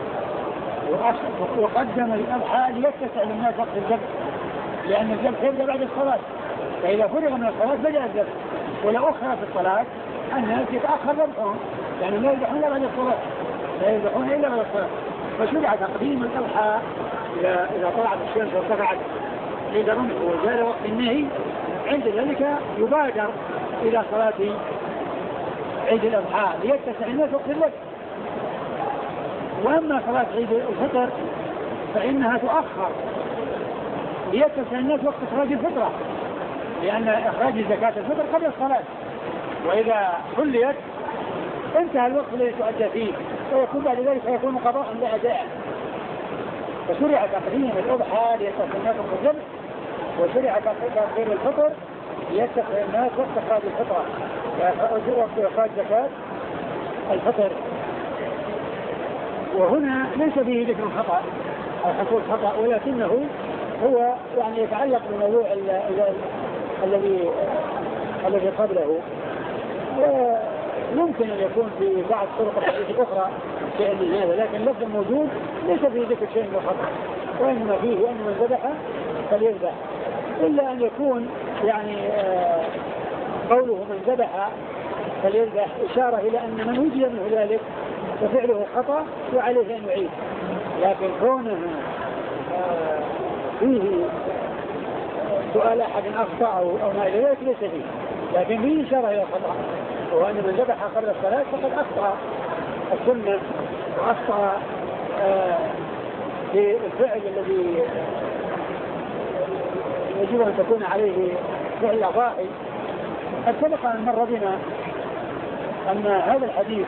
وقدم الأضحى ليتسع للناس وقت الذبح، لأن الذبح يبدأ بعد الصلاة، فإذا فرغ من الصلاة بدأ الذبح. ولو أخر في الصلاة الناس يتأخر ذبحهم، يعني لا يذبحون إلا بعد الصلاة، لا يذبحون إلا بعد الصلاة. فشرع تقديم الأضحى إذا إذا طلعت الشمس وارتفعت عند الرمح وجاء وقت النهي، عند ذلك يبادر إلى صلاة عيد الأضحى ليتسع الناس وقت الذبح. وأما صلاة عيد الفطر فإنها تؤخر ليتسع الناس وقت إخراج الفطرة، لأن إخراج زكاة الفطر قبل الصلاة، وإذا خليت انتهى الوقت الذي تؤدى فيه ويكون بعد ذلك يكون قضاء لا أداء. فشرع تقديم الأضحى ليتسع الناس وقت الذبح، وشرع تأخير الفطر ليتسع الناس وقت إخراج الفطرة وقت إخراج زكاة الفطر. وهنا ليس فيه ذكر خطأ أو حصول خطأ، ولكنه هو يعني يتعلق بالموضوع الذي الذي قبله، ويمكن أن يكون في بعض طرق الحديث الأخرى شيء من هذا، لكن اللفظ الموجود ليس فيه ذكر شيء من الخطأ، وإنما فيه أن من ذبح فليذبح، إلا أن يكون يعني آه قوله من ذبح فليذبح إشارة إلى أن من وجد منه ذلك ففعله خطأ وعليه أن يعيد، لكن كونه آه فيه سؤال أحد أخطأ أو ما إلى ذلك ليس فيه، لكن فيه إشارة إلى الخطأ، وأن من ذبح قبل الصلاة فقد أخطأ السنة وأخطأ آه في الفعل الذي يجب أن تكون عليه فعل الأضاحي. قد سبق أن مر بنا أن هذا الحديث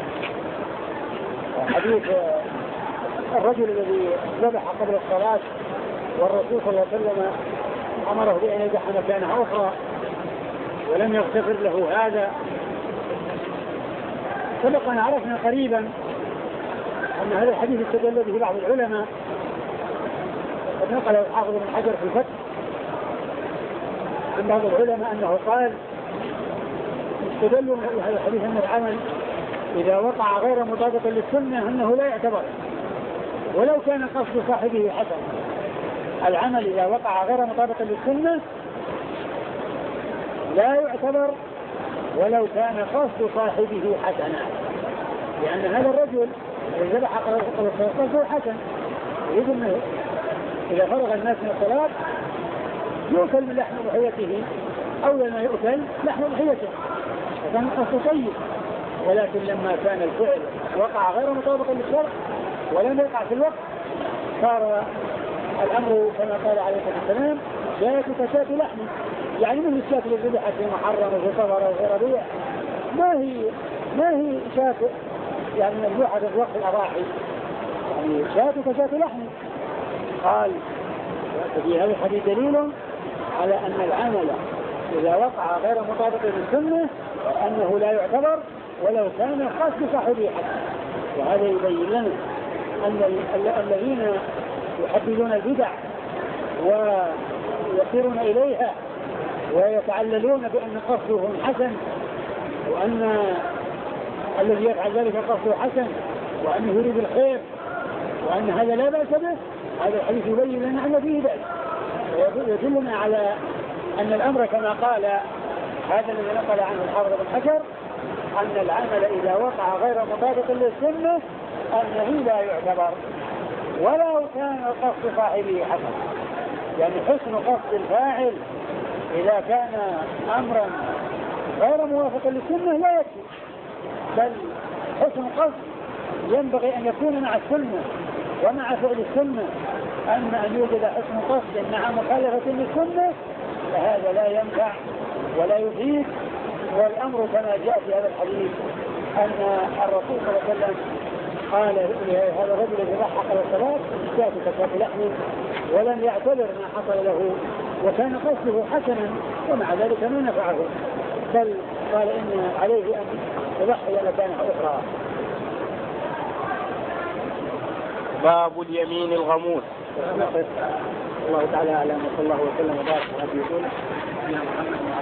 حديث الرجل الذي ذبح قبل الصلاة والرسول صلى الله عليه وسلم أمره بأن يذبح مكانها أخرى ولم يغتفر له هذا. سبق أن عرفنا قريبا أن هذا الحديث استدل به بعض العلماء، قد نقل الحافظ بن حجر في الفتح عن بعض العلماء أنه قال استدلوا هذا الحديث أن العمل إذا وقع غير مطابق للسنة أنه لا يعتبر ولو كان قصد صاحبه حسن. العمل إذا وقع غير مطابق للسنة لا يعتبر ولو كان قصد صاحبه حسنا، لأن هذا الرجل الذي ذبح قبل الصلاة قصده حسن، يريد أنه إذا فرغ الناس من الصلاة يؤكل من لحم ضحيته، أول ما يؤكل لحم ضحيته، وكان قصده طيب، ولكن لما كان الفعل وقع غير مطابق للشرع ولم يقع في الوقت صار الأمر كما قال عليه الصلاة والسلام شاة كشاة لحم، يعني من الشاة اللي ذبحت في محرم وفي صفر وفي ربيع ما هي ما هي شاة يعني مذبوحة في وقت الأضاحي، يعني شاة كشاة لحم. قال في هذا الحديث دليل على أن العمل إذا وقع غير مطابق للسنة أنه لا يعتبر ولو كان قصد صاحبه حسن. وهذا يبين لنا أن الذين يحددون البدع ويصيرون إليها ويتعللون بأن قصدهم حسن، وأن الذي يفعل ذلك قصده حسن، وأنه يريد الخير، وأن هذا لا بأس به. هذا الحديث يبين لنا أن فيه بأس، ويدلنا على أن الأمر كما قال هذا الذي نقل عنه الحافظ بن حجر، أن العمل إذا وقع غير مطابق للسنة أنه لا يعتبر ولو كان قصد صاحبه حسن. يعني حسن قصد الفاعل إذا كان أمرا غير موافق للسنة لا يكفي، بل حسن قصد ينبغي أن يكون مع السنة ومع فعل السنة. أما أن يوجد حسن قصد مع مخالفة للسنة فهذا لا ينفع ولا يفيد. والأمر كما جاء في هذا الحديث أن الرسول صلى الله عليه وسلم قال هذا الرجل الذي ضحى على الصلاة اشتاك كتاب لحمه ولم يعتبر ما حصل له، وكان قصده حسنا ومع ذلك ما نفعه، بل قال إن عليه أن يضحي مكانه أخرى. باب اليمين الغموس. الله تعالى أعلم، وصلى الله وسلم وبارك على نبينا محمد.